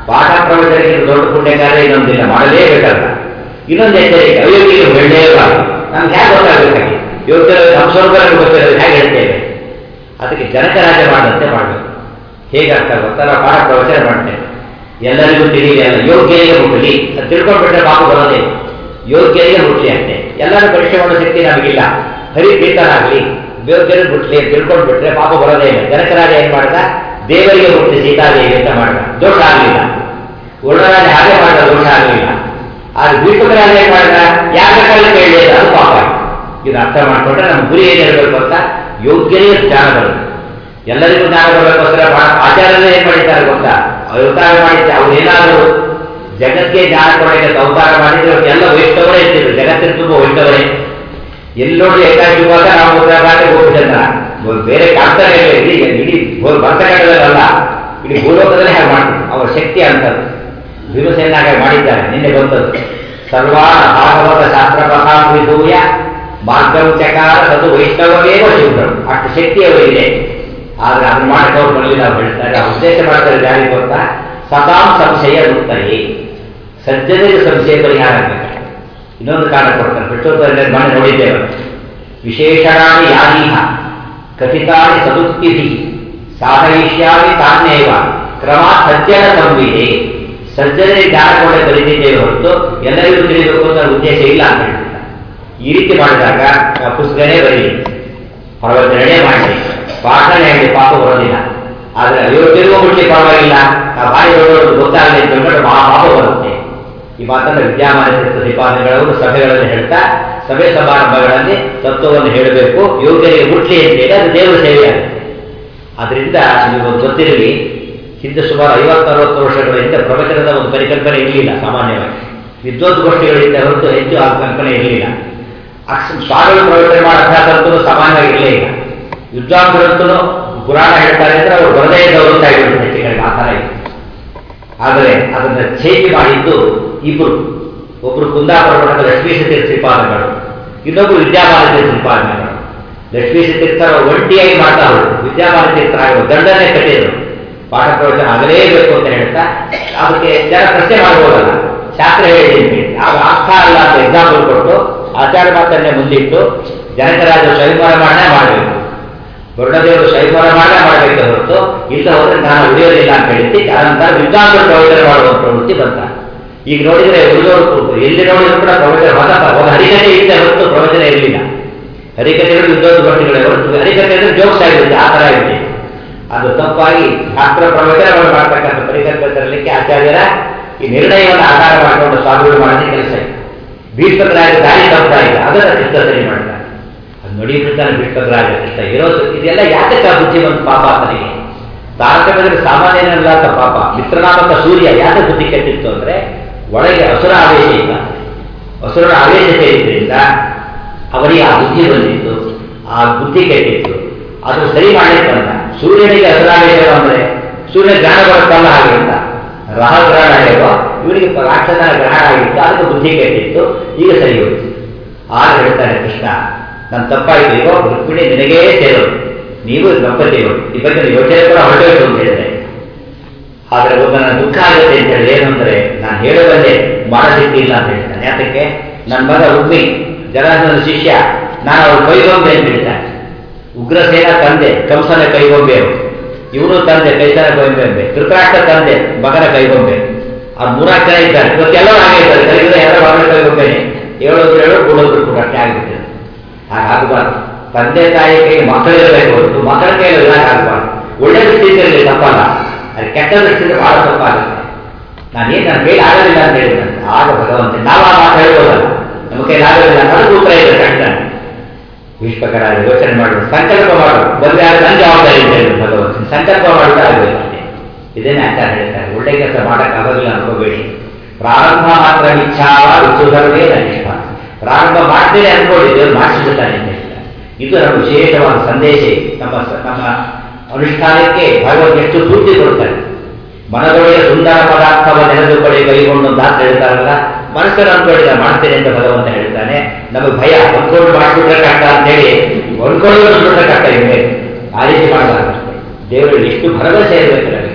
ಪಾಠ ಪ್ರವಚನಕ್ಕೆ ದೊಡ್ಡ ಪುಣ್ಯ ಕಾರ್ಯ ಇನ್ನೊಂದಿಲ್ಲ, ಮಾಡಲೇಬೇಕಲ್ಲ. ಇನ್ನೊಂದು ಎಚ್ಚರಿಕೆ, ಅಯೋಗ್ಯರಿಗೆ ಹೇಳಲೇಬಾರದು. ನಮ್ಗೆ ಹೇಗೆ ಗೊತ್ತಾಗಬೇಕಾಗಿ ಯೋಗ್ಯರ ನಮ್ಮ ಸ್ವರ್ಗದಲ್ಲಿ ಗೊತ್ತಿರೋದು ಹೇಗೆ ಹೇಳ್ತೇವೆ? ಅದಕ್ಕೆ ಜನಕ ರಾಜ ಮಾಡದಂತೆ ಮಾಡಬೇಕು. ಹೇಗೆ ಅರ್ಥ ಗೊತ್ತಾ? ನಾವು ಪಾಠ ಪ್ರವಚನ ಮಾಡ್ತೇವೆ, ಎಲ್ಲರಿಗೂ ತಿಳಿಯಲ್ಲ, ಯೋಗ್ಯರಿಗೆ ಮುಟ್ಟಲಿ ಅದು ತಿಳ್ಕೊಂಡ್ಬಿಟ್ರೆ ಪಾಪ ಬರೋದೇ. ಯೋಗ್ಯರಿಗೆ ಮುಟ್ಲಿ ಅಷ್ಟೇ, ಎಲ್ಲರೂ ಪರೀಕ್ಷೆ ಮಾಡೋ ಶಕ್ತಿ ನಮಗಿಲ್ಲ. ಹರಿ ಪ್ರೀತನಾಗಲಿ, ಯೋಗ್ಯರಿಗೆ ಮುಟ್ಲಿ ಅಂತ ತಿಳ್ಕೊಂಡ್ಬಿಟ್ರೆ ಪಾಪ ಬರೋದೇ ಇಲ್ಲ. ಜನಕರಾಜ ಏನ್ ಮಾಡ್ದ? ದೇವರಿಗೆ ಮುಟ್ಟಿ ಸೀತಾದೇವಿ ಅಂತ ಮಾಡ್ದ, ದೋಷ ಆಗಲಿಲ್ಲ. ವರ್ಣರಾಜ ಹಾಗೆ ಮಾಡ್ದ, ದೋಷ ಆಗಲಿಲ್ಲ. ಆದ್ರೆ ದೀಪಕರಾಜ ಏನ್ ಮಾಡ್ದ? ಯಾರ ಕಾಲ ಕೇಳಲಿ, ಅದು ಪಾಪ. ಇದು ಅರ್ಥ ಮಾಡ್ಕೊಂಡ್ರೆ ನಮ್ಮ ಗುರಿ ಏನಿರಬೇಕು ಅಂತ ಯೋಗ್ಯರಿಗೆ ಜ್ಞಾನ ಬರುತ್ತೆ. ಎಲ್ಲರಿಗೂ ಜ್ಞಾನ ಬರಬೇಕೋಸ್ಕರ ಆಚಾರ್ಯರೇ ಏನ್ ಮಾಡಿದ್ದಾರೆ ಗೊತ್ತಾ? ಅವತಾರ ಮಾಡಿದ್ದೆ. ಅವ್ರೇನಾದರೂ ಜಗತ್ತಿಗೆ ಜ್ಞಾನ ಕೊಡೋಕೆ ಅವತಾರ ಮಾಡಿದ್ರೆ ಎಲ್ಲ ವೈಷ್ಣವರೇ ಇರ್ತಿದ್ರು, ಜಗತ್ತಿನ ತುಂಬ ವೈಷ್ಣವರೇ. ಎಲ್ಲಿ ನೋಡಿ ಏಕಾಶಿವಾಗ ನಾವು ಉತ್ತರಾಖಂಡ ಹೋಗ್ಬಿಟ್ಟಂದ್ರ ಬೇರೆ ಕಾಡ್ತಾನೆ ಇಡೀ ಇಡೀ ಭರತಖಂಡದಲ್ಲ, ಇಡೀ ಭೂಲೋಕದಲ್ಲಿ ಹಾಗೆ ಮಾಡ್ತಾರೆ. ಅವರ ಶಕ್ತಿ ಅಂತದ್ದು. ಭೀಮಸೇನ ಹಾಗೆ ಮಾಡಿದ್ದಾರೆ. ನಿನ್ನೆ ಬಂದದ್ದು ಸರ್ವಾಣ ಭಾಗವತ ಶಾಸ್ತ್ರ ಮಹಾವಿಧೂಯ ಮಾರ್ಗಂ ಚಕಾರ ಅದು ವೈಷ್ಣವವೇವ ಶೂದ್ರಂ. ಅಷ್ಟು ಶಕ್ತಿ ಅವರಿದೆ. ಆದ್ರೆ ಅದನ್ನ ಮಾಡಕ್ಕೆ ಅವ್ರು ಬರಲಿಲ್ಲ. ನಾವು ಹೇಳ್ತಾರೆ, ಆ ಉದ್ದೇಶ ಮಾಡ್ತಾರೆ ಯಾರಿಗೆ ಗೊತ್ತಾ? ಸತಾಂ ಸಂಶಯ ಮುಕ್ತಯೇ, ಸಜ್ಜನಿಗೆ ಸಂಶಯ ಪರಿಹಾರ ಆಗಬೇಕು. ಇನ್ನೊಂದು ಕಾರಣ ಕೊಡ್ತಾರೆ, ಬಿಟ್ಟೋತ್ತರಲ್ಲಿ ಮನೆ ನೋಡಿದ್ದೇವೆ. ವಿಶೇಷಣಾನಿ ಯಾನೀಹ ಕಥಿತಾನಿ ಸದುಕ್ತಿಭಿ ಸಾಧಯಿಷ್ಯಾಮಿ ತಾನ್ಯೇವ ಕ್ರಮ ಸಜ್ಜನ ಸಂವಿಧೆ. ಸಜ್ಜನಿಗೆ ಜ್ಞಾನ ಕೊಡೇ ಬರೀತಿದ್ದೇವೆ ಹೊರತು ಎಲ್ಲರಿಗೂ ತಿಳಿಬೇಕು ಅಂತ ಉದ್ದೇಶ ಇಲ್ಲ ಅಂತ ಹೇಳ್ತಾರೆ. ಈ ರೀತಿ ಮಾಡಿದಾಗ ಪುಸ್ತಕನೇ ಬರೀಲಿ, ಪ್ರವಚನೆ ಮಾಡಲಿ, ಪಾಠನೆ ಹೇಳಿ, ಪಾಪ ಬರೋದಿಲ್ಲ. ಆದ್ರೆ ಅಯೋಗ್ಯರಿಗೂ ಮುಟ್ಲಿ ಪರವಾಗಿಲ್ಲ, ಆ ಬಾಯಿ ದೊಡ್ಡವರು ಗೊತ್ತಾಗಲಿ ಅಂತ ಹೇಳ್ಬಿಟ್ಟು ಮಹಾ ಪಾಪ ಬರುತ್ತೆ. ಈ ಮಾತನ್ನ ವಿದ್ಯಾಮಾನ ಪ್ರತಿಪಾದನೆಗಳು ಸಭೆಗಳಲ್ಲಿ ಹೇಳ್ತಾ ಸಭೆ ಸಮಾರಂಭಗಳಲ್ಲಿ ತತ್ವವನ್ನು ಹೇಳಬೇಕು, ಯೋಗ್ಯರಿಗೆ ಮುಟ್ಲಿ ಅಂತೇಳಿ ಅದು ದೇವರ ಸೇವೆ ಆಗುತ್ತೆ. ಆದ್ರಿಂದ ನೀವು ಗೊತ್ತಿರಲಿ, ಹಿಂದೆ ಸುಮಾರು ಐವತ್ತು ಅರವತ್ತು ವರ್ಷಗಳ ಹಿಂದೆ ಪ್ರವಚನದ ಒಂದು ಪರಿಕಲ್ಪನೆ ಇರಲಿಲ್ಲ. ಸಾಮಾನ್ಯವಾಗಿ ವಿದ್ವದ್ಗೋಷ್ಠಿಗಳಿಂದ ಹೊರತು ಹೆಚ್ಚು ಆ ಕಲ್ಪನೆ ಇರಲಿಲ್ಲ. ಸ್ವಾಮಿಗಳು ಪ್ರವಚನ ಮಾಡೋ ಅಭ್ಯಾಸ ಅಂತೂ ಸಾಮಾನ್ಯವಾಗಿ ಇರಲೇ ಇಲ್ಲ. ವಿದ್ವಾಂಸರಂತೂ ಪುರಾಣ ಹೇಳ್ತಾರೆ ಅಂದ್ರೆ ಅವರು ಬರದೇ ಇದ್ದವರು ತಾಯಿಬಿಡುತ್ತೆ ಹೆಚ್ಚಿಗೆ ಆ ಥರ ಇದೆ. ಆದರೆ ಅದನ್ನ ಛೇದಿ ಮಾಡಿದ್ದು ಇಬ್ಬರು. ಒಬ್ರು ಕುಂದಾಪುರ ಮಠದ ಲಕ್ಷ್ಮೀಶತೀರ್ಥ ಶ್ರೀಪಾದಗಳು, ಇನ್ನೊಬ್ರು ವಿದ್ಯಾಮಾನ ತೀರ್ಥ ಶ್ರೀಪಾದಗಳು. ಲಕ್ಷ್ಮೀಶತೀರ್ಥರ ಒಂಟಿಯಾಗಿ ಮಾಡ್ತಾ ಹೋದ್ರು, ವಿದ್ಯಾಮಾನ ತೀರ್ಥರಾಗಿ ದಂಡನೆ ಕಟ್ಟಿದ್ರು. ಪಾಠ ಪ್ರವಚನ ಆಗಲೇಬೇಕು ಅಂತ ಹೇಳ್ತಾ ಅದಕ್ಕೆ ಜನ ಪ್ರಶ್ನೆ ಮಾಡ್ಬೋದಲ್ಲ, ಶಾಸ್ತ್ರ ಹೇಳಿದೆ ಅಂತ ಹೇಳಿ ಆಗ ಅರ್ಥ ಅಲ್ಲ ಅಂತ ಎಕ್ಸಾಂಪಲ್ ಕೊಟ್ಟು ಆಚಾರ ಮಾತನ್ನೇ ಮುಂದಿಟ್ಟು ಜನಕರಾಜ ಸ್ವಯಂವರ ಮಾಡೇ ಮಾಡಬೇಕು, ಬರುಣದೇವರು ಸ್ವಯಂವರ ಮಾಡೇ ಮಾಡಬೇಕು ಹೊರತು ಇಲ್ಲ ಹೋದ್ರೆ ನಾನು ಉಳಿಯೋದಿಲ್ಲ ಅಂತ ಹೇಳಿದ್ದೆ. ಅನಂತರ ವಿದ್ವಾಂಸರು ಪ್ರವಚನ ಮಾಡುವ ಪ್ರವೃತ್ತಿ ಬಂತ. ಈಗ ನೋಡಿದ್ರೆ ಉಳಿದವರು ಎಲ್ಲಿ ನೋಡಿದ್ರು ಕೂಡ ಪ್ರವಚನ ಹೊಸ ಒಂದು ಹರಿಕತೆ ಇದ್ದ ಹೊರತು ಪ್ರವಚನ ಇರಲಿಲ್ಲ. ಹರಿಕತೆಗಳು ವಿದ್ವಾಂಸ ಭಟ್ಟಿಗಳೇ ಹೊರತು ಹರಿಕತೆ ಅಂದ್ರೆ ಜೋಕ್ಸ್ ಆಗಿರುತ್ತೆ, ಆ ಥರ ಇರುತ್ತೆ. ಅದು ತಪ್ಪಾಗಿ ಶಾಸ್ತ್ರ ಪ್ರವಚನಗಳು ಮಾಡ್ತಕ್ಕಂಥ ಪರಿಕಲ್ಪನೆ ತರಲಿಕ್ಕೆ ಆಚಾರ್ಯರ ಈ ನಿರ್ಣಯವನ್ನು ಆಧಾರ ಮಾಡಿಕೊಂಡು ಸ್ವಾಮಿಗಳು ಮಾಡೋದೇ ಕೆಲಸ ಇದೆ. ಭೀಷ್ಮರಾಜ ದಾರಿ ತಪ್ತಾ ಇಲ್ಲ, ಅದರ ಚಿತ್ತ ಸರಿ ಮಾಡ್ತಾರೆ. ಅದು ನಡೀಬಿಡ್ತಾನೆ ಭೀಷ್ಮರಾಜ ಚಿತ್ತ ಇರೋದು. ಇದೆಲ್ಲ ಯಾತಕ್ಕ ಬುದ್ಧಿ ಬಂತು ಪಾಪ ಆತನಿಗೆ? ತಾರತಮ್ಯದಲ್ಲಿ ಸಾಮಾನ್ಯನಲ್ಲ ಅಂತ ಪಾಪ. ಮಿತ್ರನಾಮಕ ಸೂರ್ಯ ಯಾಕೆ ಬುದ್ಧಿ ಕೆಟ್ಟಿತ್ತು ಅಂದ್ರೆ ಒಳಗೆ ಅಸುರ ಆವೇಶ ಇಲ್ಲ. ಅಸುರನ ಆವೇಶ ಸೇರಿದ್ರಿಂದ ಅವರಿಗೆ ಆ ಬುದ್ಧಿ ಬಂದಿತ್ತು, ಆ ಬುದ್ಧಿ ಕೆಟ್ಟಿತ್ತು. ಅದು ಸರಿ ಮಾಡಲಿಕ್ಕೆ ಬಂದ. ಸೂರ್ಯನಿಗೆ ಅಸುರಾವೇಶ ಅಂದ್ರೆ ಸೂರ್ಯ ಗ್ರಹಣ ಬರುತ್ತಲ್ಲ ಹಾಗೆ ಅಂತ ರಹ ಗ್ರಹಣ ಹೇಳೋ ಇವರಿಗೆ ರಾಕ್ಷಸನ ಗ್ರಹಣ ಆಗಿತ್ತು, ಅದಕ್ಕೆ ಬುದ್ಧಿ ಕೆಟ್ಟಿತ್ತು. ಈಗ ಸರಿ ಹೋಯ್ತು. ಆಗ ಹೇಳ್ತಾರೆ ಕೃಷ್ಣ, ನನ್ನ ತಪ್ಪಾಯಿತು, ಈಗ ರುಕ್ಮಿಣಿ ನಿನಗೇ ಸೇರೋದು, ನೀವು ದಂಪತಿಗಳು, ಈ ಬಗ್ಗೆ ಯೋಚನೆ ಕೂಡ ಹೊರಟೋಯ್ತು ಅಂತ ಹೇಳಿದೆ. ಆದ್ರೆ ಒಂದು ನನ್ನ ದುಃಖ ಆಗುತ್ತೆ ಅಂತ ಹೇಳಿ ಏನು ಅಂದ್ರೆ ನಾನು ಹೇಳೋದಲ್ಲೇ ಮಾಡಲಿಕ್ಕೆ ಇಲ್ಲ ಅಂತ ಹೇಳ್ತಾನೆ. ಯಾತಕ್ಕೆ? ನನ್ನ ಮಗ ರುಕ್ಮಿ ಜರಾಸಂಧನ ಶಿಷ್ಯ, ನಾನು ಅವ್ರು ಕೈಗೊಂಬೆ ಅಂತ ಹೇಳ್ತಾನೆ. ಉಗ್ರಸೇನ ತಂದೆ ಕಂಸನ ಕೈಗೊಂಬೆ, ಇವನು ತಂದೆ ಕೈಸನ ಕೈಗೊಂಬೆ, ಧೃತರಾಷ್ಟ್ರ ತಂದೆ ಮಗನ ಕೈಗೊಂಬೆ. ಆ ಮೂರಾರು ಜನ ಇದ್ದಾರೆ, ಇವತ್ತೆಲ್ಲರೂ ಹಾಗೆ ಇದ್ದಾರೆ. ಕೈಗೊಂಬೆ ಎಲ್ಲ ಮಗನ ಕೈಗೊಂಬೆನೆ, ಹೇಳೋದ್ರು ಹೇಳೋ ಕೂಡೋದ್ರು ಕೂಡ ಅಷ್ಟೇ ಆಗಿಬಿಟ್ಟಿದೆ. ಹಾಗಾಗಬಾರ್ದು. ತಂದೆ ತಾಯಿ ಕೈ ಮಕ್ಕಳಿರಬೇಕು ಹೊರತು ಮಕ್ಕಳ ಕೈಯಲ್ಲಿ ಆಗಬಾರ್ದು. ಒಳ್ಳೆ ದೃಷ್ಟಿಯಲ್ಲಿ ತಪ್ಪಲ್ಲ, ಅದು ಕೆಟ್ಟ ದೃಷ್ಟಿಯಿಂದ ಬಹಳ ತಪ್ಪಾಗುತ್ತೆ. ನಾನೇನು ನನ್ನ ಕೈಲಿ ಆಗೋದಿಲ್ಲ ಅಂತ ಹೇಳಿದಂತೆ ಆಗ ಭಗವಂತ ನಾವು ಆ ಮಾತು ಹೇಳ್ಬೋದಲ್ಲ, ನಮ್ಮ ಕೈಲಿ ಆಗೋದಿಲ್ಲ ಅನ್ನೋದು ಉತ್ತರ ಇದೆ ಕಟ್ಟಾನೆ. ಭೀಷ್ಮಕರಾದ ಯೋಚನೆ ಮಾಡುವ ಸಂಕಲ್ಪ ಮಾಡು, ಬಂದ್ರೆ ಆಗ ನನ್ನ ಜವಾಬ್ದಾರಿ ಅಂತ ಹೇಳಿದ್ರು ಭಗವಂತ. ಸಂಕಲ್ಪ ಮಾಡುತ್ತಾ ಆಗಬೇಕು ಅಷ್ಟೇ. ಇದನ್ನೇ ಆಚಾರ ಹೇಳ್ತಾರೆ, ಒಳ್ಳೆ ಕೆಲಸ ಮಾಡೋಕ್ಕಾಗೋದಿಲ್ಲ ಅನ್ಕೋಬೇಡಿ. ಪ್ರಾರಂಭ ಮಾತ್ರ ಇಚ್ಛಾವ ಋತುಧರ್ವೇ ಅನಿಷ್ಠ. ಪ್ರಾರಂಭ ಮಾಡ್ತೇನೆ ಅನ್ಕೊಳ್ಳಿ, ದೇವರು ಮಾಡಿಸಿಬಿಡ್ತಾನೆ ಅಂತ ಹೇಳ್ತಾರೆ. ಇದು ನಮ್ಮ ವಿಶೇಷವಾದ ಸಂದೇಶ. ನಮ್ಮ ನಮ್ಮ ಅನುಷ್ಠಾನಕ್ಕೆ ಭಗವಂತ ಎಷ್ಟು ಪೂರ್ತಿ ಕೊಡ್ತಾರೆ. ಮನದೊಳಗೆ ಸುಂದರ ಪದಾರ್ಥವ ನೆನೆದು ಪಡೆ ಕೈಗೊಂಡು ಅಂತ ಹೇಳ್ತಾರಲ್ಲ, ಮನಸ್ಸನ್ನು ಅನ್ಕೊಂಡಿದ ಮಾಡ್ತೇನೆ ಅಂತ ಭಗವಂತ ಹೇಳ್ತಾನೆ. ನಮಗೆ ಭಯ, ಹೊಂದ್ಕೊಂಡು ಮಾಡಿಬಿಟ್ರೆ ಕಷ್ಟ ಅಂತೇಳಿ ಹೊಂದ್ಕೊಳ್ಳೋದು ಕಷ್ಟ ಇದೆ. ಆ ರೀತಿ ಮಾಡಬಾರ್ದು. ದೇವರಲ್ಲಿ ಎಷ್ಟು ಭರವಸೆ ಇರಬೇಕು ನಮಗೆ.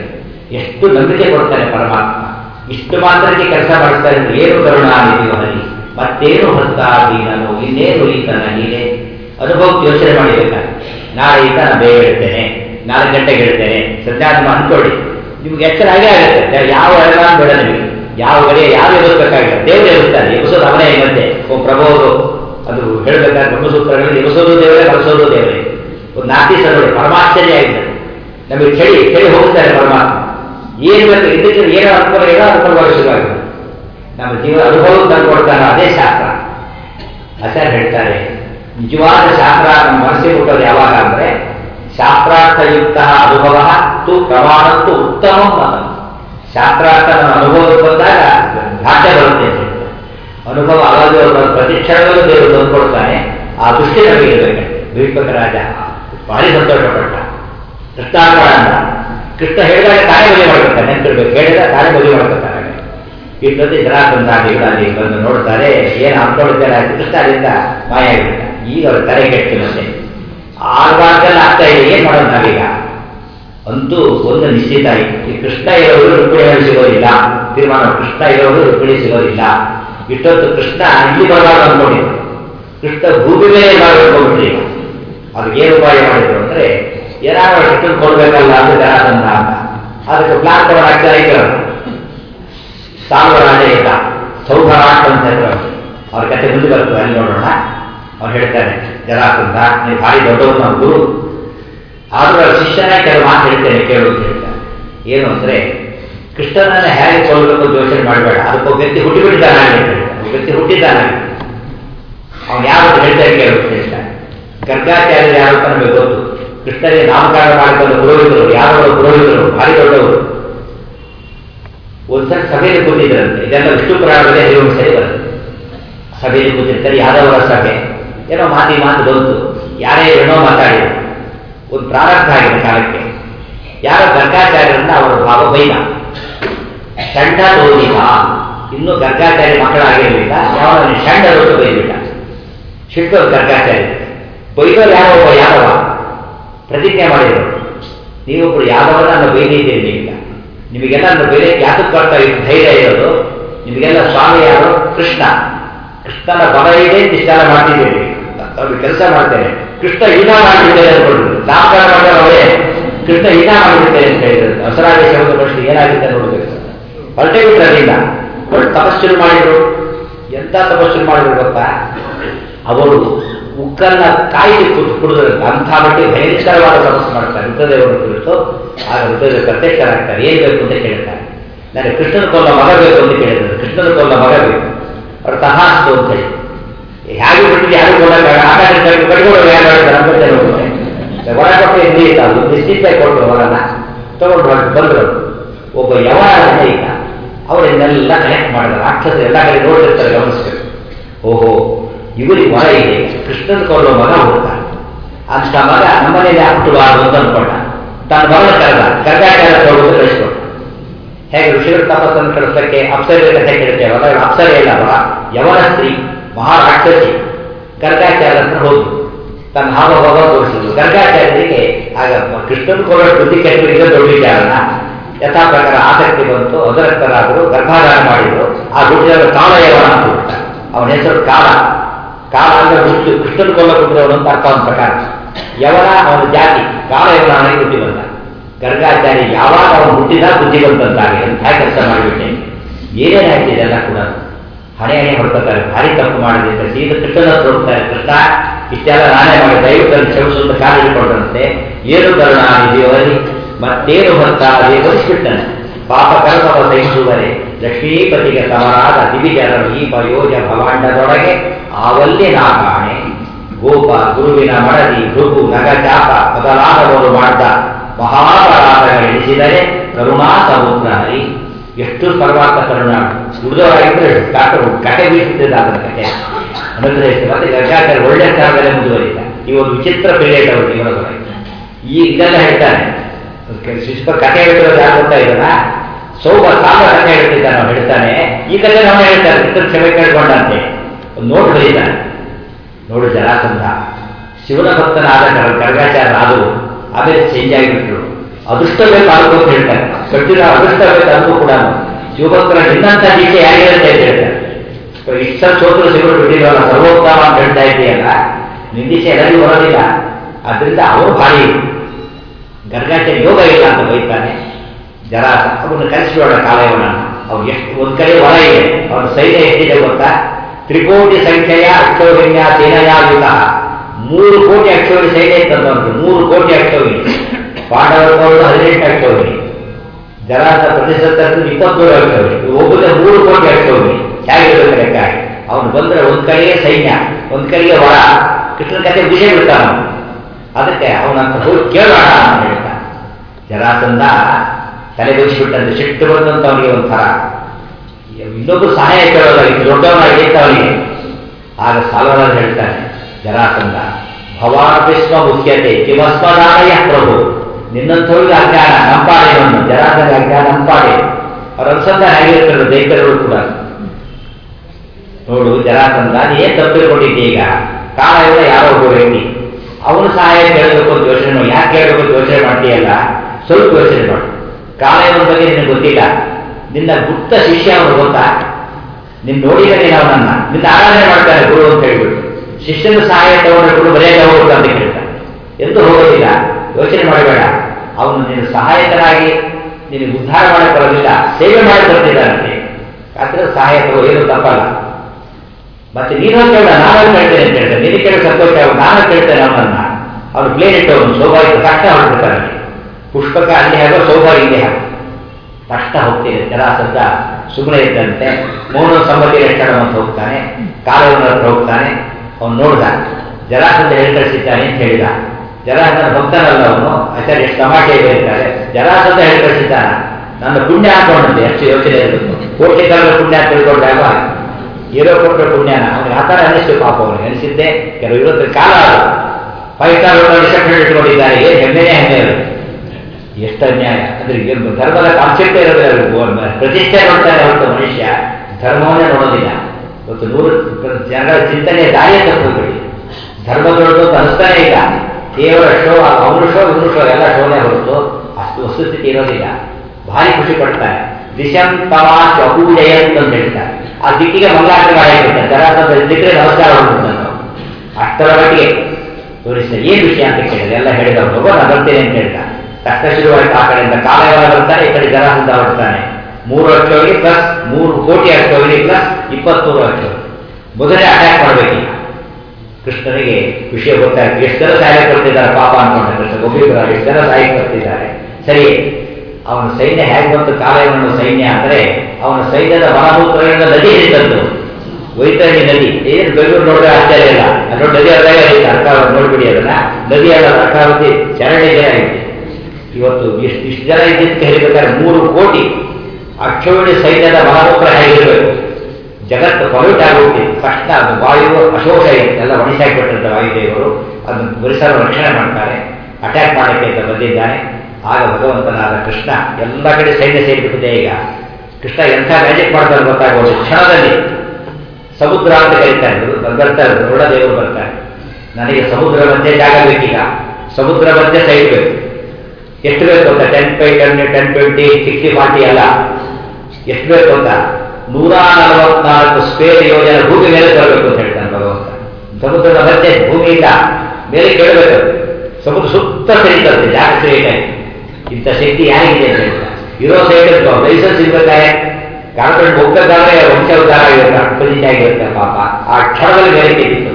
ಎಷ್ಟು ನಂಬಿಕೆ ಕೊಡ್ತಾನೆ ಪರಮಾತ್ಮ. ಇಷ್ಟು ಮಾತ್ರಕ್ಕೆ ಕೆಲಸ ಮಾಡ್ತಾರೆ. ಏನು ಕರುಣಾನಿಧಿಯೋ ಹರಿ, ಮತ್ತೇನು ಹೊತ್ತ ದೀನನು, ಇನ್ನೇನು ಈತನ ಹೀಗೆ ಅನುಭವಕ್ಕೆ ಯೋಚನೆ ಮಾಡಿಬೇಕಾದ್ರೆ. ನಾಳೆ ಈತ ನಾನು ಬೇಗ ಹೇಳ್ತೇನೆ, ನಾಲ್ಕು ಗಂಟೆಗೆ ಹೇಳ್ತೇನೆ, ಸಂಧ್ಯಾತ್ಮ ಅಂದ್ಕೊಳ್ಳಿ, ನಿಮ್ಗೆ ಎಚ್ಚರ ಆಗೇ ಆಗುತ್ತೆ. ಯಾವ ಅಳಗಾನ ಬೇಡ ನಿಮಗೆ, ಯಾವ ಗಡಿಯ ಯಾರು ಎದುರ್ಬೇಕಾಗಿಲ್ಲ, ದೇವರೇ ಎದುರ್ತಾರೆ. ಎಬಸೋದು ಅವನೇ ಮತ್ತೆ ಓ ಪ್ರಭೋದು ಅದು ಹೇಳಬೇಕಾದ್ರೆ ಬ್ರಹ್ಮಸೂತ್ರಗಳಲ್ಲಿ ಎಬಸೋದು ದೇವರೇ, ಬಳಸೋದು ದೇವರೇ. ಒಂದು ನಾಲ್ಕು ದಿವಸ ನೋಡಿ ಪರಮಾಶ್ಚರ್ಯ ಆಗಿದೆ. ನಮಗೆ ಚಳಿ ಚಳಿ ಹೋಗ್ತಾರೆ ಪರಮಾತ್ಮ. ಏನು ಬೇಕು ಇದಕ್ಕೆ ಏನೋ ಅನುಕೂಲ ಏನೋ ಅನುಕೂಲವಾಗಿ ಶುರುವಾಗಿದೆ. ನಮ್ಮ ಜೀವ ಅನುಭವ ತಂದುಕೊಡ್ತಾನೆ, ಅದೇ ಶಾಸ್ತ್ರ. ಆಚಾರ್ಯ ಹೇಳ್ತಾರೆ, ನಿಜವಾದ ಶಾಸ್ತ್ರ ನಮ್ಮ ಮನಸ್ಸಿಗೆ ಕೊಟ್ಟೋದು ಯಾವಾಗ ಅಂದರೆ ಶಾಸ್ತ್ರಾರ್ಥಯುಕ್ತ ಅನುಭವ ತು ಪ್ರಮಾಣತ್ತು ಉತ್ತಮ ಮತ. ಶಾಸ್ತ್ರಾರ್ಥ ನಮ್ಮ ಅನುಭವಕ್ಕೆ ಬಂದಾಗ ಭಾಷೆ ಬರುತ್ತೆ ಅಂತ ಹೇಳ್ತಾರೆ. ಅನುಭವ ಅವಾಗ ಪ್ರತಿ ಕ್ಷಣದಲ್ಲೂ ದೇವರು ತಂದುಕೊಡ್ತಾನೆ. ಆ ದೃಷ್ಟಿ ನಮಗೆ ಇರಬೇಕು. ಭೀಷ್ಮಕ ರಾಜ ಭಾರಿ ಸಂತೋಷಪಟ್ಟ. ಕೃಷ್ಣಾರ್ಪಣ ಅಂತ ಕೃಷ್ಣ ಹೇಳಿದಾಗ ತಾನೇ ಮದುವೆ ಮಾಡ್ಕೊತಾನೆ, ನೆನಪಿರ್ಬೇಕು. ಹೇಳಿದಾಗ ತಾನೇ ಮದುವೆ ಮಾಡ್ಕೊತಾನೆ. ಈ ಪ್ರತಿ ಜರಾಸಂಧಾಗಿ ಬಂದು ನೋಡ್ತಾರೆ, ಏನು ಅನ್ಕೊಂಡಿದ್ದಾರೆ ಕೃಷ್ಣ ಅಲ್ಲಿಂದ ಮಾಯ ಆಗಿಬಿಟ್ಟ. ಈಗ ಅವ್ರ ತಲೆ ಕೆಟ್ಟು ಮತ್ತೆ ಆರು ವಾರದಲ್ಲಿ ಆಗ್ತಾ ಇದೆ. ಏನ್ ಮಾಡೋದು ನಾವೀಗ? ಅಂತೂ ಒಂದು ನಿಶ್ಚಿತ ಆಯಿತು, ಈ ಕೃಷ್ಣ ಇರೋರು ರುಕ್ಮಿಣಿಯಲ್ಲಿ ಸಿಗೋದಿಲ್ಲ. ತೀರ್ಮಾನ, ಕೃಷ್ಣ ಇರೋರು ರುಕ್ಮಿಣಿ ಸಿಗೋದಿಲ್ಲ. ಇಷ್ಟೊತ್ತು ಕೃಷ್ಣ ಇಲ್ಲಿ ಬರಬಾರ್ದು ಅನ್ಕೊಂಡಿದ್ರು. ಕೃಷ್ಣ ಭೂಮಿ ಮೇಲೆ ಮಾಡ್ಕೊಂಡ್ಬಿಟ್ರಿ. ಈಗ ಅದಕ್ಕೆ ಏನು ಉಪಾಯ ಮಾಡಿದ್ರು ಅಂದ್ರೆ ಏನಾದ್ರು ಕೃಷ್ಣನ್ ಕೊಡ್ಬೇಕಲ್ಲ ಅಂತ ಜರಾಸಂಧ ಅಂತ ಅದಕ್ಕೆ ಪ್ಲಾನ್ ತಗೊಂಡು ಆಗ್ತಾ ಇರೋರು. ಸಾಲ್ವರಾಜ ಇದ್ದ, ಸೌಭರಾಟ್ ಅಂತ ಹೇಳಿದ್ರು. ಅವ್ರ ಕತೆ ಮುಂದೆ ಬರ್ತದೆ, ಅಲ್ಲಿ ನೋಡೋಣ. ಅವ್ರು ಹೇಳ್ತಾನೆ, ಜರಾಸಂಧ ನೀವು ಭಾರಿ ದೊಡ್ಡವರು, ನಮ್ಮ ಗುರು, ಆದ್ರೂ ಶಿಷ್ಯನ ಕೆಲವು ಮಾತು ಹೇಳ್ತೇನೆ ಕೇಳು ಅಂತ ಹೇಳ್ತಾರೆ. ಏನು ಅಂದ್ರೆ ಕೃಷ್ಣನನ್ನ ಹೇಗೆ ಕೊಲ್ಲಬೇಕು ಯೋಚನೆ ಮಾಡಬೇಡ, ಅದಕ್ಕೊಬ್ಬ ವ್ಯಕ್ತಿ ಹುಟ್ಟಿಬಿಟ್ಟಿದ್ದಾನೆ ಅಂತ ಹೇಳ್ತಾರೆ. ಒಬ್ಬ ವ್ಯಕ್ತಿ ಹುಟ್ಟಿದ್ದಾನೆ, ಅವ್ನು ಯಾರು ಹೇಳ್ತಾರೆ ಕೇಳು ಅಂತ ಹೇಳ್ತಾನೆ. ಗರ್ಗಾಚಾರ್ಯರು ಯಾರು ಅಂತ ನಮಗೆ ಗೊತ್ತು. ಕೃಷ್ಣನಿಗೆ ನಾಮಕರಣ ಮಾಡಿಕೊಂಡು ಪುರೋಹಿತರು, ಯಾರೋ ಪುರೋಹಿತರು ಭಾರಿ ದೊಡ್ಡವರು. ಒಂದ್ಸಲ ಸಭೆಯಲ್ಲಿ ಕೂತಿದ್ರಂತೆ. ಇದೆಲ್ಲ ವಿಷ್ಣು ಪುರಾಣದಲ್ಲಿ ಹರಿವಂಶ ಸರಿ ಬರುತ್ತೆ. ಸಭೆಯಲ್ಲಿ ಕೂತಿರ್ತಾರೆ, ಯಾದವರ ಸಭೆ. ಏನೋ ಮಾತಿ ಮಾತು ಬಂತು, ಯಾರೇ ಏನೋ ಮಾತಾಡಿದ್ರು. ಒಂದು ಪ್ರಾರಂಭ ಆಗಿದೆ ಕಾಲಕ್ಕೆ. ಯಾರೋ ಗರ್ಗಾಚಾರ್ಯರನ್ನ ಅವರ ಭಾವ ಬೈದ, ಷಂಡ ತೋದಿದ. ಇನ್ನೂ ಗರ್ಗಾಚಾರ್ಯ ಮಕ್ಕಳಾಗಿರಲಿಲ್ಲ, ಯಾವ ಷಂಡ ದೊಡ್ಡ ಬೈದಿಲ್ಲ. ಶಿಟ್ಟರು ಗರ್ಗಾಚಾರ್ಯ ಬೈದವರು ಯಾರೋ ಒಬ್ಬ ಯಾದವ ಪ್ರತಿಜ್ಞೆ ಮಾಡಿದರು, ನೀವೊಬ್ಬರು ಯಾದವರ ನನ್ನ ಬೈದಿದ್ದೀರಿ. ನೀವಿಲ್ಲ ನಿಮಗೆಲ್ಲ ನನ್ನ ಬೇರೆ ಯಾತಕ್ಕೆ ಬರ್ತಾ ಇತ್ತು ಧೈರ್ಯ ಇರೋದು. ನಿಮಗೆಲ್ಲ ಸ್ವಾಮಿ ಯಾರು? ಕೃಷ್ಣ. ಕೃಷ್ಣನ ಬಲ ಇದೆ ಇಷ್ಟೆಲ್ಲ ಮಾಡ್ತಿದ್ದೀರಿ, ಅವ್ರಿಗೆ ಕೆಲಸ ಮಾಡ್ತೇನೆ. ಕೃಷ್ಣ ಹೀನ ಮಾಡಿಬಿಟ್ಟೇನೆ ಅನ್ಕೊಂಡ್ರು. ನಾಮಕರಣ ಮಾಡಿದ್ರೆ ಅವರೇ ಕೃಷ್ಣ ಹೀನ ಮಾಡಿಬಿಟ್ಟೆ ಅಂತ ಹೇಳಿದ್ರು. ಅಸರಾದೇಶ ಪ್ರಶ್ನೆ ಏನಾಗುತ್ತೆ ನೋಡ್ಬೇಕು. ಹೊರಟೇ ಬಿಟ್ರೆ ಅಲ್ಲಿಂದ ಹೊರಟು ತಪಸ್ಸು ಮಾಡಿದ್ರು. ಎಂತ ತಪಸ್ಸು ಮಾಡಿದ್ರು ಗೊತ್ತಾ? ಅವರು ಉಕ್ಕನ್ನ ಕಾಯಿಸಿ ಕೂತು ಕುಡಿದ್ರೆ ಅಂಥ ಮಟ್ಟಿಗೆ ಭಯಂಕರವಾದ ತಪಸ್ಸು ಮಾಡ್ತಾರೆ. ರುದ್ರದೇವರು ಕುರಿತು ಆಗ ರುದ್ರದೇವರು ಪ್ರತ್ಯಕ್ಷರಾಗ್ತಾರೆ. ಏನ್ ಬೇಕು ಅಂತ ಕೇಳ್ತಾರೆ. ನನಗೆ ಕೃಷ್ಣನ ಕೊಲ್ಲ ಮಗ ಬೇಕು ಅಂತ ಕೇಳಿದ್ರು. ಕೃಷ್ಣನ ಕೊಲ್ಲ ಮಗ ಬೇಕು. ಅವ್ರು ತಹಾಸ್ತು ಅಂತ ಹೇಳಿ ಹೇಗೆ ಬಿಟ್ಟಿದ್ದು ಯಾರು ಕೊಡೋಕ್ಕಾಗ ಆಕಾಶ ಕಟ್ಕೊಂಡು ಯಾರು ಹೇಳ್ತಾರೆ ಅಂತ ಹೋಗುತ್ತೆ. ಹೊರ ಕೊಟ್ಟು ನೀತ ಅದು ನಿಶ್ಚಿತ ಕೊಟ್ಟು ಹೊರನ ತಗೊಂಡು ಹೊರಟು ಬಂದರು. ಒಬ್ಬ ಯವನ ಈಗ ಅವರನ್ನೆಲ್ಲ ಕನೆಕ್ಟ್ ಮಾಡಿದ್ರು. ರಾಕ್ಷಸರು ಎಲ್ಲ ಕಡೆ ನೋಡಿರ್ತಾರೆ, ಗಮನಿಸ್ಬೇಕು. ಓಹೋ ಇವರಿಗೆ ಹೊರ ಇದೆ, ಕೃಷ್ಣನ ಕೊಲ್ಲೋ ಮಗ ಹುಡ್ತಾನೆ ಅಂತ ಮಗ ನಮ್ಮನೇಲಿ ಹುಟ್ಟಬಾರದು ಅಂತ ಅನ್ಕೊಂಡ. ತನ್ನ ಮಗನ ಕರೆದ, ಗರ್ಗಾಚಾರ್ಯ ತಗೊಂಡು ಕಳಿಸ್ಕೊಟ್ಟ. ಹೇಗೆ ಋಷಿಗಳ ತಪಸ್ಸನ್ನು ಕಳಿಸೋಕ್ಕೆ ಅಪ್ಸರ ಕಥೆ ಕೇಳ್ತೇವಲ್ಲ, ಅಪ್ಸರೆ ಇಲ್ಲ ಅವರ ಯವನ ಸ್ತ್ರೀ ಮಹಾರಾಕ್ಷಸಿ ಗರ್ಗಾಚಾರ್ಯ ಹತ್ರ ಹೋದ್ರು. ತನ್ನ ಹಾವಭಾವ ತೋರಿಸಿದ್ರು. ಗರ್ಗಾಚಾರ್ಯರಿಗೆ ಆಗ ಕೃಷ್ಣನ ಕೊಲ್ಲೋ ಬುದ್ಧಿ ಕೆಟ್ಟವರಿಗೆ ದೊಡ್ಡ ವಿಚಾರನ ಯಥಾ ಪ್ರಕಾರ ಆಸಕ್ತಿ ಬಂತು. ಅದರಕ್ಕರಾದರು, ಗರ್ಭಾಧಾರ ಮಾಡಿದ್ರು. ಆ ಹುಟ್ಟಿದ ಕಾಲಯವನ ಅಂತ ಹುಟ್ಟ. ಅವನ ಹೆಸರು ಕಾಲ. ಕಾಲ ಅಂದ್ರೆ ಹುಟ್ಟು ಕೃಷ್ಣನ ಕೊಲ್ಲ ಕೊಟ್ಟಿರೋನು ಅಂತ ಅರ್ಥ ಅವನ ಪ್ರಕಾರ. ಯವನ ಅವನ ಜಾತಿ, ಕಾಲ ಯವನ ಅವನಿಗೆ ಬುದ್ಧಿ ಬಂದ. ಗರ್ಗಾಚಾರ್ಯ ಯಾವಾಗ ಅವನು ಹುಟ್ಟಿದ ಬುದ್ಧಿ ಬಂದಂತಾಗಿದೆ ಅಂತ ಕೆಲಸ ಮಾಡಿಬಿಟ್ಟೆ. ಏನೇನಾಯ್ತು ಇದೆಲ್ಲ ಕೂಡ ಹಣೆ ಹಣೆ ಹೊಡ್ಕೊತಾರೆ. ಭಾರಿ ತಪ್ಪು ಮಾಡಿದ್ರೆ ಸೀದ ಕೃಷ್ಣನ ಹತ್ರ ಹೋಗ್ತಾರೆ. ಕೃಷ್ಣ ಇಷ್ಟೆಲ್ಲ ನಾನೇ ಮಾಡಿ ದಯವಿಟ್ಟು ಕ್ಷಮಿಸುವಂತ ಕಾಲ ಹಿಡ್ಕೊಂಡ್ರಂತೆ. ಏನು ಕರುಣ ಇದೆಯವರಿ ಮತ್ತೇನು ಹೊತ್ತ ಅದೇ ಬರಿಸ್ಬಿಟ್ಟನೆ. ಪಾಪ ಕರ್ಮವ ಸಹಿಸುವರೆ ಲಕ್ಷ್ಮೀಪತಿಗೆ ಸಮರಾದ ದಿವಿಜರರು ಈ ಪಯೋಜ ಭವಾಂಡದೊಳಗೆ ಆವಲ್ಲಿ ನಾಗಾಣೆ. ಗೋಪ ಗುರುವಿನ ಮಡದಿ ಭೃಗು ನಗಚಾಪ ಮೊದಲಾದವರು ಮಾಡಿದ ಮಹಾಪರಾಧಗಳೆನಿಸಿದರೆ ಕರುಣಾ ಸಮುದ್ರ ಹರಿ. ಎಷ್ಟು ಪರಮಾತ್ಮ ಕರುಣ. ಉಳಿದವರಾಗಿದ್ರೆ ಡಾಕ್ಟರ್ ಕತೆ ಬೀಸುತ್ತಿದ್ದ ಅದರ ಕತೆ ಅನುಗ್ರಹಿಸಿ ಮತ್ತೆ ಗರ್ಗಾಚಾರ್ಯ ಒಳ್ಳೆ ಸ್ಥಾನದಲ್ಲೇ ಮುಂದುವರಿತ. ಈ ಒಂದು ವಿಚಿತ್ರ ಪಿರಿಯಡ್ ಅವರು ಜೀವನದೊಳಗೆ ಈ ಇದೆಲ್ಲ ಹೇಳ್ತಾನೆ. ಶಿಲ್ಪ ಕಥೆ ಹೇಳ್ತಿರೋದು ಯಾರು ಗೊತ್ತಾ ಇದನ್ನ ಸೌಭ ಸಾಲ ಕಥೆ ಹೇಳ್ತಿದ್ದ ನಾವು ಹೇಳ್ತಾನೆ. ಈ ಕಥೆ ನಾವು ಹೇಳ್ತಾರೆ ಇತರ ಕ್ಷಮೆ ಕೇಳ್ಕೊಂಡಂತೆ ಒಂದು ನೋಟ್ ಬರೀತಾನೆ. ನೋಡು ಜರಾಸಂಧ ಶಿವನ ಭಕ್ತನಾದ ಗರ್ಗಾಚಾರ್ಯ ಆದರು. ಆಮೇಲೆ ಚೇಂಜ್ ಆಗಿಬಿಟ್ರು. ಅದೃಷ್ಟ ಬೇಕು ಅದಕ್ಕೂ ಅಂತ ಹೇಳ್ತಾರೆ. ಕಟ್ಟಿದ ಅದೃಷ್ಟ ಬೇಕು ಅದಕ್ಕೂ ಕೂಡ ಶಿವಭಕ್ತರ ನಿನ್ನಂತ ದೀಕ್ಷೆ ಯಾರಿರುತ್ತೆ ಅಂತ ಹೇಳ್ತಾರೆ. ಇಷ್ಟ ಸೋತ್ರ ಸಿಗರು ಬಿಟ್ಟಿರೋಲ್ಲ ಸರ್ವೋತ್ತಮ ಅಂತ ಹೇಳ್ತಾ ಇದೆಯಲ್ಲ, ನಿಂದಿಸೆ ಎಲ್ಲರಿಗೂ ಬರೋದಿಲ್ಲ. ಆದ್ರಿಂದ ಅವರು ಭಾರಿ ಗರ್ಗಾಚೆ ಯೋಗ ಇಲ್ಲ ಅಂತ ಬೈತಾನೆ. ಜರಾಸ ಅವನ್ನ ಕಲಿಸಿಬಿಡೋಣ ಕಾಲಯವನ. ಅವ್ರು ಎಷ್ಟು ಒಂದ್ ಕಡೆ ಹೊರ ಇದೆ, ಅವ್ರ ಸೈನ್ಯ ಎಷ್ಟಿದೆ ಗೊತ್ತಾ? ತ್ರಿಕೋಟಿ ಸಂಖ್ಯೆಯ ಅಕ್ಷೌಹಿಣ್ಯ ಸೇನಯಾಯುತ. ಮೂರು ಕೋಟಿ ಅಕ್ಷೌಹಿ ಸೈನ್ಯ ಇತ್ತಂತವ್ರು, ಮೂರು ಕೋಟಿ ಅಕ್ಷೌಹಿ. ಪಾಂಡವರು ಹದಿನೆಂಟು ಅಕ್ಷೌಹಿ, ಜರಾಸ ಪ್ರತಿಶತ ಇಪ್ಪತ್ತೂರು ಅಕ್ಷೌಹಿ, ಒಬ್ಬನೇ ಮೂರು ಕೋಟಿ ಅಕ್ಷೌಹಿ. ಹೇಗಿರ್ಬೇಕು ಲೆಕ್ಕಾಗಿ? ಅವನು ಬಂದ್ರೆ ಒಂದ್ ಕಡೆಗೆ ಸೈನ್ಯ, ಒಂದ್ ಕಡೆಗೆ ಹೊರ. ಕೃಷ್ಣನ ಕಥೆ ವಿಷಯ ಬಿಡ್ತಾನ. ಅದಕ್ಕೆ ಅವನಂತ ಹೋಗಿ ಕೇಳೋಣ ಅಂತ ಹೇಳ್ತಾನೆ. ಜರಾಸಂದ ತಲೆಗೊಳಿಸಿಬಿಟ್ಟಂತೆ ಸಿಟ್ಟು ಬಂದಂತ ಅವನಿಗೆ ಒಂಥರ, ಇನ್ನೊಬ್ಬರು ಸಹಾಯ ಕೇಳೋದಾಗಿತ್ತು, ದೊಡ್ಡವನಾಗಿತ್ತು ಅವನಿಗೆ. ಆಗ ಸಾಲವರಾಜ್ ಹೇಳ್ತಾನೆ ಜರಾಸಂದ, ಭವಾನ್ ವಿಶ್ವ ಮುಖ್ಯತೆ ಕಿಮಸ್ಮದಾಯ ಪ್ರಭು. ನಿನ್ನಂಥವ್ರಿಗೆ ಅಜ್ಞಾನ ನಂಪಾಡೇನನ್ನು, ಜರಾಸಂಗ ಅಜ್ಞಾನ ನಂಪಾಡೆ. ಅವ್ರ ಅನುಸಂಧಾನ ಆಗಿರ್ತಾರೆ ದೈತ್ಯರು ಕೂಡ. ನೋಡು ಜರಾಸಂದ, ನೀ ಏನ್ ತಪ್ಪಿಕೊಂಡಿದ್ದೆ ಈಗ? ಕಾಲ ಎಲ್ಲ ಯಾರೋ ಒಬ್ಬ ವ್ಯಕ್ತಿ, ಅವನು ಸಹಾಯ ಕೇಳಬೇಕು ಅಂತ ಯೋಚನೆ ಮಾಡಿ, ಯಾಕೆ ಕೇಳಬೇಕು ಅಂತ ಯೋಚನೆ ಮಾಡ್ತೀಯಲ್ಲ, ಸ್ವಲ್ಪ ಯೋಚನೆ ಮಾಡು. ಕಾಲಯವನ ಬಗ್ಗೆ ನಿನಗೆ ಗೊತ್ತಿಲ್ಲ, ನಿನ್ನ ಗುಪ್ತ ಶಿಷ್ಯ ಅವನು ಗೊತ್ತಾ? ನಿನ್ ನೋಡಿದ ನೀನು ಅವನನ್ನ, ನಿನ್ನ ಆರಾಧನೆ ಮಾಡ್ತಾನೆ ಗುರು ಅಂತ ಹೇಳ್ಬಿಟ್ಟು. ಶಿಷ್ಯನ ಸಹಾಯ ತಗೊಂಡ್ರೆ ಗುರು ಮರ್ಯಾದೆ ಹೋಗ್ಬಿಟ್ಟು ಅಂತ ಹೇಳ್ತಾನೆ. ಎಂದು ಹೋಗೋದಿಲ್ಲ, ಯೋಚನೆ ಮಾಡಬೇಡ. ಅವನು ನಿನ್ನ ಸಹಾಯಕನಾಗಿ ನಿನಗೆ ಉದ್ಧಾರ ಮಾಡಕ್ಕೆ ಬರೋದಿಲ್ಲ, ಸೇವೆ ಮಾಡಿ ಬರ್ತಿದ್ದಾನಂತೆ. ಆದ್ರೆ ಸಹಾಯ ತಗೋ, ಏನು ತಪ್ಪಲ್ಲ. ಮತ್ತೆ ನೀನು ಕೇಳ, ನಾನು ಕೇಳ್ತೇನೆ ಅಂತ ಹೇಳ್ತೇನೆ. ನಿನಗೆ ಕೇಳಿ ಸಂತೋಷ, ನಾನು ಕೇಳ್ತೇನೆ ಅವನನ್ನ. ಅವನು ಪ್ಲೇನ್ ಇಟ್ಟು ಅವನು ಸೌಭಾಗ್ಯ ಕಷ್ಟ ಹೊರಡ್ಬಿಡ್ತಾನೆ. ಪುಷ್ಪಕ ಅಲ್ಲಿ ಹಾಗೋ ಸೌಭಾಗ್ಯ ಇಲ್ಲಿ ಹಾಗೆ ಕಷ್ಟ ಹೋಗ್ತಿದೆ. ಜರಾಸಂದ ಸುಮ್ಮನೆ ಇದ್ದಂತೆ ಮೌನ ಸಮ್ಮತಿ ರಕ್ಷಣ ಅಂತ ಹೋಗ್ತಾನೆ. ಕಾಲವನ ಹತ್ರ ಹೋಗ್ತಾನೆ. ಅವನು ನೋಡ್ದ, ಜರಾಸಂದ ಹೇಳಿ ಕಳಿಸಿದ್ದಾನೆ ಅಂತ ಹೇಳಿದ. ಜರಾಸಂದ ಭಕ್ತನಲ್ಲ ಅವನು, ಆಚಾರ್ಯ ಎಷ್ಟು ತಮಾಷೆ ಇದೆ ಇರ್ತಾರೆ. ಜರಾಸಂದ ಹೇಳಿ ಕಳಿಸಿದ್ದಾನ, ನನ್ನ ಪುಣ್ಯ ಹಾಕೊಂಡಂತೆ ಎಷ್ಟು ಯೋಚನೆ ಇರಬೇಕು. ಕೋಟಿ ಕಾಲದ ಪುಣ್ಯ ಅಂತ ತಿಳ್ಕೊಂಡಾಗ ಇರೋ ಕೊಟ್ಟರೆ ಪುಣ್ಯನ ಅವನಿಗೆ ಆ ಥರ ಅನಿಸ್ತು. ಪಾಪ ಅವನಿಗೆ ಅನಿಸಿದ್ದೆ. ಕೆಲವು ಇವತ್ತು ಕಾಲ ಫೈವ್ ಸ್ಟಾರ್ ಹೋಟೆಲ್ ರಿಸೆಪ್ಷನ್ ಇಟ್ಕೊಂಡಿದ್ದಾರೆ. ಏನು ಹೆಮ್ಮೆನೇ ಹೆಮ್ಮೆ ಇರುತ್ತೆ. ಎಷ್ಟು ಅನ್ಯಾಯ ಅಂದ್ರೆ, ಏನು ಧರ್ಮದ ಕಾನ್ಸೆಪ್ಟ್ ಇರೋದಿಲ್ಲ. ಪ್ರತಿಷ್ಠೆ ನೋಡ್ತಾನೆ ಹೊರತು ಮನುಷ್ಯ ಧರ್ಮವನ್ನೇ ನೋಡೋದಿಲ್ಲ. ಇವತ್ತು ನೂರು ಜನರ ಚಿಂತನೆ ದಾರಿಯ ತಪ್ಪಬೇಡಿ. ಧರ್ಮ ದೊಡ್ಡದು ಅಂತ ಅನಿಸ್ತಾನೆ ಇಲ್ಲ. ಕೇವಲ ಶೋ, ಅವನು ಶೋ ಇವನು ಶೋ ಎಲ್ಲ ಶೋನೇ ಹೊರತು ಅಷ್ಟು ವಸ್ತುಸ್ಥಿತಿ ಇರೋದಿಲ್ಲ. ಭಾರಿ ಖುಷಿ ಪಡ್ತಾರೆ. ದಿಶಂ ತಮಾಶ್ ಅಪೂಜಯಂತ್ ಅಂತ ಹೇಳ್ತಾರೆ. ಆ ದಿಕ್ಕಿಗೆ ಮಂಗಳಾರತಿ ಮಾಡಿರ್ತಾರೆ. ಜರಾಸಂದ ದಿಕ್ಕರೆ ನಮಸ್ಕಾರ ಹೊರಡ್ತಾರೆ. ಅಷ್ಟರ ಮಟ್ಟಿಗೆ ತೋರಿಸ್ತಾರೆ. ಏನ್ ವಿಷಯ ಅಂತ ಕೇಳಿದ್ರೆ ಎಲ್ಲ ಹೇಳಿದವರು, ಹೋಗೋ ನಾನು ಬರ್ತೇನೆ ಅಂತ ಹೇಳ್ತಾರೆ. ಕಷ್ಟ ಶುರುವಾಯಿತು. ಆ ಕಡೆಯಿಂದ ಕಾಲಯವನ ಬರ್ತಾನೆ, ಈ ಕಡೆ ಜರಾಸಂದ ಹೊರಡ್ತಾನೆ. ಮೂರು ಅಕ್ಷೋಗಿ ಪ್ಲಸ್ ಮೂರು ಕೋಟಿ ಅಕ್ಷೋಗಿ ಪ್ಲಸ್ ಇಪ್ಪತ್ತೂರು ಅಕ್ಷೋಗಿ. ಮೊದಲೇ ಅಟ್ಯಾಕ್ ಮಾಡಬೇಕೀಗ. ಕೃಷ್ಣನಿಗೆ ವಿಷಯ ಗೊತ್ತಾಯ್ತು. ಎಷ್ಟು ಜನ ಸಹಾಯ ಕೊಡ್ತಿದ್ದಾರೆ ಪಾಪ ಅನ್ಕೊಂಡ ಕೃಷ್ಣ. ಒಬ್ಬಿಬ್ಬರ ಎಷ್ಟು ಜನ ಸಹಾಯ ಕೊಡ್ತಿದ್ದಾರೆ. ಸರಿ, ಅವನ ಸೈನ್ಯ ಹೇಗೆ ಬಂತು? ಕಾಲಯವನ ಸೈನ್ಯ ಅಂದ್ರೆ ಅವನ ಸೈನ್ಯದ ಮಲಮೂತ್ರಗಳಿಂದ ನದಿ ಹಿಡಿತದ್ದು, ವೈತರಣಿ ನದಿ. ಏನು ಬೆಂಗಳೂರು ನೋಡಿದ್ರೆ ಆಶ್ಚರ್ಯ ಇಲ್ಲ. ನೋಡಿ ನದಿ ಅರ್ಧಾಗ ಐತೆ, ಅರ್ಕಾವತಿ ನೋಡ್ಬಿಡಿ ಅದನ್ನ. ನದಿ ಅಲ್ಲ, ಅರ್ಕಾವತಿ ಚರಂಡಿ ಜನ ಐತೆ. ಇವತ್ತು ಇಷ್ಟು ಇಷ್ಟು ಜನ ಇದ್ದಿದ್ದಕ್ಕೆ ಹೇಳಬೇಕಾದ್ರೆ ಮೂರು ಕೋಟಿ ಅಕ್ಷೋಹಿಣಿ ಸೈನ್ಯದ ಮಲಮೂತ್ರ ಹೇಗಿರಬೇಕು? ಜಗತ್ತು ಪೊಲ್ಯೂಟ್ ಆಗೋಗ್ತಿದೆ. ಕಷ್ಟ, ಅದು ವಾಯು ಅಶೋಕ ಎಲ್ಲ ಒಣಿಸಾಕಿಬಿಟ್ಟಿರ್ತ ವಾಯುದೇವರು. ಅದನ್ನು ಪರಿಸರ ರಕ್ಷಣೆ ಮಾಡ್ತಾರೆ. ಅಟ್ಯಾಕ್ ಮಾಡಕ್ಕೆ ಅಂತ ಬಂದಿದ್ದಾನೆ. ಆಗ ಭಗವಂತನಾದ ಕೃಷ್ಣ ಎಲ್ಲ ಕಡೆ ಸೈನ್ಯ ಸೇರಿಬಿಟ್ಟಿದೆ. ಈಗ ಕೃಷ್ಣ ಎಂಥ ಮ್ಯಾಜಿಕ್ ಮಾಡ್ತಾರೆ ಗೊತ್ತಾಗೋದು. ಕ್ಷಣದಲ್ಲಿ ಸಮುದ್ರ ಅಂತ ಕರೀತಾರೆ. ಬರ್ತಾರೆ, ದೇವರು ಬರ್ತಾರೆ. ನನಗೆ ಸಮುದ್ರ ಮಧ್ಯೆ ಜಾಗ ಬೇಕೀಗ, ಸಮುದ್ರ ಮಧ್ಯೆ ಸೈಡ್ ಬೇಕು. ಎಷ್ಟು ಬೇಕು ಅಂತ? Ten by ten ten twenty sixty forty ಅಲ್ಲ. ಎಷ್ಟು ಬೇಕು ಅಂತ? ನೂರ ನಲವತ್ನಾಲ್ಕು ಸ್ಪೇರ್ ಯೋಜನೆ ಭೂಮಿ ಮೇಲೆ ತರಬೇಕು ಅಂತ ಹೇಳ್ತಾನೆ ಭಗವಂತ. ಸಮುದ್ರದ ಮಧ್ಯೆ ಭೂಮಿ ಇಲ್ಲ, ಮೇಲೆ ಕೇಳಬೇಕು. ಸಮುದ್ರ ಸುತ್ತ ಸರಿತಂತೆ, ಜಾಗ ಸರಿಯಾಗಿ. ಇಂಥ ಶಕ್ತಿ ಯಾರಿಗಿದೆ ಅಂತ ಹೇಳ್ತಾರೆ. ಇರೋ ಸೈಡ್ ಲೈಸೆನ್ಸ್ ಇರ್ಬೇಕಾದ್ರೆ, ಕಾರ್ಪೊರೇಟ್ ಹೋಗ್ಬೇಕಾದ್ರೆ ವಂಶ ಉದ್ಧಾರ ಆಗಿರುತ್ತೆ, ಅಪ್ಪಜಿತ ಆಗಿರುತ್ತೆ ಪಾಪ. ಆ ಕ್ಷಣದಲ್ಲಿ ಮೇಲೆ ಕೇಳಿತ್ತು.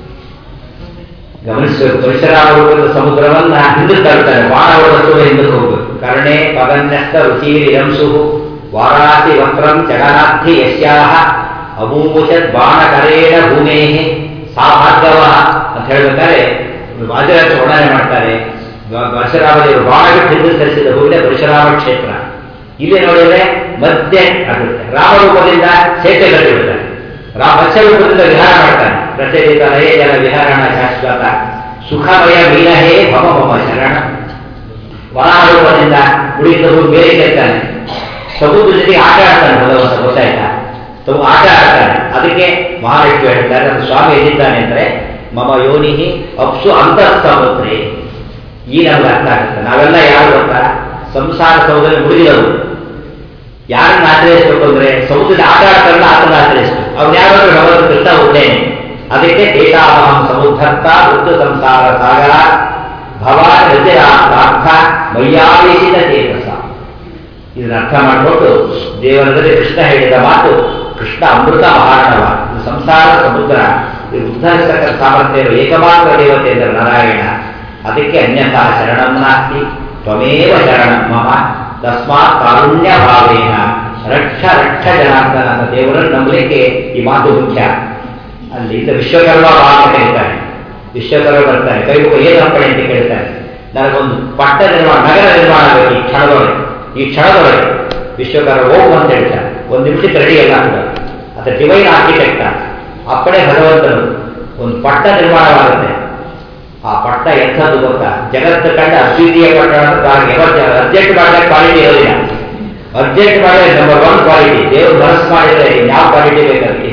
ಗಮನಿಸಬೇಕು. ಪರಿಸರ ಸಮುದ್ರವನ್ನ ಹಿಂದಕ್ಕೆ ತರ್ತಾರೆ. ಬಾಣ ಹೊಡೆದು ಹಿಂದಕ್ಕೆ ಹೋಗ್ಬೇಕು. ಕರ್ಣೆ ಪಗನ್ಯಸ್ತ ರುಚಿ ಇರಂಸು ವಾರಾಸಿ ವಕ್ರಂ ಜಗನ್ನಾಥಿ ಯಶ್ಯಾಹ ಅಮೂಚತ್ ಬಾಣಕರೇಣ ಭೂಮೇ ಸಾ ಭಾರ್ಗವ ಅಂತ ಹೇಳ್ಬೇಕಾದ್ರೆ ವಾಜರಾಜ ವರ್ಣನೆ ಮಾಡ್ತಾರೆ. ಪರಶುರಾಮದೇವರು ಬಾಣ ಬಿಟ್ಟು ಹಿಂದಕ್ಕೆ ತರಿಸಿದ ಭೂಮಿಯ ಪರಶುರಾಮ ಕ್ಷೇತ್ರ. ಇಲ್ಲಿ ನೋಡಿದ್ರೆ ಮಧ್ಯೆ ಆಗುತ್ತೆ. ರಾಮರೂಪದಿಂದ ಸೇತುವೆ ಕಟ್ಟಿಬಿಡ್ತಾರೆ. ರಾಮ ಮತ್ಸ್ಯರೂಪದಿಂದ ವಿಹಾರ ಮಾಡ್ತಾನೆ. ಪ್ರಚಲಿತ ನಯೇ ಜಲ ವಿಹಾರಣ ಶಾಶ್ವತ ಸುಖಮಯ ಮೀನಹೇ ಭಮ ಭಮ ಶರಣ. ವರಾರೂಪದಿಂದ ಉಳಿದವರು ಬೇರೆ ಕೇಳ್ತಾನೆ. ಸಮುದ್ರ ಜೊತೆಗೆ ಆಟ ಆಡ್ತಾನೆ ಭಗವಂತ, ಗೊತ್ತಾಯ್ತಾ? ತಮ್ಮ ಆಟ ಆಡ್ತಾನೆ. ಅದಕ್ಕೆ ಮಹಾಲಕ್ಷ್ಮಿ ಹೇಳ್ತಾರೆ, ಅದು ಸ್ವಾಮಿ ಎಲ್ಲಿದ್ದಾನೆ ಅಂದ್ರೆ ಮಮ ಯೋನಿಹಿ ಅಪ್ಸು ಅಂತಃ ಸಮುದ್ರೆ. ಈ ನಮ್ಗೆ ಅರ್ಥ ಆಗುತ್ತೆ. ನಾವೆಲ್ಲ ಯಾರು ಗೊತ್ತಾ? ಸಂಸಾರ ಸಮುದ್ರದಲ್ಲಿ ಮುಳುಗಿದವು. ಯಾರನ್ನ ಆಶ್ರಯಿಸಬೇಕು ಅಂದ್ರೆ ಸಮುದ್ರದ ಆಟ ಆಡ್ತಾರಲ್ಲ ಆತನ ಆಶ್ರಯಿಸಬೇಕು. ಅವ್ರು ಯಾರಾದ್ರೂ ಭಗವಂತ ಕೃಷ್ಣ ಉದ್ದೇನೆ. ಅದಕ್ಕೆ ದೇಶಾಮಹಂ ಸಮುದ್ಧರ್ತ ವೃತ್ತು ಸಂಸಾರ ಸಾಗರ ಭವಾನ್ ರಜರಾರ್ಥ ಮಯ್ಯಾವೇಶಿತ ಚೇತಸ. ಇದನ್ನ ಅರ್ಥ ಮಾಡಿಕೊಂಡು ದೇವರದಲ್ಲಿ ಕೃಷ್ಣ ಹೇಳಿದ ಮಾತು ಕೃಷ್ಣ ಅಮೃತ ಮಹಾರ್ಣವ, ಇದು ಸಂಸಾರ ಸಮುದ್ರ, ಇದು ಉದ್ಧರಿಸತಕ್ಕ ಸಾಮರ್ಥ್ಯ ಏಕಮಾತ್ರ ದೇವತೆ ಎಂದರೆ ನಾರಾಯಣ. ಅದಕ್ಕೆ ಅನ್ಯಥಾ ಶರಣಂ ನಾಸ್ತಿ ತ್ವಮೇವ ಶರಣಂ ಮಮ ತಸ್ಮಾತ್ ಕಾರುಣ್ಯ ಭಾವೇನ ರಕ್ಷ ರಕ್ಷ ಜನಾರ್ದನ ಅಂತ ದೇವರನ್ನು ನಂಬಲಿಕ್ಕೆ ಈ ಮಾತು ಮುಖ್ಯ. ಅಲ್ಲಿ ಇಂದ ವಿಶ್ವಕರ್ಮ ಭಾಗ ಕರೀತಾರೆ. ವಿಶ್ವಕರ್ಮ ಬರ್ತಾರೆ, ಕೈ ಮುಖ ಏನು ಅರ್ಪಣೆ ಅಂತ ಕೇಳ್ತಾರೆ. ನನಗೊಂದು ಪಟ್ಟ ನಿರ್ಮಾಣ ನಗರ ನಿರ್ಮಾಣ ಆಗಬೇಕು ಈ ಕ್ಷಣದೊಳಗೆ, ಈ ಕ್ಷಣದೊಳಗೆ ವಿಶ್ವಕರ್ಮ ಹೋಗು ಅಂತ ಹೇಳ್ತಾರೆ. ಒಂದು ನಿಮಿಷಕ್ಕೆ ರೆಡಿ ಎಲ್ಲ ಅಂತ ಅದು ಡಿವೈನ್ ಆರ್ಕಿಟೆಕ್ಟ್. ಅಪ್ಪಣೆ ಭಗವಂತನು ಒಂದು ಪಟ್ಟ ನಿರ್ಮಾಣವಾಗುತ್ತೆ. ಆ ಪಟ್ಟ ಎಂಥದ್ದು ಗೊತ್ತಾ, ಜಗತ್ತು ಕಂಡ ಅದ್ವಿತೀಯ ಪಟ್ಟಣ ಅರ್ಜೆಂಟ್ ಮಾಡಿದ್ರೆ ಕ್ವಾಲಿಟಿ ಇರೋದಿಲ್ಲ. ಅರ್ಜೆಂಟ್ ಮಾಡಿದ್ರೆ ನಂಬರ್ ಒನ್ ಕ್ವಾಲಿಟಿ. ದೇವರು ಮನಸ್ಸು ಮಾಡಿದ್ರೆ ಯಾವ ಕ್ವಾಲಿಟಿ ಬೇಕದಕ್ಕಿಂತ.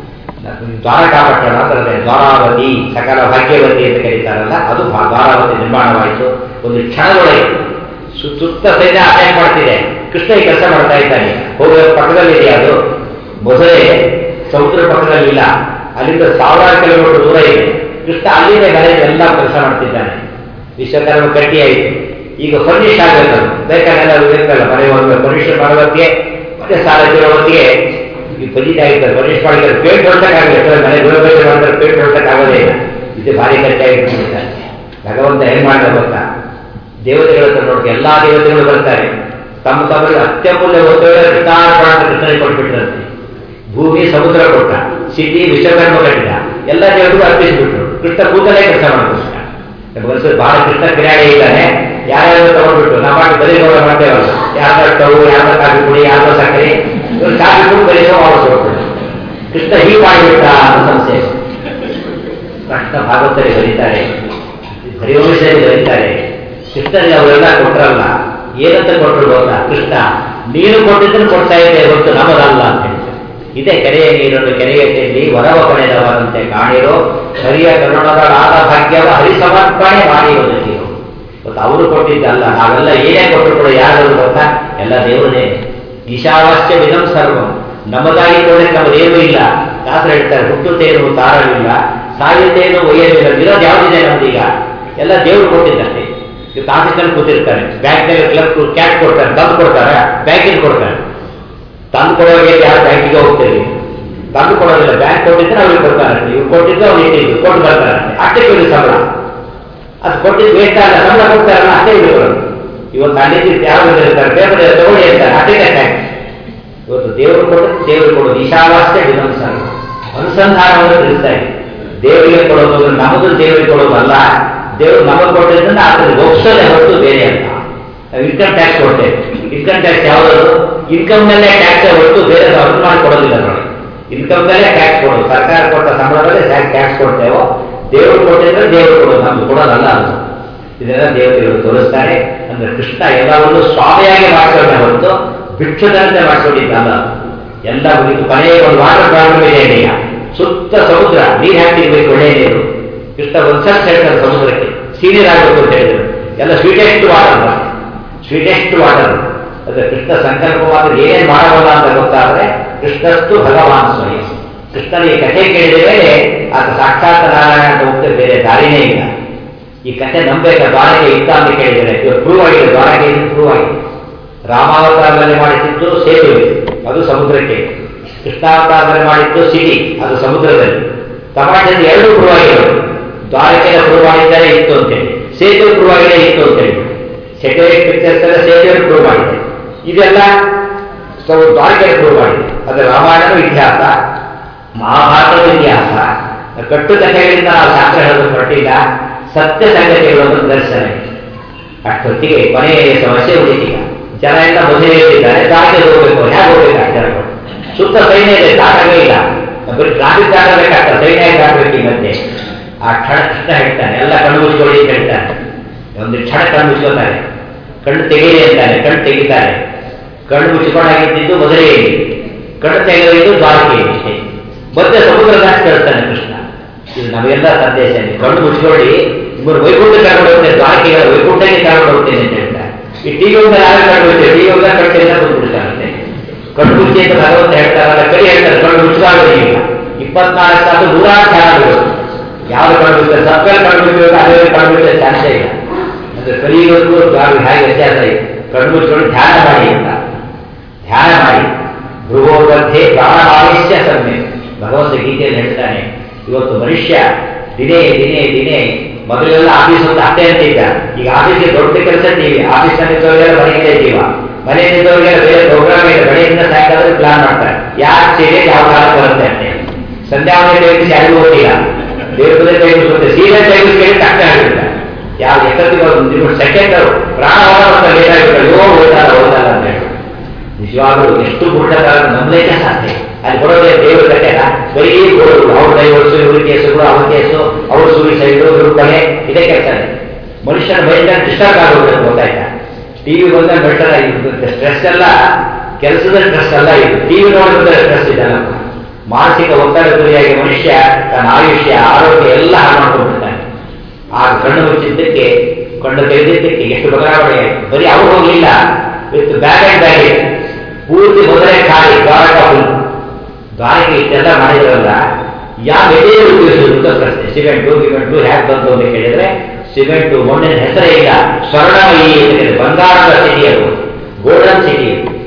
ದ್ವಾರಕಾ ಪಟ್ಟಣ ಅಂತಂದ್ರೆ ದ್ವಾರಾವತಿ ಸಕಲ ಭಾಗ್ಯವತಿ ಅಂತ ಕರೀತಾರಲ್ಲ, ಅದು ದ್ವಾರಾವತಿ ನಿರ್ಮಾಣವಾಯಿತು ಒಂದು ಕ್ಷಣದೊಳಗೆ. ಸುತ್ತ ಸೈನ್ಯ ಅಟ್ಯಾಕ್ ಮಾಡ್ತಿದೆ, ಕೃಷ್ಣ ಈ ಕೆಲಸ ಮಾಡ್ತಾ ಇದ್ದಾನೆ. ಹೋಗುವ ಪಕ್ಕದಲ್ಲಿ ಇದೆಯಾ ಅದು? ಮೊದಲೇ ಸಮುದ್ರ ಪಕ್ಕದಲ್ಲಿ ಇಲ್ಲ, ಅಲ್ಲಿಂದ ಸಾವಿರಾರು ಕಿಲೋಮೀಟರ್ ದೂರ ಇದೆ. ಕೃಷ್ಣ ಅಲ್ಲಿಂದ ಮೇಲೆ ಎಲ್ಲ ಕೆಲಸ ಮಾಡ್ತಿದ್ದಾನೆ. ವಿಶ್ವಕರ್ಮ ಕಟ್ಟಿ ಆಯಿತು. ಈಗ ಫರ್ನಿಷ್ ಆಗಬೇಕು, ಬೇಕಾದೆಲ್ಲ ಬೇಕಲ್ಲ ಮನೆ ಫರ್ನಿಷ್ ಮಾಡೋದಕ್ಕೆ ಮತ್ತೆ ಸಾಲ ತಿರೋದಕ್ಕೆ ಈ ಬಜಿತಾ ಇರ್ತಾರೆ. ಫರ್ನಿಷ್ ಮಾಡಿದ್ರೆ ಪೇಂಟ್ ಹೊಡ್ಸಕ್ಕಾಗಲ್ಲ, ಮನೆ ಗೃಹಬೇಕೆ ಮಾಡಿದ್ರೆ ಪೇಂಟ್ ಹೊಡ್ಸಕ್ಕಾಗೋದೇ ಇಲ್ಲ. ಇದು ಭಾರಿ ಖರ್ಚಾಗಿರ್ತಾರೆ. ಭಗವಂತ ಏನ್ ಮಾಡಿದ ಗೊತ್ತಾ, ದೇವತೆಗಳ ಹತ್ರ ನೋಡ್ತಾರೆ, ಎಲ್ಲಾ ದೇವತೆಗಳು ಬರ್ತಾರೆ. ತಮ್ಮ ತಮ್ಮಲ್ಲಿ ಅತ್ಯಮೂಲ್ಯ ವಸ್ತುಗಳ ಕೃಷ್ಣಾರ್ಪಣ ಅಂತ ಕೃಷ್ಣನಿಗೆ ಕೊಟ್ಬಿಟ್ಟಿರಂತೆ. ಭೂಮಿ ಸಮುದ್ರ ಕೊಟ್ಟ, ಸಿಟಿ ವಿಶ್ವಕರ್ಮ ಕಟ್ಟಿದ, ಎಲ್ಲ ದೇವರಿಗೂ ಅರ್ಪಿಸಿಬಿಟ್ರು. ಕೃಷ್ಣ ಕೂತಲೇ ಕೆಲಸ ಮಾಡಬೇಕು. ನಮಗನ್ಸೋದು ಬಹಳ ಕೃಷ್ಣ ಕಿರಾಡಿ ಇದ್ದಾನೆ, ಯಾರ್ಯಾರು ತಗೊಂಡ್ಬಿಟ್ಟು ನಾವು ಮಾಡಿ ಬರೀ ನೋಡ ಮಾಡ್ತೇವಲ್ಲ, ಯಾರ್ದ ಸ್ಟವ್, ಯಾರ್ದ ಕಾಫಿ ಪುಡಿ, ಯಾರ್ದ ಸಕ್ಕರೆ, ಇವ್ರು ಕಾಫಿ ಪುಡಿ ಬರೀಸೋ ಮಾಡಿಸ್ಬಿಟ್ಟು ಕೃಷ್ಣ ಹೀಗೆ ಮಾಡಿಬಿಟ್ಟ ಅಂತ ಸಂಶಯ. ಕೃಷ್ಣ ಭಾಗವತರಿಗೆ ಬರೀತಾರೆ, ಹರಿವಂಶದಲ್ಲಿ ಬರೀತಾರೆ. ಕೃಷ್ಣನಿಗೆ ಅವರೆಲ್ಲ ಕೊಟ್ಟರಲ್ಲ, ಏನಂತ ಕೊಟ್ಟರು ಗೊತ್ತಾ, ಕೃಷ್ಣ ನೀರು ಕೊಟ್ಟಿದ್ದನ್ನು ಕೊಡ್ತಾ ಇದ್ದೆ ಹೊರತು ನಮಗಲ್ಲ ಅಂತ ಹೇಳ್ತಾರೆ. ಇದೇ ಕೆರೆಯ ನೀರನ್ನು ಕೆರೆಗೆ ಚೆಲ್ಲಿ ವರವ ಪಡೆದವರಂತೆ ಕಾಣಿರೋ ಹರಿಯ ಕರುಣಗಳಾದ ಭಾಗ್ಯವ ಹರಿಸಮರ್ಪಣೆ ಮಾಡಿರೋದಕ್ಕಿರೋ. ಗೊತ್ತಾ, ಅವರು ಕೊಟ್ಟಿದ್ದಲ್ಲ, ನಾವೆಲ್ಲ ಏನೇ ಕೊಟ್ಟರು ಕೂಡ ಯಾರು ಗೊತ್ತಾ, ಎಲ್ಲ ದೇವರೇ. ಈಶಾವಾಸ್ಯ ವಿಧಂ ಸರ್ವಂ, ನಮಗಾಗಿ ಕೊಡಲಿಕ್ಕೆ ನಮ್ಮದೇನೂ ಇಲ್ಲ. ಶಾಸ್ತ್ರ ಹೇಳ್ತಾರೆ, ಹುಟ್ಟುತ್ತೇನು ತಾರವಿಲ್ಲ, ಸಾಯುತ್ತೇನು ಒಯ್ಯಲಿಲ್ಲ, ಇರೋದು ಯಾವುದಿದೆ ನಮ್ದೀಗ, ಎಲ್ಲ ದೇವರು ಕೊಟ್ಟಿದ್ದಷ್ಟೇ. ಇವತ್ತು ಆಫೀಸಲ್ಲಿ ಕೂತಿರ್ತಾರೆ, ಬ್ಯಾಂಕ್ನಲ್ಲಿ ಕ್ಲಬ್ ಕ್ಯಾಟ್ ಕೊಡ್ತಾರೆ, ತಂದು ಕೊಡ್ತಾರೆ, ಬ್ಯಾಂಕಿಗೆ ಕೊಡ್ತಾರೆ. ತಂದು ಕೊಡೋರಿಗೆ ಯಾರು ಬ್ಯಾಂಕಿಗೆ ಹೋಗ್ತೀರಿ, ತಂದು ಕೊಡೋದಿಲ್ಲ. ಬ್ಯಾಂಕ್ ಕೊಟ್ಟಿದ್ರೆ ಅವ್ರಿಗೆ ಕೊಡ್ತಾರೆ, ಇವ್ರು ಕೊಟ್ಟಿದ್ದು ಅವ್ರು ಇಟ್ಟಿದ್ದು ಕೊಟ್ಟು ಬರ್ತಾರೆ, ಅಷ್ಟೇ ಇವ್ರಿಗೆ ಸಂಬಳ. ಅದು ಕೊಟ್ಟಿದ್ದು ವೇಸ್ಟ್ ಅಲ್ಲ, ಸಂಬಳ ಕೊಡ್ತಾರಲ್ಲ ಅಷ್ಟೇ ಇವ್ರು ಬರೋದು. ಇವತ್ತು ಅಲ್ಲಿದ್ದು ಯಾರು ಇರ್ತಾರೆ, ಪೇಪರ್ ತಗೊಳ್ಳಿ ಇರ್ತಾರೆ, ಅಷ್ಟೇ ಟ್ಯಾಕ್ಸ್. ಇವತ್ತು ದೇವರು ಕೊಡೋದು ದೇವರು ಕೊಡೋದು ಈಶಾವಾಸ್ಯ ವಿಧಂಸನ ಅನುಸಂಧಾನವನ್ನು ತಿಳಿಸ್ತಾರೆ. ದೇವರಿಗೆ ಕೊಡೋದು ನಮ್ಮದು ದೇವರಿಗೆ ಕೊಡೋದಲ್ಲ, ದೇವರು ನಮಗೆ ಕೊಟ್ಟಿದ್ದನ್ನು ಅದರಲ್ಲಿ ಒಪ್ಸೋದೇ ಹೊರತು ಬೇರೆ ಅಂತ. ನಾವು ಇನ್ಕಮ್ ಟ್ಯಾಕ್ಸ್ ಕೊಡ್ತೇವೆ, ಇನ್ಕಮ್ ಟ್ಯಾಕ್ಸ್ ಯಾವುದಾದ್ರು ಇನ್ಕಮ್ನಲ್ಲೇ ಟ್ಯಾಕ್ಸ್ ಹೊರತು ಬೇರೆ ಅರ್ಥ ಮಾಡಿ ಕೊಡೋದಿಲ್ಲ ನೋಡಿ. ಇನ್ಕಮ್ನಲ್ಲೇ ಟ್ಯಾಕ್ಸ್ ಕೊಡೋದು, ಸರ್ಕಾರ ಕೊಟ್ಟ ಸಂಬಳದಲ್ಲೇ ಟ್ಯಾಕ್ಸ್ ಕೊಡ್ತೇವೋ. ದೇವರು ಕೊಟ್ಟಿದ್ರೆ ದೇವರು ಕೊಡೋದು, ನಮ್ಗೆ ಕೊಡೋದಲ್ಲ ಅದು. ಇದೆಲ್ಲ ದೇವತೆಗಳು ತೋರಿಸ್ತಾರೆ. ಅಂದ್ರೆ ಕೃಷ್ಣ ಎಲ್ಲವನ್ನು ಸ್ವಾಮಿಯಾಗಿ ಮಾಡಿಕೊಂಡ ಹೊರತು ಭಿಕ್ಷುದಂತೆ ಮಾಡಿಕೊಂಡಿದ್ದಲ್ಲ. ಎಲ್ಲ ಮುಗಿದು ಕೊನೆಯ ಒಂದು ವಾಟರ್ ಪ್ರಾಬ್ಲಮ್ ಇದೆ ಈಗ. ಸುತ್ತ ಸಮುದ್ರ, ನೀರು ಹಾಕಿರ್ಬೇಕು, ಒಳ್ಳೆಯ ನೀರು. ಕೃಷ್ಣ ಒಂದ್ಸರ್ಸ್ ಹೇಳ್ತಾರೆ ಸಮುದ್ರಕ್ಕೆ, ಸೀನಿಯರ್ ಆಗಬೇಕು ಅಂತ ಹೇಳಿದ್ರು. ಎಲ್ಲ ಸ್ವೀಟೆಸ್ಟ್ ವಾಟರ್, ಸ್ವೀಟೆಸ್ಟ್ ವಾಟರ್. ಅದೇ ಕೃಷ್ಣ ಸಂಕಲ್ಪ ಮಾತ್ರ ಏನೇನು ಮಾಡಬಲ್ಲ ಅಂತ ಗೊತ್ತಾದ್ರೆ ಕೃಷ್ಣಸ್ತು ಭಗವಾನ್ ಸ್ವಯಂ. ಕೃಷ್ಣನಿಗೆ ಕಥೆ ಕೇಳಿದ ಮೇಲೆ ಆತ ಸಾಕ್ಷಾತ್ ನಾರಾಯಣ ಅಂತ ಹೋಗ್ತದೆ, ಬೇರೆ ದಾರಿನೇ ಇಲ್ಲ. ಈ ಕಥೆ ನಂಬೇಕಾ, ದ್ವಾರಕೆ ಇತ್ತ ಅಂತ ಕೇಳಿದರೆ ಇವತ್ತು ಪ್ರೂವ್ ಆಗಿದೆ. ದ್ವಾರಕೆ ಪ್ರೂವ್ ಆಗಿದೆ. ರಾಮಾವತಾರದಲ್ಲಿ ಮಾಡಿಸಿದ್ದು ಸೇತುವೆ, ಅದು ಸಮುದ್ರಕ್ಕೆ. ಕೃಷ್ಣಾವತಾರದಲ್ಲಿ ಮಾಡಿದ್ದು ಸಿಟಿ, ಅದು ಸಮುದ್ರದಲ್ಲಿ. ತಮಾಷೆಯಲ್ಲಿ ಎರಡೂ ಪ್ರೂವ್ ಆಗಿರೋದು. ದ್ವಾರಕೆಯ ಪ್ರೂವ್ ಆಗಿದ್ದಾರೆ ಇತ್ತು ಅಂತೇಳಿ, ಸೇತುವೆ ಪ್ರೂವ್ ಆಗಿದೆ ಇತ್ತು ಅಂತೇಳಿ. ಸೆಟಲೈಟ್ ಪಿಕ್ಚರ್ಸ್ ಎಲ್ಲ ಸೇತುವೆ ಪ್ರೂವ್ ಆಗಿದೆ. ಇದೆಲ್ಲ ದ್ವಾರಕೆ ಪ್ರೂವ್ ಆಗಿದೆ. ಅದು ರಾಮಾಯಣದ ಇತಿಹಾಸ, ಮಹಾಭಾರತದ ಇತಿಹಾಸ, ಕಟ್ಟುಕಥೆಗಳಿಂದ ನಾವು ಶಾಸ್ತ್ರ ಹೇಳೋದು ಹೊರಟಿಲ್ಲ, ಸತ್ಯ ಸಂಗತಿಗಳನ್ನು ದರ್ಶನ. ಅಷ್ಟೊತ್ತಿಗೆ ಕೊನೆಯ ಸಮಸ್ಯೆ ಉಳಿದಿಲ್ಲ. ಜನ ಎಲ್ಲ ಮೊದಲೇ ಹೇಳಿದ್ದಾರೆ, ದಾರಿಗೆ ಹೋಗ್ಬೇಕು, ಹೇಗೆ ಹೋಗ್ಬೇಕು ಜನಗಳು. ಸುತ್ತ ಸೈನ್ಯ ಇದೆ, ದಾಟವೇ ಇಲ್ಲ. ಬರೀ ಟ್ರಾಫಿಕ್ ದಾಟಬೇಕಾಗ್ತದೆ, ಸೈನ್ಯ ದಾಟಬೇಕು. ಈ ಮಧ್ಯೆ ಆ ಕ್ಷಣ ಕೃಷ್ಣ ಹೇಳ್ತಾನೆ, ಎಲ್ಲ ಕಣ್ಣು ಮುಚ್ಚಿಕೊಳ್ಳಿ ಅಂತ ಹೇಳ್ತಾನೆ. ಒಂದು ಕ್ಷಣ ಕಣ್ಣು ಮುಚ್ಕೋತಾರೆ, ಕಣ್ಣು ತೆಗೀರಿ ಅಂತಾನೆ, ಕಣ್ಣು ತೆಗಿತಾರೆ. ಕಣ್ಣು ಮುಚ್ಚಿಕೊಂಡಾಗಿದ್ದು ಮೊದಲೇ ಹೇಳಿ, ಕಣ್ಣು ತೆಗೆದು ದ್ವಾರಕೆಯಲ್ಲಿ ಅಷ್ಟೇ. ಮತ್ತೆ ಸಮುದ್ರ ದಾಟಿ ಕಳಿಸ್ತಾನೆ ಕೃಷ್ಣ. ಇದು ನಮಗೆಲ್ಲ ಸಂದೇಶ. ಕಣ್ಣು ಮುಚ್ಚಿಕೊಳ್ಳಿ, ನಿಮ್ಮನ್ನು ವೈಕುಂಠ ಕರ್ಕೊಂಡು ಹೋಗ್ತೇನೆ, ದ್ವಾರಕೆಗಳ ವೈಕುಂಠಕ್ಕೆ ಕರ್ಕೊಂಡು ಹೋಗ್ತೇನೆ ಅಂತ ಹೇಳ್ತಾರೆ. ಈ ಟಿವಿ ಒಂದು ಯಾರು ಕಣ್ಣು ಮುಚ್ಚೆ ಟಿವಿ ಒಂದು ಕಟ್ಟೆಯಿಂದ ಬಂದ್ಬಿಡ್ತಾರಂತೆ. ಕಣ್ಣು ಮುಚ್ಚಿ ಅಂತ ಭಗವಂತ ಹೇಳ್ತಾರಲ್ಲ, ಕೈ ಹೇಳ್ತಾರೆ ಕಣ್ಣು ಮುಚ್ಚುವಾಗಲಿಲ್ಲ. ಇಪ್ಪತ್ನಾಲ್ಕು ತಾಸು ನೂರಾರು ಧ್ಯಾನಗಳು. ಯಾವ್ದು ಕಣ್ಣು ಮುಚ್ಚೆ ಸತ್ಕಲ್ ಕಣ್ಣು ಮುಚ್ಚುವಾಗ ಅದೇ ಕಣ್ಣು ಮುಚ್ಚೆ ಚಾನ್ಸೇ ಇಲ್ಲ. ಅಂದ್ರೆ ಕಲಿಯುವವರೆಗೂ ಹೇಗೆ ವ್ಯತ್ಯಾಸ ಇದೆ. ಕಣ್ಣು ಮುಚ್ಚಿಕೊಂಡು ಧ್ಯಾನ ಮಾಡಿ ಅಂತ ಧ್ಯಾನ ಮಾಡಿ ಭೃಗೋರ್ಮಧ್ಯೆ ಪ್ರಾಣಭಾವಿಷ್ಯ ಸಮ್ಯ. ಭಗವಂತ ಗೀತೆಯಲ್ಲಿ ಹೇಳ್ತಾನೆ, ಇವತ್ತು ಮನುಷ್ಯ ದಿನೇ ದಿನೇ ದಿನೇ ಮೊದಲೆಲ್ಲ ಆಫೀಸ್ ಒಂದು ಹತ್ತೆ ಅಂತ ಇದ್ದ, ಈಗ ಆಫೀಸ್ಗೆ ದೊಡ್ಡ ಕೆಲಸ ಟಿವಿ, ಆಫೀಸ್ನಲ್ಲಿ ಇದ್ದವರಿಗೆಲ್ಲ ಮನೆಯಲ್ಲೇ ಜೀವ, ಮನೆಯಲ್ಲಿದ್ದವರಿಗೆಲ್ಲ ಬೇರೆ ಪ್ರೋಗ್ರಾಮ್ ಇದೆ, ಬೆಳೆಯಿಂದ ಸಾಯಂಕಾಲ ಪ್ಲಾನ್ ಮಾಡ್ತಾರೆ ಯಾರು ಸೀರಿಯಲ್ ಯಾವ ಕಾಲ ಬರುತ್ತೆ ಅಂತ. ಸಂಧ್ಯಾವನೆ ಟೈಮ್ಸ್ ಯಾರಿಗೂ ಹೋಗಿಲ್ಲ, ದೇವರ ಟೈಮ್ಸ್ ಬರುತ್ತೆ, ಸೀರಿಯಲ್ ಟೈಮ್ಸ್ ಕೇಳಿ ತಕ್ಕ ಆಗಿರುತ್ತೆ. ಯಾವ ಎಷ್ಟೊತ್ತಿಗೆ ಒಂದು ಸೆಕೆಂಡ್ ಪ್ರಾಣವಾದ ಲೇಟ್ ಆಗಿರ್ತಾರೆ, ಯೋ ಓದಲ್ಲ ಓದಲ್ಲ ಅಂತ ಹೇಳಿ. ನಿಜವಾಗ್ಲೂ ಎಷ್ಟು ಗುಡ್ಡಗಾರ ನಂಬಲಿಕ್ಕೆ ಸಾಧ್ಯ. ಅಲ್ಲಿ ಕೊಡೋದೇ ದೇವರು ಕಟ್ಟೆಲ್ಲ ಬರೀ ಗೋಳು, ಅವ್ರ ಡೈವರ್ಸು, ಇವ್ರ ಕೇಸುಗಳು, ಅವ್ರ ಕೇಸು, ಅವ್ರ ಸೂಯಿಸೈಡು, ಇವ್ರ ಕೊಲೆ, ಇದೇ ಕೆಲಸ. ಮನುಷ್ಯನ ಮೈಂಡ್ ಡಿಸ್ಟರ್ಬ್ ಆಗೋಗ್ಬೇಕು, ಗೊತ್ತಾಯ್ತಾ? ಟಿವಿ ಬಂದ ಬೆಟರ್ ಆಗಿರುತ್ತೆ. ಸ್ಟ್ರೆಸ್ ಎಲ್ಲ ಕೆಲಸದ ಸ್ಟ್ರೆಸ್ ಅಲ್ಲ, ಇದು ಟಿವಿ ನೋಡಿದ್ರೆ ಸ್ಟ್ರೆಸ್ ಇದಲ್ಲ. ಮಾನಸಿಕ ಒತ್ತಡ ಗುರಿಯಾಗಿ ಮನುಷ್ಯ ತನ್ನ ಆಯುಷ್ಯ ಆರೋಗ್ಯ ಎಲ್ಲ ಹಾಳು ಮಾಡ್ಕೊಂಡ್ಬಿಡ್ತಾನೆ. ಆ ಕಣ್ಣು ಮುಚ್ಚಿದ್ದಕ್ಕೆ, ಕಣ್ಣು ತೆಗೆದಿದ್ದಕ್ಕೆ ಎಷ್ಟು ಬದಲಾವಣೆ ಆಯಿತು. ಬರೀ ಅವ್ರು ಹೋಗಲಿಲ್ಲ, ವಿತ್ ಬ್ಯಾಗ್ ಅಂಡ್ ಬ್ಯಾಗೇಜ್ ಪೂರ್ತಿ ಮೊದಲೇ ಖಾಲಿ ದ್ವಾರಕ ಫುಲ್. ದ್ವಾರಕೆ ಇಷ್ಟೆಲ್ಲ ಮಾಡಿದ್ರಲ್ಲ, ಯಾವ ಮೆಟೀರಿಯಲ್ ಉಪಯೋಗಿಸೋದು ಅಂತ ಪ್ರಶ್ನೆ. ಸಿಮೆಂಟು ಗಿಮೆಂಟು ಹ್ಯಾಕ್ ಬಂತು ಅಂತ ಕೇಳಿದ್ರೆ ಸಿಮೆಂಟು ಮಣ್ಣಿನ ಹೆಸರೇ ಇಲ್ಲ, ಸ್ವರ್ಣಮಯಿ ಅಂತ ಹೇಳಿದ್ರೆ ಬಂಗಾರದ ಸಿಟಿ ಅದು, ಗೋಲ್ಡನ್ ಸಿಟಿ.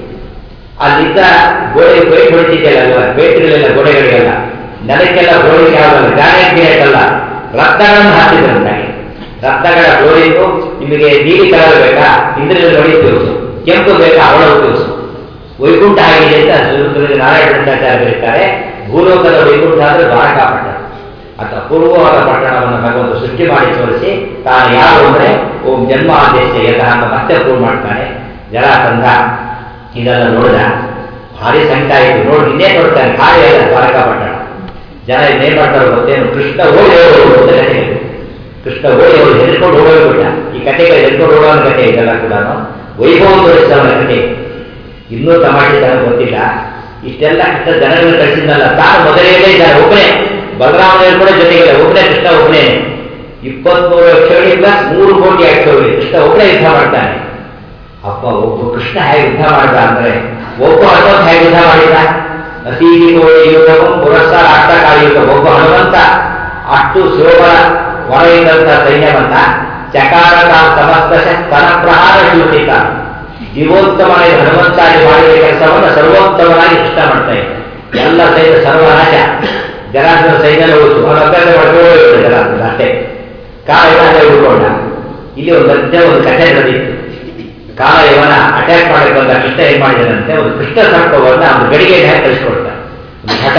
ಅಲ್ಲಿದ್ದ ಗೋಡೆ ಪೈಟ್ ಹೊಡಿತಿದ್ದೆಲ್ಲ ಅಲ್ವಾ, ಬೇಟ್ರಿಗಳೆಲ್ಲ ಗೋಡೆಗಳಿಗೆಲ್ಲ, ನೆಲಕ್ಕೆಲ್ಲ ಗೋಡೆಗೆ ಯಾವುದಲ್ಲ, ಗ್ರಾನೈಟ್ ಗ್ರೇಟ್ ಅಲ್ಲ, ರತ್ನಗಳನ್ನು ಹಾಕಿದ್ರಂತಾಗಿ. ರತ್ನಗಳ ಗೋಡೆಗೂ ನಿಮಗೆ ನೀಲಿ ಕಲರ್ ಬೇಕಾ, ಇಂದ್ರಿಯಲ್ಲಿ ನೋಡಿ ಉಪಯೋಗಿಸು, ಕೆಂಪು ಬೇಕಾ ಅವಳ ಉಪಯೋಗಿಸು. ವೈಕುಂಠ ಆಗಿದೆ ಅಂತ ನಾರಾಯಣ ಭಟ್ಟಾಚಾರ್ಯ ಬರೀತಾರೆ. ಭೂಲೋಕದ ವೈಕುಂಠ ಅಂದರೆ ದ್ವಾರಕಾಪಟ್ಟಣ. ಅಥವಾ ಪೂರ್ವವಾದ ಪಟ್ಟಣವನ್ನು ಭಗವಂತ ಸೃಷ್ಟಿ ಮಾಡಿ ತೋರಿಸಿ ತಾನು ಯಾರು ಅಂದರೆ ಓಂ ಜನ್ಮ ಆದೇಶ ಯತಃ ಅಂತ ಮತ್ತೆ ಪ್ರೂವ್ ಮಾಡ್ತಾನೆ. ಜರಾಸಂಧ ಇದೆಲ್ಲ ನೋಡಿದ, ಭಾರಿ ಸಂಕಟ ಆಯಿತು. ನೋಡಿ ಇನ್ನೇ ನೋಡ್ತಾನೆ, ಖಾಲಿ ಅಲ್ಲ ದ್ವಾರಕಾಪಟ್ಟಣ. ಜನ ಇನ್ನೇನು ಮಾಡ್ತಾರೆ ಗೊತ್ತೇನು, ಕೃಷ್ಣ ಓಡಿ ಹೋಗೋದು ಅಂತ ಕಥೆ. ಕೃಷ್ಣ ಓಡಿ ಹೋಗಿ ಹೆದರ್ಕೊಂಡು ಹೋಗೋಗ್ಬಿಟ್ಟ. ಈ ಕಥೆಗೆ ಹೆದರ್ಕೊಂಡು ಹೋಗೋ ಕಥೆ ಇದೆಲ್ಲ ಕೂಡ ವೈಭವ ತೋರಿಸ್ತವನ ಕಥೆ. ಇನ್ನೂ ತಮಾಷೆ ಜನ ಗೊತ್ತಿಲ್ಲ. ಇಷ್ಟೆಲ್ಲ ಕೃಷ್ಣ ಜನಗಳು ಕಳಿಸಿದ್ನಲ್ಲ, ತಾನು ಮೊದಲೇ ಇದ್ದಾರೆ, ಒಬ್ಬನೇ. ಬಲರಾಮದೇವರು ಕೂಡ ಜೊತೆಗಿಲ್ಲ, ಒಬ್ಬನೇ ಕೃಷ್ಣ ಒಬ್ಬನೇ. ಇಪ್ಪತ್ಮೂರು ಲಕ್ಷಗಳಿಗೆ ಪ್ಲಸ್ ಮೂರು ಕೋಟಿ ಆಗ್ತವೆ. ಕೃಷ್ಣ ಒಬ್ಬನೇ ಯುದ್ಧ ಮಾಡ್ತಾನೆ. ಅಪ್ಪ ಒಬ್ಬ ಕೃಷ್ಣ ಹೇಗೆ ಯುದ್ಧ ಮಾಡ್ದ ಅಂದ್ರೆ, ಒಬ್ಬ ಹನುಮಂತ ಹೇಗೆ ಯುದ್ಧ ಮಾಡಿದ, ಅತೀತಿ ಕೋಟಿ ಯುದ್ಧವು ಪುರಸ್ಕಾರ ಅಷ್ಟ ಕಾಯುತ್ತ. ಒಬ್ಬ ಹನುಮಂತ ಅಷ್ಟು ಸುಲಭ ಹೊರಗಿದ್ದಂಥ ಸೈನ್ಯವನ್ನ ಚಕಾರಕ ಸಮಸ್ತ ಸ್ತನ ಪ್ರಹಾರ ಶೂಟಿಕ ಜೀವೋತ್ತಮನಾಗಿ ಹನುಮಂತಾಗಿ ಮಾಡಿದ ಕೆಲಸವನ್ನು ಸರ್ವೋತ್ತಮನಾಗಿ ಇಷ್ಟ ಮಾಡ್ತಾ ಇದ್ದ. ಎಲ್ಲ ಸೈನ್ಯ ಸರ್ವನಾಶ, ಜನಾರ್ದನ ಸೈನ್ಯ ಹೋಗುತ್ತು, ಅವನ ಅಭ್ಯಾಸ ಮಾಡ್ಕೊಂಡು ಜನಾರ್ದನ ಅಷ್ಟೇ. ಕಾಲ ಇವನ ಉಳ್ಕೊಂಡ. ಇಲ್ಲಿ ಒಂದು ಮಧ್ಯ ಒಂದು ಕಥೆ ನಡೆದಿತ್ತು. ಕಾಲ ಇವನ ಅಟ್ಯಾಕ್ ಮಾಡಕ್ಕೆ ಬಂದ ಕೃಷ್ಣ ಏನ್ ಮಾಡಿದನಂತೆ, ಒಂದು ಕೃಷ್ಣ ಸರ್ಪವನ್ನ ಒಂದು ಗಡಿಗೆ ಹಾಕಿ ಕಳಿಸ್ಕೊಡ್ತಾನೆ. ಒಂದು ಘಟ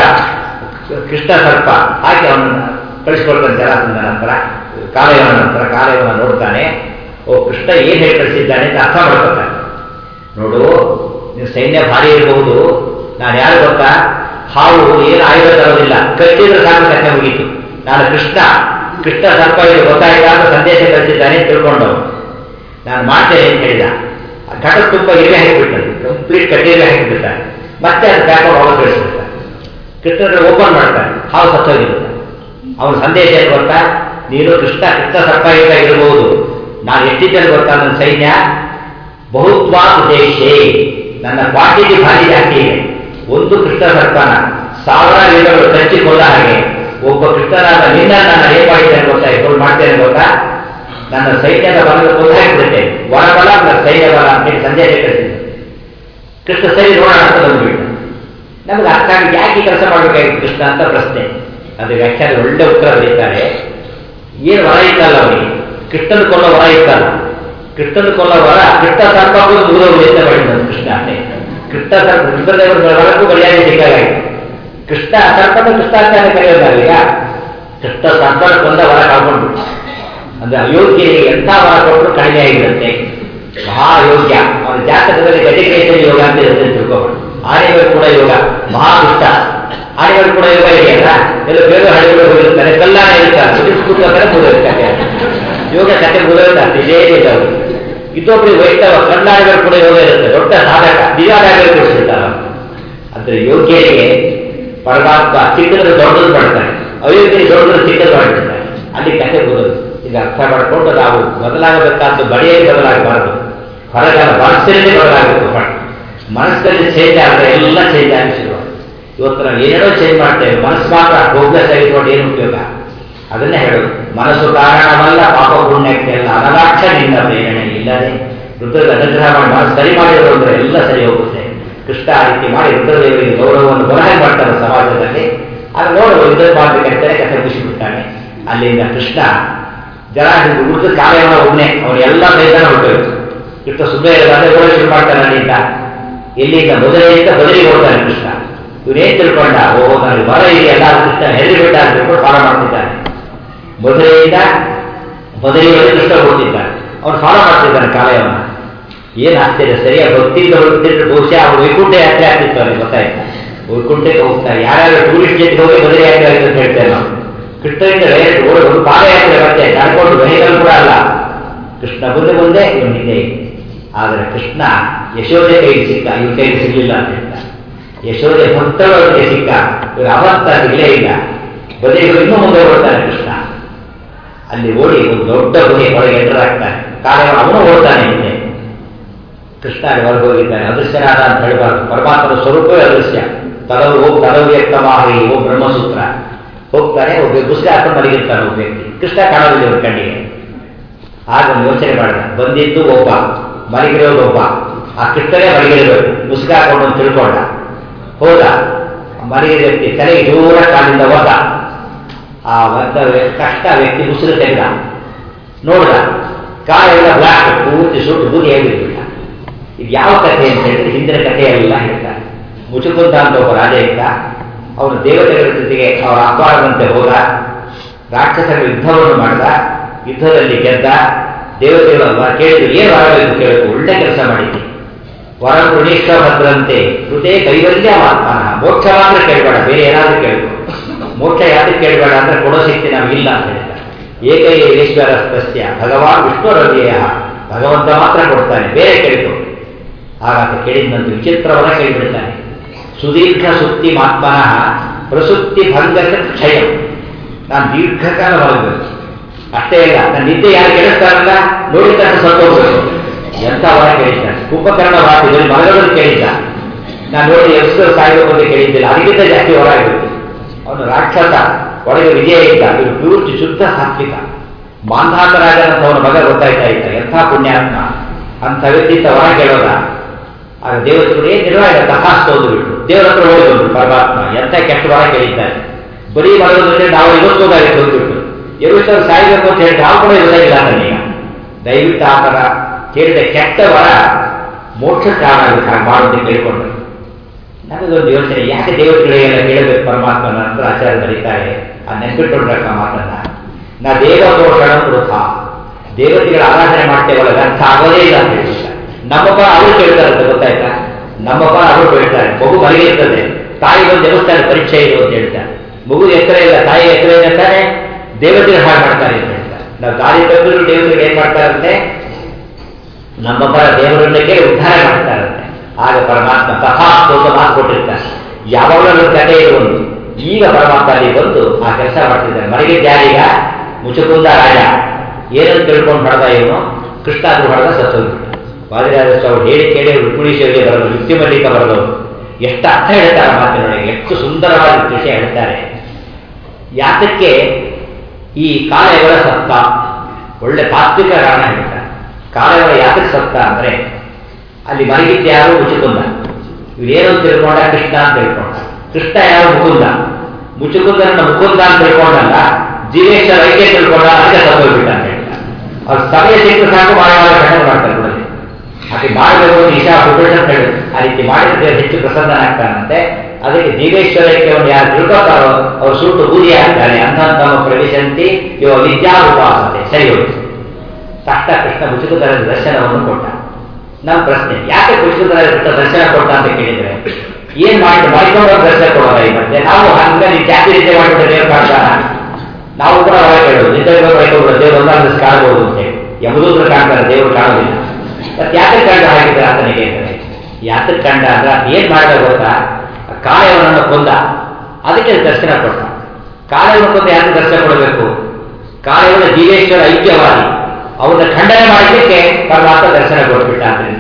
ಕೃಷ್ಣ ಸರ್ಪ ಹಾಕಿ ಅವನನ್ನ ಕಳಿಸ್ಕೊಡ್ತಾನೆ ಜನಾರ್ದನ ನಂತರ, ಕಾಲಯವನ ನಂತರ. ಕಾಲಯವನ ನೋಡ್ತಾನೆ, ಓ ಕೃಷ್ಣ ಏನ್ ಹೇಳಿ ಕಳಿಸಿದ್ದಾನೆ ಅಂತ ಅರ್ಥ ಮಾಡ್ಕೊತಾನೆ. ನೋಡು, ನೀವು ಸೈನ್ಯ ಭಾರಿ ಇರಬಹುದು, ನಾನು ಯಾರು ಗೊತ್ತಾ, ಹಾವು ಏನು ಆಯುಧ ತರೋದಿಲ್ಲ, ಕಟ್ಟಿದ್ರೆ ಸಾಕು ಕಥೆ ಮುಗೀತು. ನಾನು ಕೃಷ್ಣ, ಕೃಷ್ಣ ಸರ್ಪ ಇದು ಗೊತ್ತಾಯ್ತಾ ಅಂತ ಸಂದೇಶ ಕಳಿಸಿದ್ದಾನೆ ತಿಳ್ಕೊಂಡವು. ನಾನು ಮಾಡ್ತೇನೆ ಅಂತ ಹೇಳಿದ. ಆ ಘಟ ತುಂಬ ಇವೆ ಹಾಕಿಬಿಟ್ಟದ್ದು, ಕಂಪ್ಲೀಟ್ ಕಟ್ಟಿಗೆ ಹಾಕಿಬಿಡ್ತಾನೆ. ಮತ್ತೆ ಅದು ಬ್ಯಾಕೊಂಡು ಹಾವು ಕಳಿಸ್ಬಿಡ್ತಾನೆ. ಕೃಷ್ಣ ಓಪನ್ ಮಾಡ್ತಾನೆ, ಹಾವು ಸತ್ತೋಗಿರುತ್ತೆ. ಅವನ ಸಂದೇಶ ಏನು ಗೊತ್ತಾ, ನೀನು ಕೃಷ್ಣ ಕೃಷ್ಣ ಸರ್ಪ ಇರಬಹುದು, ನಾನು ಎಷ್ಟಿದ್ದೇನೆ ಗೊತ್ತಾ, ನನ್ನ ಸೈನ್ಯ ಬಹುತ್ವ ಉದ್ದೇಶೇ, ನನ್ನ ಕ್ವಾಂಟಿಟಿ ಭಾರಿ ಜಾಸ್ತಿ ಇದೆ. ಒಂದು ಕೃಷ್ಣ ಸರ್ಪನ ಸಾವಿರ ವೀರಗಳು ಕಚ್ಚಿಕೊಂಡ ಹಾಗೆ ಒಬ್ಬ ಕೃಷ್ಣನಾದ ನಿನ್ನ ನಾನು ಏನ್ ಮಾಡಿದ್ದೇನೆ ಗೊತ್ತಾ, ಇಟ್ಕೊಂಡು ಮಾಡ್ತೇನೆ ಗೊತ್ತಾ, ನನ್ನ ಸೈನ್ಯದ ಬಲದ ಕೊಂದಾಕಿಬಿಡುತ್ತೆ, ಒಳಬಲ ನನ್ನ ಸೈನ್ಯ ಬಲ ಅಂತ ಸಂದೇಶ ಕಳಿಸಿದ್ದೆ. ಕೃಷ್ಣ ಸರಿ ನೋಡೋಣ ಅಂತ ಬಂದ್ಬಿಟ್ಟು ನಮ್ಗೆ ಅರ್ಥ ಆಗಿ ಯಾಕೆ ಕೆಲಸ ಮಾಡಬೇಕಾಗಿತ್ತು ಕೃಷ್ಣ ಅಂತ ಪ್ರಶ್ನೆ. ಅದು ವ್ಯಾಖ್ಯಾನ ಒಳ್ಳೆ ಉತ್ತರ ಬರೀತಾರೆ. ಏನು ವರ ಇತ್ತಲ್ಲ ಅವನಿಗೆ, ಕೃಷ್ಣನ ಕೊಲ್ಲೋ ವರ ಇತ್ತಲ್ಲ, ಕೃಷ್ಣನ ಕೊಲ್ಲೋ ವರ ಕೃಷ್ಣ ಸರ್ಪಕ್ಕೂ ಮುಗಿದವರು ಅಂತ ಮಾಡಿದ್ರು ಕೃಷ್ಣ. ಕೃಷ್ಣ ಸರ್ಪ ಕೃಷ್ಣದೇವರ ವರಕ್ಕೂ ಬಲಿಯಾಗಿ ಸಿಕ್ಕಾಗಾಯಿತು. ಕೃಷ್ಣ ಸರ್ಪನ ಕೃಷ್ಣ ಅಂತ ಕರೆಯೋದಾಗಲಿಗ, ಕೃಷ್ಣ ಸರ್ಪನ ಕೊಂದ ವರ ಕಾಡ್ಕೊಂಡು ಅಂದ್ರೆ ಅಯೋಗ್ಯರಿಗೆ ಎಂಥ ವರ ಕೊಟ್ಟರು ಕಡಿಮೆ ಆಗಿರುತ್ತೆ. ಮಹಾಯೋಗ್ಯ ಅವನ ಜಾತಕದಲ್ಲಿ ಗಜಕೇಶರಿ ಯೋಗ ಅಂತ ಇರುತ್ತೆ ತಿಳ್ಕೊಬಾರ್ದು. ಆನೆಗಳು ಕೂಡ ಯೋಗ, ಮಹಾದುಷ್ಟ ಆನೆಗಳು ಕೂಡ ಯೋಗ ಇದೆಯಲ್ಲ, ಎಲ್ಲ ಬೇಗ ಹಳೆಗಳು ಹೋಗಿರ್ತಾರೆ, ಕಲ್ಲಾಣ ಇರ್ತಾರೆ, ಕೂತ್ತಾರೆ ಮುಗಿದಿರ್ತಾರೆ. ಯೋಗ ಕಥೆ ಮುಗಿದಿರ್ತಾರೆ, ಇದೇ ಇದೆ ಅವರು. ಇನ್ನೊಬ್ಬರಿಗೆ ವೈಷ್ಣವ ಕಲ್ಲಾಣಿಗಳು ಕೂಡ ಯೋಗ ಇರುತ್ತೆ, ದೊಡ್ಡ ಸಾಧಕ ದಿವಾದಾಗಲಿ ತೋರಿಸಿರ್ತಾರೆ. ಅಂದ್ರೆ ಯೋಗ್ಯರಿಗೆ ಪರಮಾತ್ಮ ಚಿಕ್ಕದ್ರೆ ದೊಡ್ಡದು ಮಾಡ್ತಾರೆ, ಅಯೋಗ್ಯರಿಗೆ ದೊಡ್ಡದು ಚಿಕ್ಕದು ಮಾಡಿರ್ತಾರೆ. ಅಲ್ಲಿ ಕಥೆ ಮುಗಿದು ಇದು ಅರ್ಥ ಮಾಡಿಕೊಂಡು ನಾವು ಬದಲಾಗಬೇಕಾದ್ದು ಬಡಿಯಲ್ಲಿ ಬದಲಾಗಬಾರದು. ಹೊರಗಲ್ಲ, ಮನಸ್ಸಿನಲ್ಲಿ ಬದಲಾಗಬೇಕು. ಮನಸ್ಸಲ್ಲಿ ಚೇಂಜ್ ಆದರೆ ಎಲ್ಲ ಚೇಂಜ್ ಆಗಿ ಶುರು. ಇವತ್ತು ನಾವು ಏನೇನೋ ಚೇಂಜ್ ಮಾಡ್ತೇವೆ, ಮನಸ್ಸು ಮಾತ್ರ ಹೋಗ್ಲೆಸ್ ಆಗಿಟ್ಕೊಂಡು ಏನು ಉಪಯೋಗ? ಅದನ್ನೇ ಹೇಳೋದು, ಮನಸ್ಸು ಕಾರಣವಲ್ಲ ಪಾಪ ಪುಣ್ಯಕ್ಕೆ ಎಲ್ಲ ಅನಲಾಕ್ಷ ನಿನ್ನ ಪ್ರೇರಣೆ ಇಲ್ಲದೆ ರುದ್ರದ ಅನುಗ್ರಹ ಮಾಡಿ ಮನಸ್ಸು ಸರಿ ಮಾಡಿದ್ರು ಅಂದ್ರೆ ಎಲ್ಲ ಸರಿ ಹೋಗುತ್ತೆ. ಕೃಷ್ಣ ಆ ರೀತಿ ಮಾಡಿ ರುದ್ರದೇವರಿಗೆ ಗೌರವವನ್ನು ಬರಹ ಮಾಡ್ತಾರೆ ಸಮಾಜದಲ್ಲಿ. ಆಗ ನೋಡು ಯುದ್ಧ ಮಾಡಬೇಕಂತಾರೆ ಕಥೆ ಮುಗಿಸಿಬಿಡ್ತಾನೆ. ಅಲ್ಲಿಂದ ಕೃಷ್ಣ ಜನ ಉಳಿದ ಕಾರ್ಯವನ್ನು ಒಬ್ಬನೇ ಅವನು ಎಲ್ಲ ಬೇಸರ ಹೊರಟೋಯ್ತು. ಕೃಷ್ಣ ಸುಮ್ಮನೆ ಇರೋದಾದ್ರೆ ಓಡ ಶುರು ಮಾಡ್ತಾನೆ. ಅಲ್ಲಿಂದ ಎಲ್ಲಿಂದ ಮೊದಲಿನಿಂದ ಬದಲಿಗೆ ಹೋಗ್ತಾನೆ ಕೃಷ್ಣ. ಇವನೇನ್ ತಿಳ್ಕೊಂಡ, ಓ ನನಗೆ ಬರ ಇದೆ ಎಲ್ಲ ಕೃಷ್ಣ ಹೆದರಿ ಬಿಟ್ಟ ಅಂತ ತಿಳ್ಕೊಂಡು ಫಾಲೋ ಮಾಡ್ತಿದ್ದಾನೆ. ಮೊದಲಿನಿಂದ ಬದಲಿಗೆ ಕೃಷ್ಣ ಹೋಗ್ತಿದ್ದಾನೆ, ಅವನು ಫಾಲೋ ಮಾಡ್ತಿದ್ದಾನೆ ಕಾಲಯವನ್ನ. ಏನ್ ಆಶ್ಚರ್ಯ, ಸರಿಯಾಗಿ ಭಕ್ತಿಯಿಂದ ಹೊರಟಿದ್ರೆ ಬಹುಶಃ ಅವ್ರು ವೈಕುಂಠ ಯಾತ್ರೆ ಆಗ್ತಿತ್ತು ಅವನಿಗೆ ಗೊತ್ತಾಯ್ತು. ವೈಕುಂಠಕ್ಕೆ ಹೋಗ್ತಾರೆ, ಯಾರ್ಯಾರು ಟೂರಿಸ್ಟ್ ಜೊತೆಗೆ ಹೋಗಿ ಬದಲಿ ಯಾತ್ರೆ ಆಗಿದೆ ಅಂತ ಹೇಳ್ತೇವೆ ನಾವು. ಕೃಷ್ಣನಿಂದ ಡೈರೆಕ್ಟ್ ಓಡಿ ಒಂದು ಪಾದಯಾತ್ರೆ ಮತ್ತೆ ನಡ್ಕೊಂಡು ವೆಹಿಕಲ್ ಕೂಡ ಅಲ್ಲ. ಕೃಷ್ಣ ಮುಂದೆ ಮುಂದೆ ಇವನು ಹಿಂದೆ. ಆದರೆ ಕೃಷ್ಣ ಯಶೋದೆ ಕೈಗೆ ಸಿಕ್ಕ, ಇವ್ರ ಕೈಗೆ ಸಿಗಲಿಲ್ಲ ಅಂತ ಹೇಳ್ತಾರೆ. ಯಶೋದೆ ಭಕ್ತರೊಳಗೆ ಸಿಕ್ಕ, ಇವರು ಅವತ್ತ ಸಿಗಲೇ ಇಲ್ಲ. ಬದಲಿಗೆ ಇನ್ನೂ ಮುಂದೆ ಓಡ್ತಾನೆ ಕೃಷ್ಣ. ಅಲ್ಲಿ ಓಡಿ ಒಂದು ದೊಡ್ಡ ಗುಹೆ ಒಳಗೆ ಎಂಟರ್ ಆಗ್ತಾನೆ. ಕಾರಣ ಅವನು ಓಡ್ತಾನೆ ಹಿಂದೆ. ಕೃಷ್ಣ ಹೊರಗೆ ಹೋಗಿದ್ದಾನೆ. ಅದೃಶ್ಯನಾದ ಅಂತ ಹೇಳಬಾರ್ದು, ಪರಮಾತ್ಮನ ಸ್ವರೂಪವೇ ಅದೃಶ್ಯ. ತಲವು ಓ ತಲವು ವ್ಯಕ್ತಮಾಹಿ ಓ ಬ್ರಹ್ಮಸೂತ್ರ. ಹೋಗ್ತಾನೆ, ಒಬ್ಬ ಪುಸ್ತಕ ಹಾಕೊಂಡು ಮಲಗಿರ್ತಾನೆ ಒಬ್ಬ ವ್ಯಕ್ತಿ. ಕೃಷ್ಣ ಕಾಣೋದಿಲ್ಲ ಅವ್ರ ಕಣ್ಣಿಗೆ. ಆಗ ಒಂದು ಯೋಚನೆ ಮಾಡಿದ, ಬಂದಿದ್ದು ಒಬ್ಬ, ಮಲಗಿರೋದು ಒಬ್ಬ. ಆ ಕೃಷ್ಣನೇ ಮಲಗಿರಬೇಕು, ಪುಸ್ತಕ ಹಾಕೊಂಡು ಅಂತ ತಿಳ್ಕೊಂಡ. ಹೋದ, ಮಲಗಿದ ವ್ಯಕ್ತಿ ತಲೆಗೆ ಜೋರ ಕಾಲಿಂದ ಹೋದ. ಆ ಒದ್ದ ಕಷ್ಟ ವ್ಯಕ್ತಿ ಉಸಿರು ತೆಗೆದ, ನೋಡ್ದ ಕಾಲೆಲ್ಲ ಬ್ಲಾಕ್, ಪೂರ್ತಿ ಸುಟ್ಟು ಬೂದಿ ಆಗಿರ್ಬಿಟ್ಟ. ಇದು ಯಾವ ಕಥೆ ಅಂತ ಹೇಳಿದ್ರೆ ಹಿಂದಿನ ಕಥೆಯೆಲ್ಲ ಹೇಳ್ತಾರೆ. ಮುಚುಕುಂದ ಅಂತ ಒಬ್ಬ ರಾಜ ಇದ್ದ. ಅವನು ದೇವತೆಗಳ ಜೊತೆಗೆ ಅವರ ಅಪಾರದಂತೆ ಹೋದ, ರಾಕ್ಷಸರ ಯುದ್ಧವನ್ನು ಮಾಡಿದ. ಯುದ್ಧದಲ್ಲಿ ಗೆದ್ದ. ದೇವತೆಗಳಲ್ಲ ಕೇಳಿದ್ರು, ಏನು ವರಬೇಕು ಕೇಳಬೇಕು, ಒಳ್ಳೆ ಕೆಲಸ ಮಾಡಿದ್ದೆ. ವರ ಪುಣೀಶ್ವ ಭದ್ರಂತೆ ಕೃತೆ ಕೈವಲ್ಯ ಮಾತ್ಮನ. ಮೋಕ್ಷ ಮಾತ್ರ ಕೇಳಬೇಡ, ಬೇರೆ ಏನಾದ್ರೂ ಕೇಳಬೇಕು. ಮೋಕ್ಷ ಯಾವ್ದು ಕೇಳಬೇಡ ಅಂದ್ರೆ ಕೊಡೋ ಶಕ್ತಿ ನಮಗಿಲ್ಲ ಅಂತ ಹೇಳ್ತಾರೆ. ಏಕೈಕೇಶ್ವರ ಸಸ್ಯ ಭಗವಾನ್ ವಿಷ್ಣುರವ್ಯಯ, ಭಗವಂತ ಮಾತ್ರ ಕೊಡ್ತಾನೆ, ಬೇರೆ ಕೇಳಿತು. ಆಗಾತ ಕೇಳಿದಂತೆ ವಿಚಿತ್ರವನ್ನ ಕೇಳಿಬಿಡ್ತಾನೆ. ಸುದೀರ್ಘ ಸುತ್ತಿ ಮಾತ್ಮನಃ ಪ್ರಸುತ್ತಿ ಭಂಗಕ ಕ್ಷಯ. ನಾನು ದೀರ್ಘಕಾಲ ಹೊರಗಬೇಕು, ಅಷ್ಟೇ ಇಲ್ಲ ನನ್ನ ನಿದ್ದೆ ಯಾರು ಕೇಳಿಸ್ತಾರಲ್ಲ ನೋಡಿದ ತಕ್ಷಣ ಸತ್ತೋಗ್ಬೇಕು. ಎಂಥ ಹೊರ ಕೇಳಿದ್ದಾನೆ. ಕುಂಭಕರ್ಣ ವಾಸಿಗಳು ಮಲಗೋದು ಕೇಳಿದ್ದ, ನಾನು ನೋಡಿ ಎಷ್ಟು ಸಾಯಬೇಕು ಅಂತ ಕೇಳಿದ್ದಿಲ್ಲ, ಅದಕ್ಕಿಂತ ಜಾಸ್ತಿ ಹೊರ ಆಗಬೇಕು. ಅವನು ರಾಕ್ಷಸ, ಒಳಗೆ ವಿಜಯ ಇದ್ದ. ಇವರು ಪೂರ್ತಿ ಶುದ್ಧ ಸಾತ್ವಿಕ. ಮಾಂಧಾತರಾಜನಂತ ಅವನ ಮಗ ಗೊತ್ತಾಯ್ತಾ ಇದ್ದ, ಎಂಥ ಪುಣ್ಯಾತ್ಮ. ಅಂಥ ವ್ಯಕ್ತಿಯಿಂದ ಹೊರ ಕೇಳೋದ. ಆಗ ದೇವತೆಗಳು ಏನ್ ನಿರ್ವಾಹ ತಪಾಸ್ತೋದು ಬಿಟ್ಟು ದೇವರ ಹತ್ರ ಓಡಿದ್ರು. ಪರಮಾತ್ಮ ಎಂಥ ಕೆಟ್ಟ ಹೊರ ಕೇಳಿದ್ದಾರೆ. ಬರೀ ಮಲಗೋದ್ರೆ ನಾವು ಇವತ್ತೋದಾಗಿತ್ತು ಹೋಗ್ಬಿಟ್ಟು ಎರುತ್ತವ್ರು ಸಾಯ್ಬೇಕು ಅಂತ ಹೇಳಿ ನಾವು ಕೂಡ ಇರೋದಾಗಿಲ್ಲ ನನಗೆ. ದಯವಿಟ್ಟು ಆ ಥರ ಕೇಳಿದ ಕೆಟ್ಟ ವರ ಮೋಕ್ಷ ಕಾರಣ ಆಗುತ್ತೆ ಹಾಗೆ ಮಾಡುತ್ತೆ ಕೇಳಿಕೊಂಡ್ರೆ. ನಮಗೊಂದು ಯೋಚನೆ, ಯಾಕೆ ದೇವತೆಗಳಿಗೆಲ್ಲ ಕೇಳಬೇಕು ಪರಮಾತ್ಮನ ಅಂತ ಆಚಾರ್ಯ ಬರೀತಾರೆ. ಆ ನೆನ್ಪಿಟ್ಟುಕೊಂಡ್ರಕ್ಕ ಮಾತನ್ನ. ನಾ ದೇವದೋಷಣ ವೃಥ, ದೇವತೆಗಳ ಆರಾಧನೆ ಮಾಡ್ತೇವಲ್ಲ ವ್ಯರ್ಥ ಆಗೋದೇ ಇಲ್ಲ ಅಂತ ಹೇಳ್ತಾರೆ. ನಮ್ಮಪ್ಪ ಅವರು ಕೇಳ್ತಾರಂತೆ, ಗೊತ್ತಾಯ್ತಾ? ನಮ್ಮಪ್ಪ ಅವರು ಕೇಳ್ತಾರೆ. ಮಗು ಮಲಗಿರ್ತದೆ, ತಾಯಿ ಒಂದು ದೇವಸ್ಥಾನ ಪರೀಕ್ಷೆ ಇದು ಅಂತ ಹೇಳ್ತಾರೆ. ಮಗು ಎತ್ತರ ಇಲ್ಲ, ತಾಯಿ ಎತ್ತರ ಇರ್ತಾರೆ, ದೇವತೆಗಳು ಹಾಳು ಮಾಡ್ತಾರೆ ಅಂತ ಹೇಳ್ತಾರೆ. ನಾವು ದಾರಿ ತಪ್ಪಿದ್ರು ದೇವತೆಗಳು ಏನ್ ಮಾಡ್ತಾರಂತೆ, ನಮ್ಮಪ್ಪ ದೇವರನ್ನ ಕೇಳಿ ಉದ್ಧಾರ ಮಾಡ್ತಾರಂತೆ. ಆಗ ಪರಮಾತ್ಮ ತಥಾಸ್ತೋತ ಮಾತು ಕೊಟ್ಟಿರ್ತಾನೆ. ಯಾವಾಗಲೂ ಕಥೆ ಇರುವುದು. ಈಗ ಪರಮಾತ್ಮ ಅಲ್ಲಿ ಬಂದು ಆ ಕೆಲಸ ಮಾಡ್ತಿದ್ದಾನೆ. ಮಲಗಿದ್ಯಾರೀಗ ಮುಚುಕುಂದ ರಾಜ ಏನಂತ ತಿಳ್ಕೊಂಡು ಹೊಡೆದ ಇವನು, ಕೃಷ್ಣ ಆದ್ರೂ ಹೊಡೆದ ಸತ್ತೋಗ್ಬಿಟ್ಟು. ವಾದಿರಾಜ ಅವ್ರು ಹೇಳಿ ಕೇಳಿ ರುಕ್ಮಿಣೀಶ್ವರಿಗೆ ಬರೋದು, ಯುಕ್ತಿ ಮಲ್ಲಿಕ ಬರೋದವರು ಎಷ್ಟು ಅರ್ಥ ಹೇಳ್ತಾರೆ ಮಾತಿನೊಳಗೆ, ಎಷ್ಟು ಸುಂದರವಾದ ವಿಷಯ ಹೇಳ್ತಾರೆ. ಯಾತಕ್ಕೆ ಈ ಕಾಲಯವರ ಸತ್ತ, ಒಳ್ಳೆ ತಾತ್ವಿಕ ಕಾರಣ ಹೇಳ್ತಾರೆ. ಕಾಲಯವರ ಯಾತಕ್ಕೆ ಸತ್ತ ಅಂದ್ರೆ, ಅಲ್ಲಿ ಮಲಗಿದ್ದ ಯಾರು ಮುಚುಕುಂದ, ಇವೇನು ತಿಳ್ಕೊಂಡ ಕೃಷ್ಣ ಅಂತ ತಿಳ್ಕೊಂಡ. ಕೃಷ್ಣ ಯಾರು ಮುಕುಂದ, ಮುಚುಕುಂದನ ಮುಕುಂದ ಅಂತ ತಿಳ್ಕೊಂಡಲ್ಲ, ಜೀವೇಶ್ವರ ಐಕ್ಯ ತಿಳ್ಕೊಂಡ, ಅದಕ್ಕೆ ಸತ್ತೋಗ್ಬಿಟ್ಟ ಅಂತ ಹೇಳ್ತಾರೆ. ಅವ್ರು ಸಮಯ ಸಿಕ್ಕ ಸಾಕು ಮಾಡುವಾಗ ಕಣ್ಣು ಮಾಡ್ತಾರೆ ಕೂಡ. ಹಾಗೆ ಮಾಡಬೇಕು ಈಶಾ ಉಪನಿಷತ್ ಹೇಳಿ ಆ ರೀತಿ ಮಾಡಿದ್ರೆ ಹೆಚ್ಚು ಪ್ರಸನ್ನನಾಗ್ತಾನಂತೆ. ಅದಕ್ಕೆ ಜೀವೇಶ್ವರೈಕ್ಯವನ್ನು ಯಾರು ತಿಳ್ಕೊತಾರೋ ಅವರು ಸುಟ್ಟು ಬೂದಿ ಆಗ್ತಾನೆ. ಅಂಧಂತಮ ಪ್ರವೇಶಂತಿ ಇವ ವಿದ್ಯಾ ಉಪಾಸತೆ. ಸರಿ ಹೋಯ್ತು. ತಕ್ಷಣ ಕೃಷ್ಣ ಮುಚುಕುಂದರ ದರ್ಶನವನ್ನು ಕೊಟ್ಟ. ನಮ್ಮ ಪ್ರಶ್ನೆ, ಯಾಕೆ ಮುಚುಕುಂದರ ದರ್ಶನ ಕೊಟ್ಟ ಅಂತ ಕೇಳಿದ್ರೆ, ಏನ್ ಮಾಡಿ ಮಾಡಿಕೊಂಡು ದರ್ಶನ ಕೊಡೋದ ಈ ಮಧ್ಯೆ? ನಾವು ಹಂಗಾಗಿ ಜಾತಿ ನಿದ್ದೆ ಮಾಡಿಬಿಟ್ರೆ ದೇವ್ರು ಕಾಣ್ತಾನ? ನಾವು ಕೂಡ ಹೊರ ಕೇಳೋದು, ನಿದ್ದೆ ಮಾಡ್ಕೊಂಡು ದೇವ್ರು ಒಂದಾದ್ರು ಕಾಣಬಹುದು ಅಂತ ಹೇಳಿ. ಯಮದೂತರು ಕಾಣ್ತಾರೆ, ದೇವರು ಕಾಣೋದಿಲ್ಲ. ಮತ್ತೆ ಯಾಕೆ ಕಂಡ ಹಾಗಿದ್ರೆ ಆತನಿಗೆ ಅಂದರೆ, ಯಾತಕ್ಕೆ ಕಂಡ ಅಂದ್ರೆ ಏನ್ ಮಾಡಿದ ಗೊತ್ತಾ, ಕಾಳೆಯವನನ್ನು ಕೊಂದ, ಅದಕ್ಕೆ ದರ್ಶನ ಕೊಟ್ಟ. ಕಾಳೆಯನ್ನು ಕೊಂದ ಯಾಕೆ ದರ್ಶನ ಕೊಡಬೇಕು? ಕಾಳೆಯವನ ಜೀವೇಶ್ವರ ಐಕ್ಯವಾದಿ, ಅವನ್ನ ಖಂಡನೆ ಮಾಡಲಿಕ್ಕೆ ಪರಮಾತ್ಮ ದರ್ಶನ ಕೊಟ್ಬಿಟ್ಟ ಅಂತ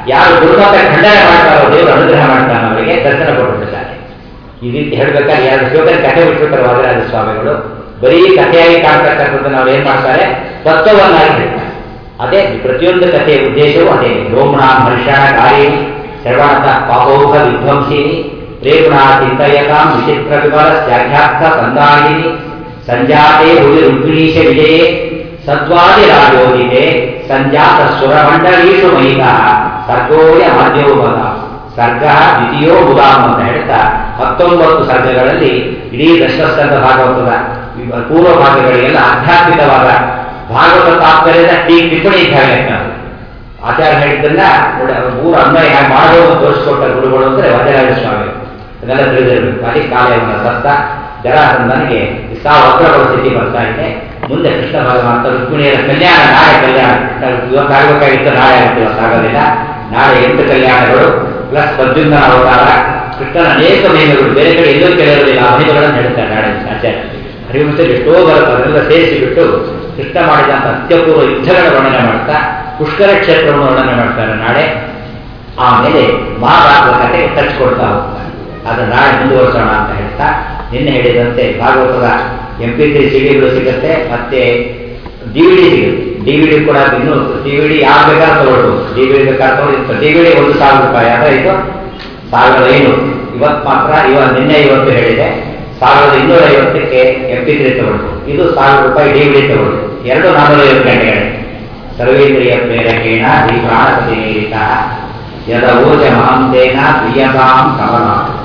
ಯಾರು ದುರ್ಮತ ಖಂಡನೆ ಮಾಡ್ತಾರೋ ದೇವರು ಅನುಗ್ರಹ ಮಾಡ್ತಾನೆ, ಅವರಿಗೆ ದರ್ಶನ ಕೊಟ್ಟಿರ್ತಾರೆ. ಈ ರೀತಿ ಹೇಳ್ಬೇಕಾದ್ರೆ ಯಾರು ಶ್ಲೋಕನ ಕಥೆ ಬಿಟ್ಬಿಡ್ತಾರೆ ವಾದಿರಾಜ ಸ್ವಾಮಿಗಳು. ಬರೀ ಕಥೆಯಾಗಿ ಕಾಣ್ತಕ್ಕಂಥದ್ದು ನಾವು ಏನ್ ಮಾಡ್ತಾರೆ, ತತ್ವವನ್ನಾಗಿ ಹೇಳ್ತಾರೆ. ಅದೇ ಪ್ರತಿಯೊಂದು ಕಥೆಯ ಉದ್ದೇಶವೂ ಅದೇ. ರೋಮಣ ಹರ್ಷಣ ಕಾರಿಣಿ ಸರ್ವಾರ್ಥ ಪಾಪೌಹ ವಿಧ್ವಂಸಿನಿ ಪ್ರೇಮಣಾ ಚಿಂತಯತಾಂ ವಿಚಿತ್ರ ವಿಮಲ ತ್ಯಾಘ್ಯಾರ್ಥ ಸಂದಾಯಿನಿ ಸಂಜಾತೆ ಹುಲಿ ರುಕ್ಮಿಣೀಶ ವಿಜಯೇ ಸದ್ವಾದಿ ರಾಜೋದಿತೆ ಸಂಜಾತ ಸುರಮಂಡಲೀಷು ಮಹಿತಾ ಸರ್ಗೋಯ ಮಾಧ್ಯೋಪದ ಸರ್ಗ ದ್ವಿತೀಯೋ ಮುದಾಮ್ ಅಂತ ಹೇಳ್ತಾ ಹತ್ತೊಂಬತ್ತು ಸರ್ಗಗಳಲ್ಲಿ ಇಡೀ ದಶಸ್ಕಂದ ಭಾಗವತದ ಪೂರ್ವ ಭಾಗಗಳಿಗೆಲ್ಲ ಆಧ್ಯಾತ್ಮಿಕವಾದ ಭಾಗವತ ತಾತ್ಪರ್ಯದ ಟೀ ಟಿಪ್ಪಣಿ ಇದ್ದಾವೆ. ಆಚಾರ್ಯ ಹೇಳಿದ್ದನ್ನ ಮೂರು ಅನ್ವಯ ಹೇಗೆ ಮಾಡೋದು ತೋರಿಸಿಕೊಟ್ಟ ಗುರುಗಳು ಅಂದರೆ ವಾದಿರಾಜ ಸ್ವಾಮಿ. ಅದೆಲ್ಲ ತಿಳಿದಿರಬೇಕು. ಅದಕ್ಕೆ ಕಾಲಯವನ್ನ ಸತ್ತ ಜರಾಸಂದನಿಗೆ ಸಾವಿರ ಸ್ಥಿತಿ ಬರ್ತಾ ಇದೆ. ಮುಂದೆ ಕೃಷ್ಣ ಭಗವಂತ ರುಕ್ಮಿಣಿಯರ ಕಲ್ಯಾಣ, ನಾಳೆ ಕಲ್ಯಾಣ ಇವತ್ತಾಗಬೇಕಾಗಿತ್ತು, ನಾಳೆ ಆಗುತ್ತೆ, ಇವತ್ತಾಗೋದಿಲ್ಲ. ನಾಳೆ ಎಂಟು ಕಲ್ಯಾಣಗಳು ಪ್ಲಸ್ ಪ್ರದ್ಯುಮ್ನ ಅವತಾರ, ಕೃಷ್ಣನ ಅನೇಕ ಮಹಿಮೆಗಳು ಬೇರೆ ಕಡೆ ಎಲ್ಲೂ ಕೇಳಿರಲಿಲ್ಲ. ಮಹಿಮೆಗಳನ್ನು ಹೇಳ್ತಾರೆ ನಾಳೆ ಆಚಾರ್ಯ. ಹರಿವಂಶ ಎಷ್ಟೋ ಬರುತ್ತೆ, ಅದನ್ನೆಲ್ಲ ಸೇರಿಸಿಬಿಟ್ಟು ಕೃಷ್ಣ ಮಾಡಿದಂಥ ಅತ್ಯಪೂರ್ವ ಯುದ್ಧಗಳ ವರ್ಣನೆ ಮಾಡ್ತಾ ಪುಷ್ಕರ ಕ್ಷೇತ್ರವನ್ನು ವರ್ಣನೆ ಮಾಡ್ತಾರೆ ನಾಳೆ. ಆಮೇಲೆ ಮಹಾಭಾರತದ ಕಥೆಗೆ ಟಚ್ ಕೊಡ್ತಾ ಹೋಗ್ತಾರೆ. ಅದನ್ನು ನಾಳೆ ಮುಂದುವರಿಸೋಣ ಅಂತ ಹೇಳ್ತಾ, ನಿನ್ನೆ ಹೇಳಿದಂತೆ ಭಾಗವತದ ಎಂ ಪಿ ತ್ರೀ ಸಿಡಿಗಳು ಸಿಗುತ್ತೆ, ಮತ್ತೆ ಡಿ ವಿ ಡಿ ಸಿಗುತ್ತೆ. ಡಿ ವಿ ಡಿ ಕೂಡ ಇನ್ನು ಡಿ ವಿ ಡಿ ಯಾರು ಬೇಕಾದ್ರೆ ತಗೊಳ್ಬೋದು. ಡಿ ವಿ ಡಿ ಬೇಕಾದ್ರೆ ತಗೊಳ್ಳಿ. ಡಿ ವಿ ಡಿ ಒಂದು ಸಾವಿರ ರೂಪಾಯಿ ಆದರೆ ಇದು ಸಾವಿರದ ಐನೂರು. ಇವತ್ತು ಮಾತ್ರ ಇವ ನಿನ್ನೆ ಇವತ್ತು ಹೇಳಿದೆ ಸಾವಿರದ ಇನ್ನೂರ ಐವತ್ತಕ್ಕೆ ಎಂ ಪಿ ತ್ರೀ ತಗೊಳ್ಬೋದು. ಇದು ಸಾವಿರ ರೂಪಾಯಿ ಡಿ ವಿ ಡಿ ತಗೊಳ್ಬೋದು. ಎರಡು ನಾನ್ನೂರ ಐವತ್ತು ಗಂಟೆಗಳು. ಸರ್ವೇಂದ್ರಿಯ ಪ್ರೇರಕೇಣ ಈ ಪ್ರಾಣಪತಿ ನೀರಿತ ಯದ ಊರ್ಜ ಮಹಾಂತೇನ ಪ್ರಿಯತಾಂ ಕಮಲ